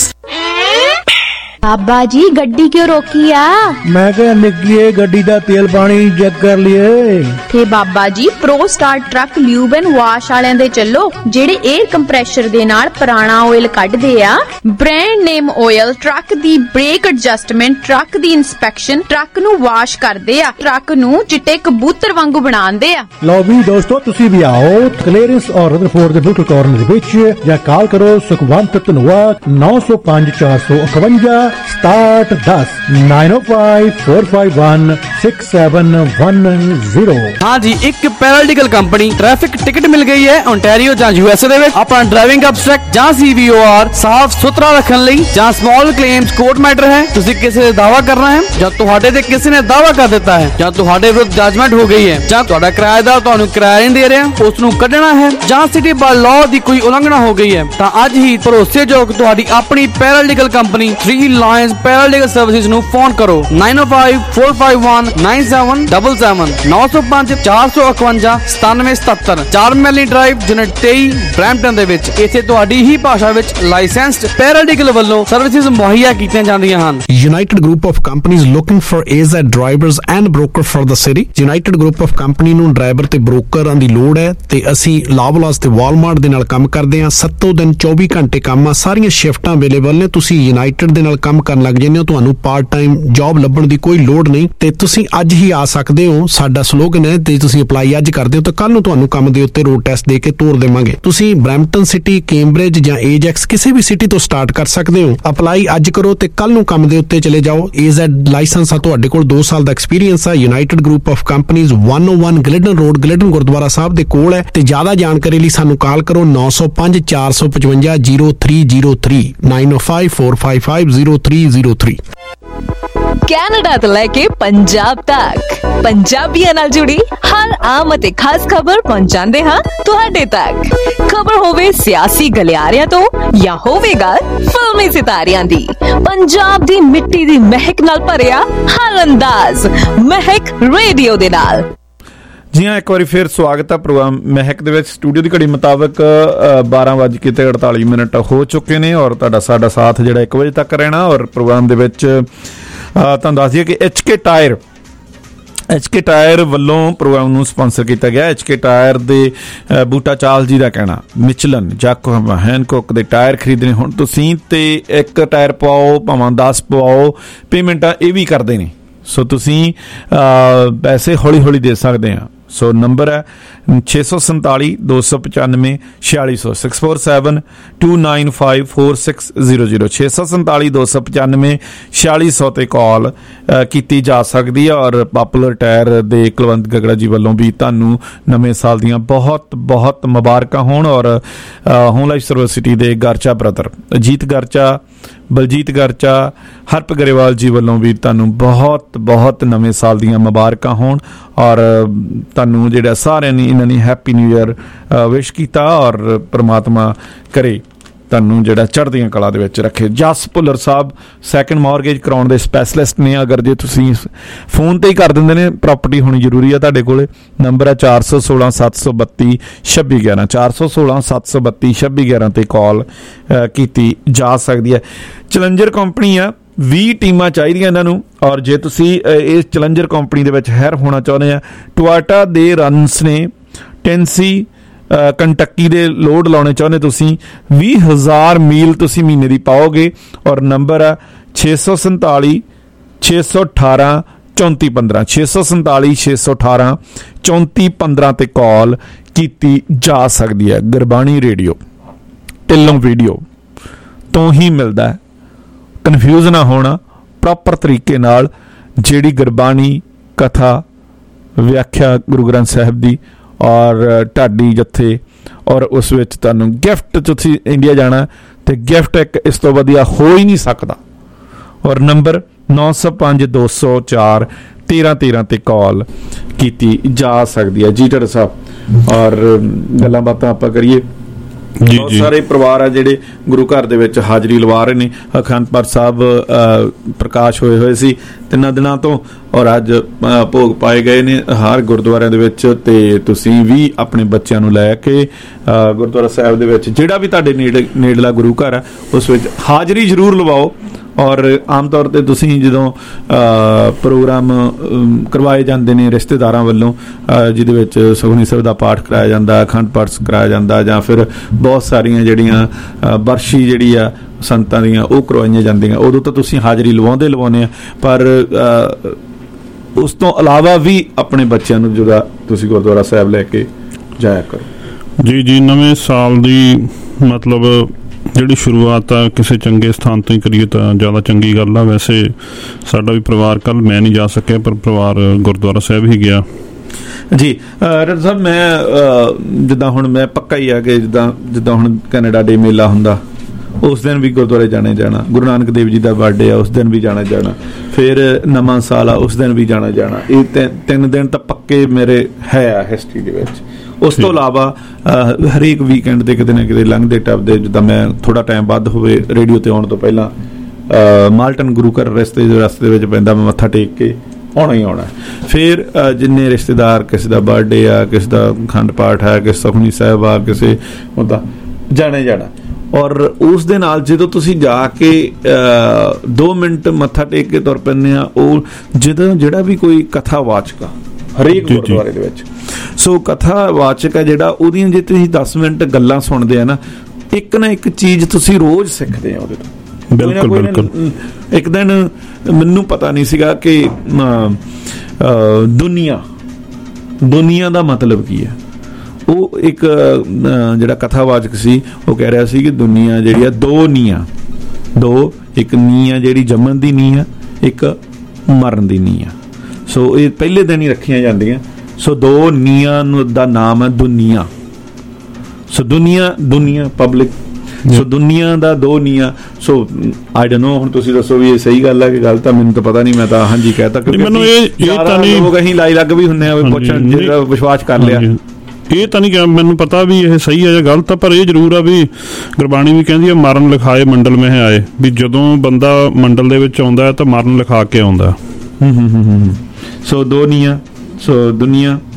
बाबा जी गड्डी क्यों रोकी आ? मैं क्या निकलिए गड्डी दा तेल पानी चेक कर लिए थे बाबा जी। Pro Star truck lube and wash वालियां दे चलो, जेड़े एयर कंप्रेशर दे नाल पुराना ऑयल कढदे आ। ब्रांड नेम ऑयल, ट्रक दी ब्रेक एडजस्टमेंट, ट्रक दी इंस्पेक्शन, ट्रक नू वाश करदे आ, ट्रक नू चिट्टे कबूतर वांगू बनांदे आ। लो भी दोस्तों, तुसी भी आओ क्लीयरेंस और रदरफोर्ड दे बिल्कुल कॉर्नर विच, या कॉल करो सुखवंत धनवा नौ सौ पांच चार सौ इकवंजा स्टार्ट दस nine oh five four five one six seven one zero। हाँ जी, एक पैरालिटिकल कंपनी ट्रैफिक टिकट मिल गई है ओंटारियो ਜਾਂ ਯੂਐਸਏ ਦੇ ਵਿੱਚ। ਆਪਣਾ ਡਰਾਈਵਿੰਗ ਅਬਸਟ੍ਰੈਕਟ ਜਾਂ ਸੀ ਵੀ ਓ ਆਰ ਸਾਫ਼ ਸੁਥਰਾ ਰੱਖਣ ਲਈ, ਜਾਂ ਸਮਾਲ ਕਲੇਮਸ ਕੋਰਟ ਮੈਟਰ ਹੈ, ਤੁਸੀਂ ਕਿਸੇ ਦਾ ਦਾਵਾ ਕਰਨਾ ਹੈ ਜਾਂ ਤੁਹਾਡੇ ਤੇ ਕਿਸੇ ਨੇ ਦਾਵਾ ਕਰ ਦਿੱਤਾ ਹੈ, ਜਾਂ ਤੁਹਾਡੇ ਵਿਰੁੱਧ ਜਜਮੈਂਟ ਹੋ ਗਈ ਹੈ, ਜਾਂ ਤੁਹਾਡਾ ਕਿਰਾਏਦਾਰ ਤੁਹਾਨੂੰ ਕਿਰਾਇਆ ਨਹੀਂ ਦੇ ਰਿਹਾ, ਉਸ ਨੂੰ ਕੱਢਣਾ ਹੈ, ਜਾਂ ਸਿਟੀ ਬਾਈ ਲਾਅ ਦੀ ਕੋਈ ਉਲੰਘਣਾ ਹੋ ਗਈ ਹੈ, ਤਾਂ ਅੱਜ ਹੀ ਭਰੋਸੇਯੋਗ ਤੁਹਾਡੀ ਆਪਣੀ paralytical company three lions paralegal services ਨੂੰ ਫੋਨ ਕਰੋ nine oh five four five one nine seven seven seven ਨੌ ਸੌ ਪੰਜ ਚਾਰ ਸੌ ਇਕਵੰਜਾ ਸਤਾਨਵੇਂ ਸਤੱਤਰ। ਚਾਰਮੈਲੀ ਡਰਾਈਵ ਯੂਨਿਟ ਤੇਈ ਬਰੈਂਪਟਨ ਦੇ ਵਿੱਚ। ਇੱਥੇ ਤੁਹਾਡੀ ਹੀ ਭਾਸ਼ਾ ਵਿੱਚ ਲਾਇਸੈਂਸਡ ਪੈਰਾਲੀਗਲ ਵੱਲੋਂ ਸਰਵਿਸਿਜ਼ ਮੁਹੱਈਆ ਕੀਤੀਆਂ ਜਾਂਦੀਆਂ ਹਨ। United Group of Companies looking for A Z drivers and broker for the city। United Group of Company ਨੂੰ ਡਰਾਈਵਰ ਤੇ ਬ੍ਰੋਕਰਾਂ ਦੀ ਲੋੜ ਹੈ ਤੇ ਅਸੀਂ ਲਾਵਲਾਸ ਤੇ ਵਾਲਮਾਰਟ ਦੇ ਨਾਲ ਕੰਮ ਕਰਦੇ ਹਾਂ। ਸੱਤੋਂ ਦਿਨ ਚੌਵੀ ਘੰਟੇ ਕੰਮ ਆ, ਸਾਰੀਆਂ ਸ਼ਿਫਟਾਂ ਅਵੇਲੇਬਲ ਨੇ। ਤੁਸੀਂ ਯੂਨਾਈਟਿਡ ਦੇ ਨਾਲ ਕੰਮ ਕਰਨ ਲੱਗ ਜਾਂਦੇ ਹੋ, ਤੁਹਾਨੂੰ ਪਾਰਟ ਟਾਈਮ ਜੌਬ ਲੱਭਣ ਦੀ ਕੋਈ ਲੋੜ ਨਹੀਂ ਤੇ ਤੁਸੀਂ ਅੱਜ ਹੀ ਆ ਸਕਦੇ ਹੋ। ਸਾਡਾ ਸਲੋਗਨ ਹੈ ਤੇ ਤੁਸੀਂ ਅਪਲਾਈ ਅੱਜ ਕਰਦੇ ਹੋ ਤਾਂ ਕੱਲ ਨੂੰ ਤੁਹਾਨੂੰ ਕੰਮ ਦੇ ਉੱਤੇ ਰੋਡ ਟੈਸਟ ਦੇ ਕੇ ਤੋਰ ਦੇਵਾਂਗੇ। ਤੁਸੀਂ ਬਰੈਂਪਟਨ ਸਿਟੀ, ਕੈਂਬਰਿਜ ਜਾਂ ਏਜੈਕਸ ਕਿਸੇ ਵੀ ਸਿਟੀ ਤੋਂ ਸਟਾਰਟ ਕਰ ਸਕਦੇ ਹੋ। ਅਪਲਾਈ ਅੱਜ ਕਰੋ ਤੇ ਕੱਲ ਨੂੰ ਕੰਮ ਦੇ ਉੱਤੇ ਚਲੇ ਜਾਓ। A Z ਲਾਇਸੈਂਸ ਆ ਤੁਹਾਡੇ ਕੋਲ, ਦੋ ਸਾਲ ਦਾ ਐਕਸਪੀਰੀਅੰਸ ਆ। United Group of Companies one oh one Glidden road, Glidden Gurdwara Sahib ਦੇ ਕੋਲ ਹੈ ਤੇ ਜ਼ਿਆਦਾ ਜਾਣਕਾਰੀ ਲਈ ਸਾਨੂੰ ਕਾਲ ਕਰੋ ਨੌ ਸੌ ਪੰਜ ਚਾਰ ਸੌ ਪਚਵੰਜਾ zero three zero three nine oh five four five five zero three zero three। Canada ਤੋਂ ਲੈ ਕੇ ਪੰਜਾਬ ਤੱਕ ਪੰਜਾਬੀਆਂ ਨਾਲ ਜੁੜੀ ਹਰ ਆਮ ਅਤੇ ਖਾਸ ਖਬਰ ਪਹੁੰਚਾਉਂਦੇ ਹਾਂ ਤੁਹਾਡੇ ਤੱਕ। ਖਬਰ ਹੋਵੇ ਸਿਆਸੀ ਗਲਿਆਰਿਆਂ ਤੋਂ ਜਾਂ ਹੋਵੇਗਾ ਫਿਲਮੀ ਸਿਤਾਰਿਆਂ ਦੀ, ਪੰਜਾਬ ਦੀ ਮਿੱਟੀ ਦੀ ਮਹਿਕ ਨਾਲ ਭਰਿਆ ਹਰ ਅੰਦਾਜ਼ ਮਹਿਕ ਰੇਡੀਓ ਦੇ ਨਾਲ। ਜੀ ਹਾਂ, ਇੱਕ ਵਾਰੀ ਫਿਰ ਸਵਾਗਤ ਹੈ ਪ੍ਰੋਗਰਾਮ ਮਹਿਕ ਦੇ ਵਿੱਚ। ਸਟੂਡੀਓ ਦੀ ਘੜੀ ਮੁਤਾਬਕ ਬਾਰਾਂ ਵੱਜ ਕੇ ਤੇ ਅੜਤਾਲੀ ਮਿੰਟ ਹੋ ਚੁੱਕੇ ਨੇ ਔਰ ਤੁਹਾਡਾ ਸਾਡਾ ਸਾਥ ਜਿਹੜਾ ਇੱਕ ਵਜੇ ਤੱਕ ਰਹਿਣਾ। ਔਰ ਪ੍ਰੋਗਰਾਮ ਦੇ ਵਿੱਚ ਤੁਹਾਨੂੰ ਦੱਸ ਦਈਏ ਕਿ H K tire H K tire ਵੱਲੋਂ ਪ੍ਰੋਗਰਾਮ ਨੂੰ ਸਪਾਂਸਰ ਕੀਤਾ ਗਿਆ। ਐਚ ਕੇ ਟਾਇਰ ਦੇ ਬੂਟਾ ਚਾਲ ਜੀ ਦਾ ਕਹਿਣਾ, ਮਿਚਲਨ ਜਾਕੋਬ ਹੈਨਕੋਕ ਦੇ ਟਾਇਰ ਖਰੀਦਣੇ ਹੁਣ ਤੁਸੀਂ ਤੇ ਇੱਕ ਟਾਇਰ ਪਵਾਓ ਭਾਵੇਂ ਦਸ ਪਵਾਓ, ਪੇਮੈਂਟਾਂ ਇਹ ਵੀ ਕਰਦੇ ਨੇ। ਸੋ ਤੁਸੀਂ ਪੈਸੇ ਹੌਲੀ ਹੌਲੀ ਦੇ ਸਕਦੇ ਆ। ਸੋ ਨੰਬਰ ਹੈ ਛੇ ਸੌ ਸੰਤਾਲੀ ਦੋ ਸੌ ਪਚਾਨਵੇਂ ਛਿਆਲੀ ਸੌ six four seven two nine five four six zero zero ਛੇ ਸੌ ਸੰਤਾਲੀ ਦੋ ਸੌ ਪਚਾਨਵੇਂ ਛਿਆਲੀ ਸੌ ਤੇ ਕਾਲ ਕੀਤੀ ਜਾ ਸਕਦੀ ਹੈ। ਔਰ ਪਾਪੂਲਰ ਟਾਇਰ ਦੇ ਕੁਲਵੰਤ ਗਗੜਾ ਜੀ ਵੱਲੋਂ ਵੀ ਤੁਹਾਨੂੰ ਨਵੇਂ ਸਾਲ ਦੀਆਂ ਬਹੁਤ ਬਹੁਤ ਮੁਬਾਰਕਾਂ ਹੋਣ। ਔਰ ਹੋਮ ਲਾਈਫ ਯੂਨੀਵਰਸਿਟੀ ਦੇ ਗਰਚਾ ਬ੍ਰਦਰ ਅਜੀਤ ਗਰਚਾ, ਬਲਜੀਤ ਗਰਚਾ, ਹਰਪ ਗਰੇਵਾਲ ਜੀ ਵੱਲੋਂ ਵੀ ਤੁਹਾਨੂੰ ਬਹੁਤ ਬਹੁਤ ਨਵੇਂ ਸਾਲ ਦੀਆਂ ਮੁਬਾਰਕਾਂ ਹੋਣ। ਔਰ ਤੁਹਾਨੂੰ ਜਿਹੜਾ ਸਾਰਿਆਂ ਨੇ ਇਹਨਾਂ ਨੇ ਹੈਪੀ ਨਿਊ ਈਅਰ ਵਿਸ਼ ਕੀਤਾ ਔਰ ਪ੍ਰਮਾਤਮਾ ਕਰੇ ਤੁਹਾਨੂੰ ਜਿਹੜਾ ਚੜ੍ਹਦੀਆਂ ਕਲਾ ਦੇ ਵਿੱਚ ਰੱਖੇ। ਜਸ ਭੁੱਲਰ ਸਾਹਿਬ ਸੈਕਿੰਡ ਮੌਰਗੇਜ ਕਰਾਉਣ ਦੇ ਸਪੈਸ਼ਲਿਸਟ ਨੇ। ਅਗਰ ਜੇ ਤੁਸੀਂ ਫੋਨ ਤੇ ਹੀ ਕਰ ਦਿੰਦੇ ਨੇ, ਪ੍ਰਾਪਰਟੀ ਹੋਣੀ ਜ਼ਰੂਰੀ ਆ ਤੁਹਾਡੇ ਕੋਲ। ਨੰਬਰ ਹੈ ਚਾਰ ਸੌ ਸੋਲਾਂ ਸੱਤ ਸੌ ਬੱਤੀ ਛੱਬੀ ਗਿਆਰਾਂ ਚਾਰ ਸੌ ਸੋਲਾਂ ਸੱਤ ਸੌ ਬੱਤੀ ਛੱਬੀ ਗਿਆਰਾਂ ਤੇ ਕਾਲ ਕੀਤੀ ਜਾ ਸਕਦੀ ਹੈ। ਚੈਲੰਜਰ ਕੰਪਨੀ ਆ, ਵੀਹ ਟੀਮਾਂ ਚਾਹੀਦੀਆਂ ਇਹਨਾਂ ਨੂੰ। ਔਰ ਜੇ ਤੁਸੀਂ ਇਸ ਚੈਲੰਜਰ ਕੰਪਨੀ ਦੇ ਵਿੱਚ ਹਾਇਰ ਹੋਣਾ ਚਾਹੁੰਦੇ ਆ, ਟੋਇਟਾ ਦੇ ਰਨਸ ਨੇ, ਟੈਂਸੀ ਕੰਟੱਕੀ ਦੇ ਲੋਡ ਲਾਉਣੇ ਚਾਹੁੰਦੇ ਤੁਸੀਂ, ਵੀਹ ਹਜ਼ਾਰ ਮੀਲ ਤੁਸੀਂ ਮਹੀਨੇ ਦੀ ਪਾਓਗੇ। ਔਰ ਨੰਬਰ ਹੈ ਛੇ ਸੌ ਸੰਤਾਲੀ ਛੇ ਸੌ ਅਠਾਰਾਂ ਚੌਂਤੀ ਪੰਦਰਾਂ ਛੇ ਸੌ ਸੰਤਾਲੀ ਛੇ ਸੌ ਅਠਾਰਾਂ ਚੌਂਤੀ ਪੰਦਰਾਂ ਤੇ ਕਾਲ ਕੀਤੀ ਜਾ ਸਕਦੀ ਹੈ। ਗੁਰਬਾਣੀ ਰੇਡੀਓ ਢਿੱਲੋਂ ਵੀਡੀਓ ਤੋਂ ਹੀ ਮਿਲਦਾ ਹੈ। ਕਨਫਿਊਜ਼ ਨਾ ਹੋਣਾ, ਪ੍ਰੋਪਰ ਤਰੀਕੇ ਨਾਲ ਜਿਹੜੀ ਗੁਰਬਾਣੀ ਕਥਾ ਵਿਆਖਿਆ ਗੁਰੂ ਗ੍ਰੰਥ ਸਾਹਿਬ ਦੀ ਔਰ ਢਾਡੀ ਜੱਥੇ, ਔਰ ਉਸ ਵਿੱਚ ਤੁਹਾਨੂੰ ਗਿਫਟ, ਤੁਸੀਂ ਇੰਡੀਆ ਜਾਣਾ ਤੇ ਗਿਫਟ ਇੱਕ ਇਸ ਤੋਂ ਵਧੀਆ ਹੋ ਹੀ ਨਹੀਂ ਸਕਦਾ। ਔਰ ਨੰਬਰ ਨੌ ਸੌ ਪੰਜ ਦੋ ਸੌ ਚਾਰ ਤੇਰਾਂ ਤੇਰਾਂ ਤੇ ਕਾਲ ਕੀਤੀ ਜਾ ਸਕਦੀ ਹੈ। ਜੀ ਟਰ ਸਾਹਿਬ, ਔਰ ਗੱਲਾਂ ਬਾਤਾਂ ਆਪਾਂ ਕਰੀਏ। ਬਹੁਤ ਸਾਰੇ ਪਰਿਵਾਰ ਆ ਜਿਹੜੇ ਗੁਰੂ ਘਰ ਦੇ ਵਿੱਚ ਹਾਜ਼ਰੀ ਲਵਾ ਰਹੇ ਨੇ। ਅਖੰਡ ਪਾਠ ਸਾਹਿਬ ਪ੍ਰਕਾਸ਼ ਹੋਏ ਹੋਏ ਸੀ ਤਿੰਨਾਂ ਦਿਨਾਂ ਤੋਂ ਔਰ ਅੱਜ ਭੋਗ ਪਾਏ ਗਏ ਨੇ ਹਰ ਗੁਰਦੁਆਰਿਆਂ ਦੇ ਵਿੱਚ। ਤੇ ਤੁਸੀਂ ਵੀ ਆਪਣੇ ਬੱਚਿਆਂ ਨੂੰ ਲੈ ਕੇ ਗੁਰਦੁਆਰਾ ਸਾਹਿਬ ਦੇ ਵਿੱਚ ਜਿਹੜਾ ਵੀ ਤੁਹਾਡੇ ਨੇੜੇ ਨੇੜਲਾ ਗੁਰੂ ਘਰ ਆ ਉਸ ਵਿੱਚ ਹਾਜ਼ਰੀ ਜ਼ਰੂਰ ਲਵਾਓ। ਔਰ ਆਮ ਤੌਰ 'ਤੇ ਤੁਸੀਂ ਜਦੋਂ ਪ੍ਰੋਗਰਾਮ ਕਰਵਾਏ ਜਾਂਦੇ ਨੇ ਰਿਸ਼ਤੇਦਾਰਾਂ ਵੱਲੋਂ, ਜਿਹਦੇ ਵਿੱਚ ਸੁਖਮਨੀ ਸਾਹਿਬ ਦਾ ਪਾਠ ਕਰਾਇਆ ਜਾਂਦਾ, ਅਖੰਡ ਪਾਠ ਕਰਾਇਆ ਜਾਂਦਾ, ਜਾਂ ਫਿਰ ਬਹੁਤ ਸਾਰੀਆਂ ਜਿਹੜੀਆਂ ਬਰਸ਼ੀ ਜਿਹੜੀ ਆ ਸੰਤਾਂ ਦੀਆਂ ਉਹ ਕਰਵਾਈਆਂ ਜਾਂਦੀਆਂ, ਉਦੋਂ ਤਾਂ ਤੁਸੀਂ ਹਾਜ਼ਰੀ ਲਵਾਉਂਦੇ ਲਵਾਉਂਦੇ ਆ। ਪਰ ਉਸ ਤੋਂ ਇਲਾਵਾ ਵੀ ਆਪਣੇ ਬੱਚਿਆਂ ਨੂੰ ਜਿਹੜਾ ਤੁਸੀਂ ਗੁਰਦੁਆਰਾ ਸਾਹਿਬ ਲੈ ਕੇ ਜਾਇਆ ਕਰੋ। ਜੀ ਜੀ ਨਵੇਂ ਸਾਲ ਦੀ ਮਤਲਬ ਜਿਹੜੀ ਸ਼ੁਰੂਆਤ ਆ ਕਿਸੇ ਚੰਗੇ ਸਥਾਨ ਤੋਂ ਹੀ ਕਰੀਏ ਤਾਂ ਜ਼ਿਆਦਾ ਚੰਗੀ ਗੱਲ ਆ। ਵੈਸੇ ਸਾਡਾ ਵੀ ਪਰਿਵਾਰ, ਕੱਲ ਮੈਂ ਨਹੀਂ ਜਾ ਸਕਿਆ ਪਰ ਪਰਿਵਾਰ ਗੁਰਦੁਆਰਾ ਸਾਹਿਬ ਹੀ ਗਿਆ। ਜੀ ਰਣ ਸਾਹਿਬ, ਮੈਂ ਜਿੱਦਾਂ ਹੁਣ ਮੈਂ ਪੱਕਾ ਹੀ ਆ ਕਿ ਜਿੱਦਾਂ ਜਿੱਦਾਂ ਹੁਣ ਕੈਨੇਡਾ ਡੇ ਮੇਲਾ ਹੁੰਦਾ ਉਸ ਦਿਨ ਵੀ ਗੁਰਦੁਆਰੇ ਜਾਣੇ ਜਾਣਾ, ਗੁਰੂ ਨਾਨਕ ਦੇਵ ਜੀ ਦਾ ਬਰਥਡੇ ਆ ਉਸ ਦਿਨ ਵੀ ਜਾਣਾ ਜਾਣਾ, ਫਿਰ ਨਵਾਂ ਸਾਲ ਆ ਉਸ ਦਿਨ ਵੀ ਜਾਣਾ ਜਾਣਾ। ਇਹ ਤਿੰਨ ਦਿਨ ਤਾਂ ਪੱਕੇ ਮੇਰੇ ਹੈ ਆ ਹਿਸਟਰੀ ਦੇ ਵਿੱਚ। ਉਸ ਤੋਂ ਇਲਾਵਾ ਹਰੇਕ ਵੀਕਐਂਡ ਦੇ ਕਿਤੇ ਨਾ ਕਿਤੇ ਲੰਘਦੇ ਟੱਪਦੇ, ਜਿੱਦਾਂ ਮੈਂ ਥੋੜਾ ਟਾਈਮ ਵੱਧ ਹੋਵੇ ਰੇਡੀਓ ਤੇ ਆਉਣ ਤੋਂ ਪਹਿਲਾਂ ਮਾਲਟਨ ਗੁਰੂ ਘਰ ਰਸਤੇ ਦੇ ਰਸਤੇ ਦੇ ਵਿੱਚ ਪੈਂਦਾ, ਮੈਂ ਮੱਥਾ ਟੇਕ ਕੇ ਆਉਣਾ ਹੀ ਆਉਣਾ। ਫਿਰ ਜਿੰਨੇ ਰਿਸ਼ਤੇਦਾਰ, ਕਿਸੇ ਦਾ ਬਰਥਡੇ ਆ, ਕਿਸੇ ਦਾ ਅਖੰਡ ਪਾਠ ਹੈ, ਕਿਸੇ ਸੁਖਮਨੀ ਸਾਹਿਬ ਆ, ਕਿਸੇ ਉਹਦਾ ਜਾਣੇ ਜਾਣਾ। ਔਰ ਉਸ ਦੇ ਨਾਲ ਜਦੋਂ ਤੁਸੀਂ ਜਾ ਕੇ ਦੋ ਮਿੰਟ ਮੱਥਾ ਟੇਕ ਕੇ ਤੁਰ ਪੈਂਦੇ ਆ, ਉਹ ਜਦੋਂ ਜਿਹੜਾ ਵੀ ਕੋਈ ਕਥਾ ਵਾਚਕ ਆ ਹਰੇਕ ਗੁਰਦੁਆਰੇ ਦੇ ਵਿੱਚ, ਸੋ ਕਥਾ ਵਾਚਕ ਹੈ ਜਿਹੜਾ, ਉਹਦੀਆਂ ਜੇ ਤੁਸੀਂ ਦਸ ਮਿੰਟ ਗੱਲਾਂ ਸੁਣਦੇ ਆ ਨਾ, ਇੱਕ ਨਾ ਇੱਕ ਚੀਜ਼ ਤੁਸੀਂ ਰੋਜ਼ ਸਿੱਖਦੇ ਆ ਉਹਦੇ ਤੋਂ। ਬਿਲਕੁਲ ਬਿਲਕੁਲ। ਇੱਕ ਦਿਨ ਮੈਨੂੰ ਪਤਾ ਨਹੀਂ ਸੀਗਾ ਕਿ ਦੁਨੀਆ ਦੁਨੀਆ ਦਾ ਮਤਲਬ ਕੀ ਹੈ। ਉਹ ਇੱਕ ਜਿਹੜਾ ਕਥਾਵਾਚਕ ਸੀ ਉਹ ਕਹਿ ਰਿਹਾ ਸੀ ਕਿ ਦੁਨੀਆ ਜਿਹੜੀ ਆ ਦੋ ਨੀਆਂ, ਦੋ, ਇੱਕ ਨੀ ਆ ਜਿਹੜੀ ਜੰਮਣ ਦੀ ਨੀ ਆ, ਇੱਕ ਮਰਨ ਦੀ ਨੀ ਆ। ਸੋ ਇਹ ਪਹਿਲੇ ਦਿਨ ਹੀ ਰੱਖੀਆਂ ਜਾਂਦੀਆਂ। ਸੋ ਦੋ ਨੀਆਂ ਨੂੰ ਦਾ ਨਾਮ ਹੈ ਦੁਨੀਆ। ਸੋ ਦੁਨੀਆ ਦੁਨੀਆ ਪਬਲਿਕ, ਸੋ ਦੁਨੀਆ ਦਾ ਦੋ ਨੀਆਂ। ਸੋ ਆਈ ਡੋਨਟ ਨੋ, ਹੁਣ ਤੁਸੀਂ ਦੱਸੋ ਵੀ ਇਹ ਸਹੀ ਗੱਲ ਹੈ ਕਿ ਗੱਲ ਤਾਂ ਮੈਨੂੰ ਤਾਂ ਪਤਾ ਨਹੀਂ, ਮੈਂ ਤਾਂ ਹਾਂਜੀ ਕਹਿਤਾ ਕਿਉਂਕਿ ਮੈਨੂੰ ਇਹ ਇਹ ਤਾਂ ਨਹੀਂ, ਲੋਕ ਅਸੀਂ ਲਾਈ ਲੱਗ ਵੀ ਹੁੰਦੇ ਆ ਪੁੱਛਣ, ਜਿਹੜਾ ਵਿਸ਼ਵਾਸ ਕਰ ਲਿਆ। ਇਹ ਤਾਂ ਨਹੀਂ ਕਿ ਮੈਨੂੰ ਪਤਾ ਵੀ ਇਹ ਸਹੀ ਹੈ ਜਾਂ ਗਲਤ ਆ, ਪਰ ਇਹ ਜ਼ਰੂਰ ਆ ਵੀ ਗੁਰਬਾਣੀ ਵੀ ਕਹਿੰਦੀ ਆ ਮਰਨ ਲਿਖਾਏ ਮੰਡਲ ਮਹਿ ਆਏ, ਵੀ ਜਦੋਂ ਬੰਦਾ ਮੰਡਲ ਦੇ ਵਿੱਚ ਆਉਂਦਾ ਤਾਂ ਮਰਨ ਲਿਖਾ ਕੇ ਆਉਂਦਾ। ਸੋ ਦੋ ਨੀਆਂ, ਸੋ ਦੁਨੀਆ,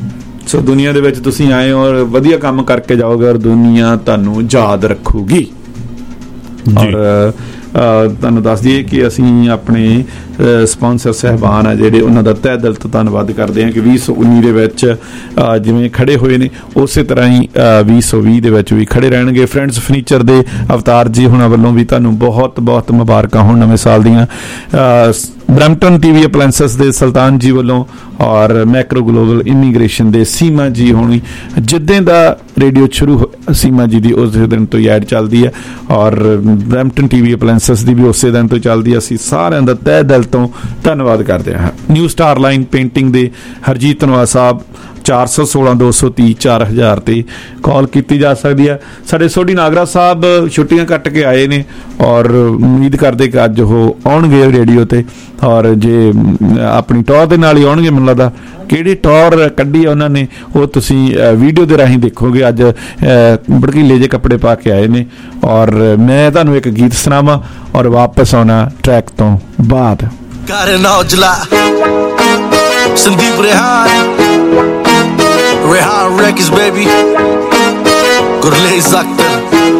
ਸੋ ਦੁਨੀਆ ਦੇ ਵਿੱਚ ਤੁਸੀਂ ਆਏ ਹੋ ਔਰ ਵਧੀਆ ਕੰਮ ਕਰਕੇ ਜਾਓਗੇ ਔਰ ਦੁਨੀਆ ਤੁਹਾਨੂੰ ਯਾਦ ਰੱਖੂਗੀ। ਔਰ ਤੁਹਾਨੂੰ ਦੱਸ ਦਈਏ ਕਿ ਅਸੀਂ ਆਪਣੇ ਸਪਾਂਸਰ ਸਹਿਬਾਨ ਆ ਜਿਹੜੇ ਉਹਨਾਂ ਦਾ ਤਹਿ ਦਿਲ ਤੋਂ ਧੰਨਵਾਦ ਕਰਦੇ ਹਾਂ ਕਿ ਵੀਹ ਸੌ ਉੱਨੀ ਦੇ ਵਿੱਚ ਜਿਵੇਂ ਖੜੇ ਹੋਏ ਨੇ ਉਸੇ ਤਰ੍ਹਾਂ ਹੀ ਵੀਹ ਸੌ ਵੀਹ ਦੇ ਵਿੱਚ ਵੀ ਖੜੇ ਰਹਿਣਗੇ। ਫਰੈਂਡਸ ਫਰਨੀਚਰ ਦੇ ਅਵਤਾਰ ਜੀ ਹੁਣਾਂ ਵੱਲੋਂ ਵੀ ਤੁਹਾਨੂੰ ਬਹੁਤ ਬਹੁਤ ਮੁਬਾਰਕਾਂ ਹੋਣ ਨਵੇਂ ਸਾਲ ਦੀਆਂ। ਬਰੈਂਪਟਨ ਟੀਵੀ ਅਪਲਾਇੰਸਸ ਦੇ ਸੁਲਤਾਨ ਜੀ ਵੱਲੋਂ ਔਰ ਮੈਕਰੋ ਗਲੋਬਲ ਇਮੀਗ੍ਰੇਸ਼ਨ ਦੇ ਸੀਮਾ ਜੀ ਹੋਣੀ ਜਿੱਦਾਂ ਦਾ ਰੇਡੀਓ ਸ਼ੁਰੂ ਹੋਇਆ ਸੀਮਾ ਜੀ ਦੀ ਉਸੇ ਦਿਨ ਤੋਂ ਐਡ ਚੱਲਦੀ ਹੈ ਔਰ ਬਰੈਂਪਟਨ ਟੀਵੀ ਅਪਲਾਇੰਸਸ ਦੀ ਵੀ ਉਸੇ ਦਿਨ ਤੋਂ ਚੱਲਦੀ ਹੈ। ਅਸੀਂ ਸਾਰਿਆਂ ਦਾ ਤਹਿ ਦਿਲ ਤੋਂ ਧੰਨਵਾਦ ਕਰਦੇ ਹਾਂ। ਨਿਊ ਸਟਾਰ ਲਾਈਨ ਪੇਂਟਿੰਗ ਦੇ ਹਰਜੀਤ ਧਨਵਾ ਸਾਹਿਬ ਚਾਰ ਸੌ ਸੋਲਾਂ ਦੋ ਸੌ ਤੀਹ ਚਾਰ ਹਜ਼ਾਰ ਤੇ ਕਾਲ ਕੀਤੀ ਜਾ ਸਕਦੀ ਹੈ। ਸਾਡੇ ਸੋਢੀ ਨਾਗਰਾ ਸਾਹਿਬ ਛੁੱਟੀਆਂ ਕੱਟ ਕੇ ਆਏ ਨੇ ਔਰ ਉਮੀਦ ਕਰਦੇ ਕਿ ਅੱਜ ਉਹ ਆਉਣਗੇ ਰੇਡੀਓ ਤੇ ਔਰ ਜੇ ਆਪਣੀ ਟੌਰ ਦੇ ਨਾਲ ਹੀ ਆਉਣਗੇ। ਮੈਨੂੰ ਲੱਗਦਾ ਕਿਹੜੀ ਟੌਰ ਕੱਢੀ ਹੈ ਉਹਨਾਂ ਨੇ ਉਹ ਤੁਸੀਂ ਵੀਡੀਓ ਦੇ ਰਾਹੀਂ ਦੇਖੋਗੇ। ਅੱਜ ਭੜਕੀਲੇ ਜਿਹੇ ਕੱਪੜੇ ਪਾ ਕੇ ਆਏ ਨੇ ਔਰ ਮੈਂ ਤੁਹਾਨੂੰ ਇੱਕ ਗੀਤ ਸੁਣਾਵਾਂ ਔਰ ਵਾਪਸ ਆਉਣਾ ਟਰੈਕ ਤੋਂ ਬਾਅਦ। ਕਰਨ Aujla Sandeep Rihan Rehan Records baby Gurlez Akhtar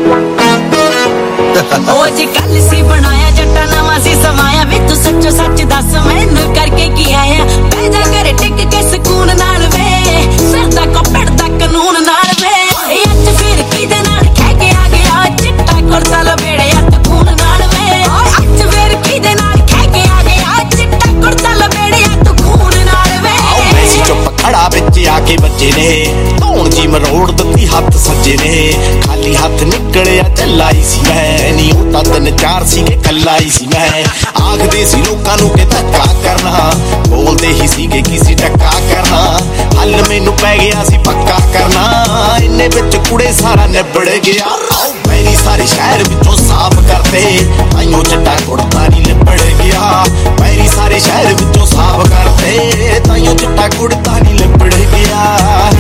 ਉਹ ਜੇ ਕੱਲ ਸੀ ਬਣਾਇਆ ਜੱਟਾ ਨਵਾਂ ਸੀ ਸਮਾਇਆ ਵੇ ਤੂੰ ਸੱਚੋ ਸੱਚ ਦੱਸ ਮੈਨੂੰ ਕਰਕੇ ਕੀ ਆਇਆ ਬਹਿ ਜਾ ਘਰੇ ਟਿਕ ਕੇ ਸਕੂਨ ਨਾਲ ਵੇ ਸਰਦਾ ਕੋ ਪੜਦਾ ਕਾਨੂੰਨ ਨਾਲ ਵੇ ਓਏ ਅੱਜ ਫਿਰ ਕਿਹਦੇ ਨਾਲ ਖਹਿ ਕੇ ਆ ਗਿਆ ਚਿੱਟਾ ਕੁਰਤਾ ਲਬੇੜਿਆ ਤੂੰ ਖੂਨ ਨਾਲ ਵੇ ਓਏ ਅੱਜ ਫਿਰ ਕਿਹਦੇ ਨਾਲ ਖਹਿ ਕੇ ਆ ਗਿਆ ਚਿੱਟਾ ਕੁਰਤਾ ਲਬੇੜਿਆ ਤੂੰ ਖੂਨ ਨਾਲ ਵੇ ਆਓ ਮੈਂ ਸੀ ਚੁੱਪ ਖੜਾ ਵਿੱਚ ਆ ਕੇ ਬੱਜੇ ਨੇ ਧੌਣ ਜੀ ਮਰੋੜ ਦਿੱਤੀ ਹੱਥ ਸੱਜੇ ਨੇ ਖਾਲੀ ਹੱਥ ਨਿਕਲਿਆ ਚੱਲਾਈ ਸੀ ਮੈਂ ਨੀ ਉਹ ਤਾਂ ਤਿੰਨ ਚਾਰ ਸੀ ਕਿ ਕੱਲਾਈ ਸੀ ਮੈਂ ਆਖਦੇ ਸੀ ਲੋਕਾਂ ਨੂੰ ਕਿ ਧੱਕਾ ਕਰਨਾ ਬੋਲਦੇ ਹੀ ਸੀਗੇ ਕਿਸੇ ਟੱਕਾ ਕਰਨਾ ਹੱਲ ਮੈਨੂੰ ਪੈ ਗਿਆ ਸੀ ਪੱਕਾ ਕਰਨਾ ਇੰਨੇ ਵਿੱਚ ਕੁੜੇ ਸਾਰਾ ਨਿਬੜ ਗਿਆ ਆਓ ਮੇਰੀ ਸਾਰੇ ਸ਼ਹਿਰ ਵਿੱਚੋਂ ਸਾਫ਼ ਕਰਦੇ ਆਈਓ ਚੱਟਾ ਕੁੜਤਾ ਨਹੀਂ ਲਿਬੜ ਗਿਆ ਮੇਰੀ ਸਾਰੇ ਸ਼ਹਿਰ ਵਿੱਚੋਂ ਸਾਫ਼ ਕਰਦੇ ਤਾਈਓ ਚੱਟਾ ਕੁੜਤਾ ਨਹੀਂ ਲਿਬੜ ਗਿਆ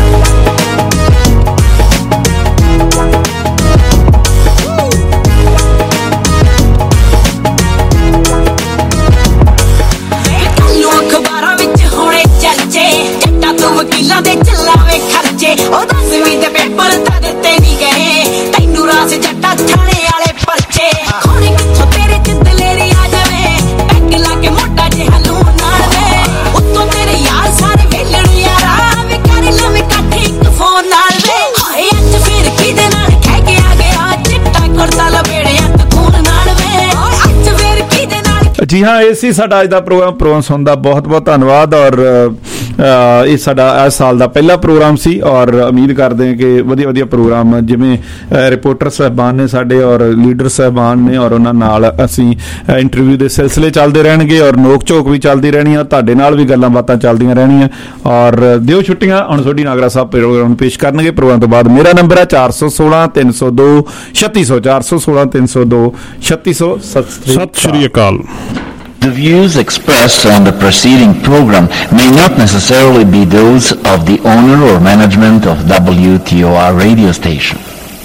ਵਕੀਲਾਂ ਦੇ ਚੱਲਾਵੇ ਖਰਚੇ ਉਹ ਦਸਵੀਂ ਦੇ ਪੇਪਰ ਤਾਂ ਦਿੱਤੇ ਨਹੀਂ ਗਏ ਤੈਨੂੰ ਰਾਸ ਜੱਟਾ ਥਾਣੇ ਵਾਲੇ ਪਰਚੇ ਖੋਣੇ ਕਿੱਥੋਂ ਤੇਰੇ ਚ ਦਲੇਰੀ ਆ ਜਾਵੇ ਪੈਗ ਲਾ ਕੇ ਮੋਟਾ ਜਿਹਾ ਲੂਣ ਨਾਲ ਵੇ ਉੱਤੋਂ ਤੇਰੇ ਯਾਰ ਸਾਰੇ ਵੇਲਣ ਯਾਰਾ ਵੇ ਕਰ ਲਵੇਂ ਇਕੱਠੇ ਇੱਕ ਫੋਨ ਨਾਲ ਵੇ ਹਾਏ ਅੱਜ ਫਿਰ ਕਿਹਦੇ ਨਾਲ ਕਹਿ ਕੇ ਆ ਗਿਆ ਚਿੱਟਾ ਕੁਰਤਾ ਲਬੇੜਿਆ ਤੂੰ ਖੂਨ ਨਾਲ ਵੇ ਅੱਜ ਫਿਰ ਕਿਹਦੇ ਨਾਲ। ਜੀ ਹਾਂ ਇਹ ਸੀ ਸਾਡਾ ਅੱਜ ਦਾ ਪ੍ਰੋਗਰਾਮ ਪ੍ਰੋਗਰਾਮ ਸੁਣਨ ਦਾ ਬਹੁਤ ਬਹੁਤ ਧੰਨਵਾਦ ਔਰ ਇਹ ਸਾਡਾ ਇਸ ਸਾਲ ਦਾ ਪਹਿਲਾ ਪ੍ਰੋਗਰਾਮ ਸੀ ਔਰ ਉਮੀਦ ਕਰਦੇ ਹਾਂ ਕਿ ਵਧੀਆ ਵਧੀਆ ਪ੍ਰੋਗਰਾਮ ਜਿਵੇਂ ਰਿਪੋਰਟਰ ਸਾਹਿਬਾਨ ਨੇ ਸਾਡੇ ਔਰ ਲੀਡਰ ਸਾਹਿਬਾਨ ਨੇ ਔਰ ਉਹਨਾਂ ਨਾਲ ਅਸੀਂ ਇੰਟਰਵਿਊ ਦੇ ਸਿਲਸਿਲੇ ਚੱਲਦੇ ਰਹਿਣਗੇ ਔਰ ਨੋਕ ਝੋਕ ਵੀ ਚੱਲਦੀ ਰਹਿਣੀ ਆ ਤੁਹਾਡੇ ਨਾਲ ਵੀ ਗੱਲਾਂ ਬਾਤਾਂ ਚੱਲਦੀਆਂ ਰਹਿਣੀਆਂ ਔਰ ਦਿਓ ਛੁੱਟੀਆਂ। ਹੁਣ ਸੋਢੀ ਨਾਗਰਾ ਸਾਹਿਬ ਪ੍ਰੋਗਰਾਮ ਪੇਸ਼ ਕਰਨਗੇ। ਪ੍ਰੋਗਰਾਮ ਤੋਂ ਬਾਅਦ ਮੇਰਾ ਨੰਬਰ ਹੈ ਚਾਰ ਸੌ ਸੋਲਾਂ ਤਿੰਨ ਸੌ ਦੋ ਛੱਤੀ ਸੌ ਚਾਰ ਸੌ ਸੋਲਾਂ ਤਿੰਨ ਸੌ ਦੋ ਛੱਤੀ ਸੌ। ਸਤਿ ਸ਼੍ਰੀ ਅਕਾਲ। The views expressed on the preceding program may not necessarily be those of the owner or management of W T O R radio station.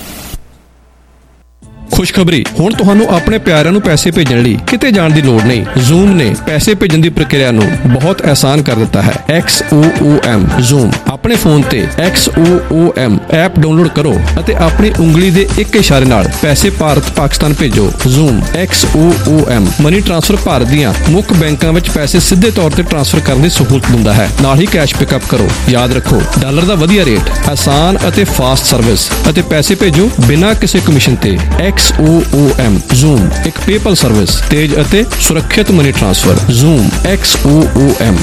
ਖੁਸ਼ਖਬਰੀ ਹੁਣ ਤੁਹਾਨੂੰ ਆਪਣੇ ਪਿਆਰਿਆਂ ਨੂੰ ਪੈਸੇ ਭੇਜਣ ਲਈ ਕਿਤੇ ਜਾਣ ਦੀ ਲੋੜ ਨਹੀਂ। ਜ਼ੂਮ ਨੇ ਪੈਸੇ ਭੇਜਣ ਦੀ ਪ੍ਰਕਿਰਿਆ ਨੂੰ ਬਹੁਤ ਆਸਾਨ ਕਰ ਦਿੱਤਾ ਹੈ। X O O M Zoom ਆਪਣੇ ਫੋਨ ਤੇ X O O M app download ਕਰੋ ਅਤੇ ਆਪਣੀ ਉਂਗਲੀ ਦੇ ਇੱਕ ਇਸ਼ਾਰੇ ਨਾਲ ਪੈਸੇ ਭਾਰਤ ਪਾਕਿਸਤਾਨ ਭੇਜੋ। Zoom X O O M money transfer Bharat ਦੀਆਂ ਮੁੱਖ ਬੈਂਕਾਂ ਵਿੱਚ ਪੈਸੇ ਸਿੱਧੇ ਤੌਰ ਤੇ ਟ੍ਰਾਂਸਫਰ ਕਰਨ ਦੀ ਸਹੂਲਤ ਦਿੰਦਾ ਹੈ। ਨਾਲ ਹੀ ਕੈਸ਼ ਪਿਕਅਪ ਕਰੋ। ਯਾਦ ਰੱਖੋ ਡਾਲਰ ਦਾ ਵਧੀਆ ਰੇਟ, ਆਸਾਨ ਅਤੇ ਫਾਸਟ ਸਰਵਿਸ ਅਤੇ ਪੈਸੇ ਭੇਜੋ ਬਿਨਾਂ ਕਿਸੇ ਕਮਿਸ਼ਨ ਤੇ। X O O M Zoom ਇੱਕ ਪੇਪਲ ਸਰਵਿਸ, ਤੇਜ਼ ਅਤੇ ਸੁਰੱਖਿਅਤ money transfer. Zoom X O O M।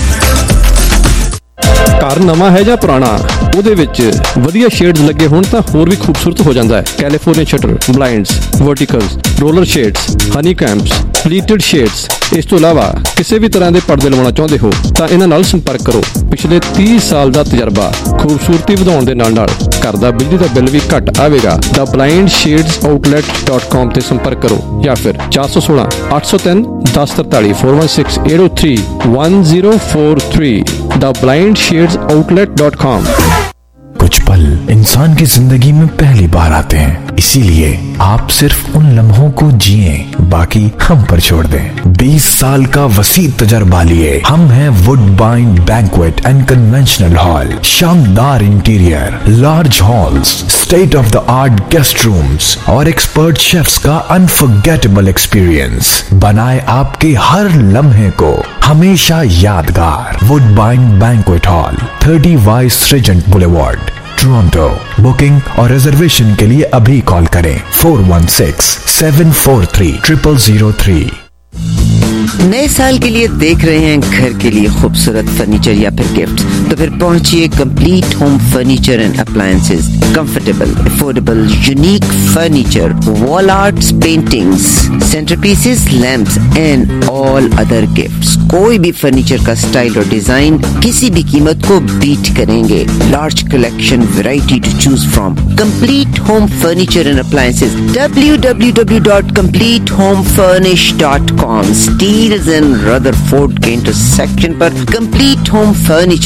ਘਰ ਨਵਾਂ ਹੈ ਜਾਂ ਪੁਰਾਣਾ, ਉਹਦੇ ਵਿੱਚ ਵਧੀਆ ਸ਼ੇਡਸ ਲੱਗੇ ਹੋਣ ਤਾਂ ਹੋਰ ਵੀ ਖੂਬਸੂਰਤ ਹੋ ਜਾਂਦਾ ਹੈ। California shutter, blinds, verticals, roller shades, honeycombs, pleated shades. ਇਸ ਤੋਂ ਇਲਾਵਾ ਕਿਸੇ ਵੀ ਤਰ੍ਹਾਂ ਦੇ ਪਰਦੇ ਲਵਾਉਣਾ ਚਾਹੁੰਦੇ ਹੋ ਤਾਂ ਇਹਨਾਂ ਨਾਲ ਸੰਪਰਕ ਕਰੋ। ਪਿਛਲੇ ਤੀਹ ਸਾਲ ਦਾ ਤਜਰਬਾ, ਖੂਬਸੂਰਤੀ ਵਧਾਉਣ ਦੇ ਨਾਲ ਨਾਲ ਘਰ ਦਾ ਬਿਜਲੀ ਦਾ ਬਿੱਲ ਵੀ ਘੱਟ ਆਵੇਗਾ। The blind shades outlet dot com ਤੇ ਸੰਪਰਕ ਕਰੋ ਜਾਂ ਫਿਰ ਚਾਰ ਸੌ ਸੋਲਾਂ ਅੱਠ ਸੌ ਤਿੰਨ ਦਸ ਤਰਤਾਲੀ four one six eight zero three one zero four three। The blind shades outlet dot com. ਕੁਝ ਪਲ पल इंसान की जिंदगी में पहली बार आते हैं, इसीलिए आप सिर्फ उन लम्हों को जिए, बाकी हम पर छोड़ दें। बीस साल का वसी तजर्बा लिए हम हैं Woodbine banquet and conventional hall. शानदार interior, large halls, state of the art guest rooms और एक्सपर्ट शेफ्स का अनफॉरगेटेबल एक्सपीरियंस बनाए आपके हर लम्हे को हमेशा यादगार। Woodbine banquet hall, thirty vice regent boulevard, Toronto. Booking और रिजर्वेशन के लिए अभी कॉल करें four one six seven four three triple zero three. नए साल के लिए देख रहे हैं घर के लिए खूबसूरत फर्नीचर या फिर गिफ्ट, तो फिर पहुंचिए complete home furniture and appliances. Comfortable, affordable, unique furniture, wall arts, paintings, centrepieces, lamps and all other gifts. कोई भी फर्नीचर का स्टाइल और डिजाइन किसी भी कीमत को बीट करेंगे। Large collection, variety to choose from. Complete home furniture and appliances, W W W dot complete home furnish dot com. Steeles and Rutherford के इंटरसेक्शन पर कंप्लीट होम फर्नीचर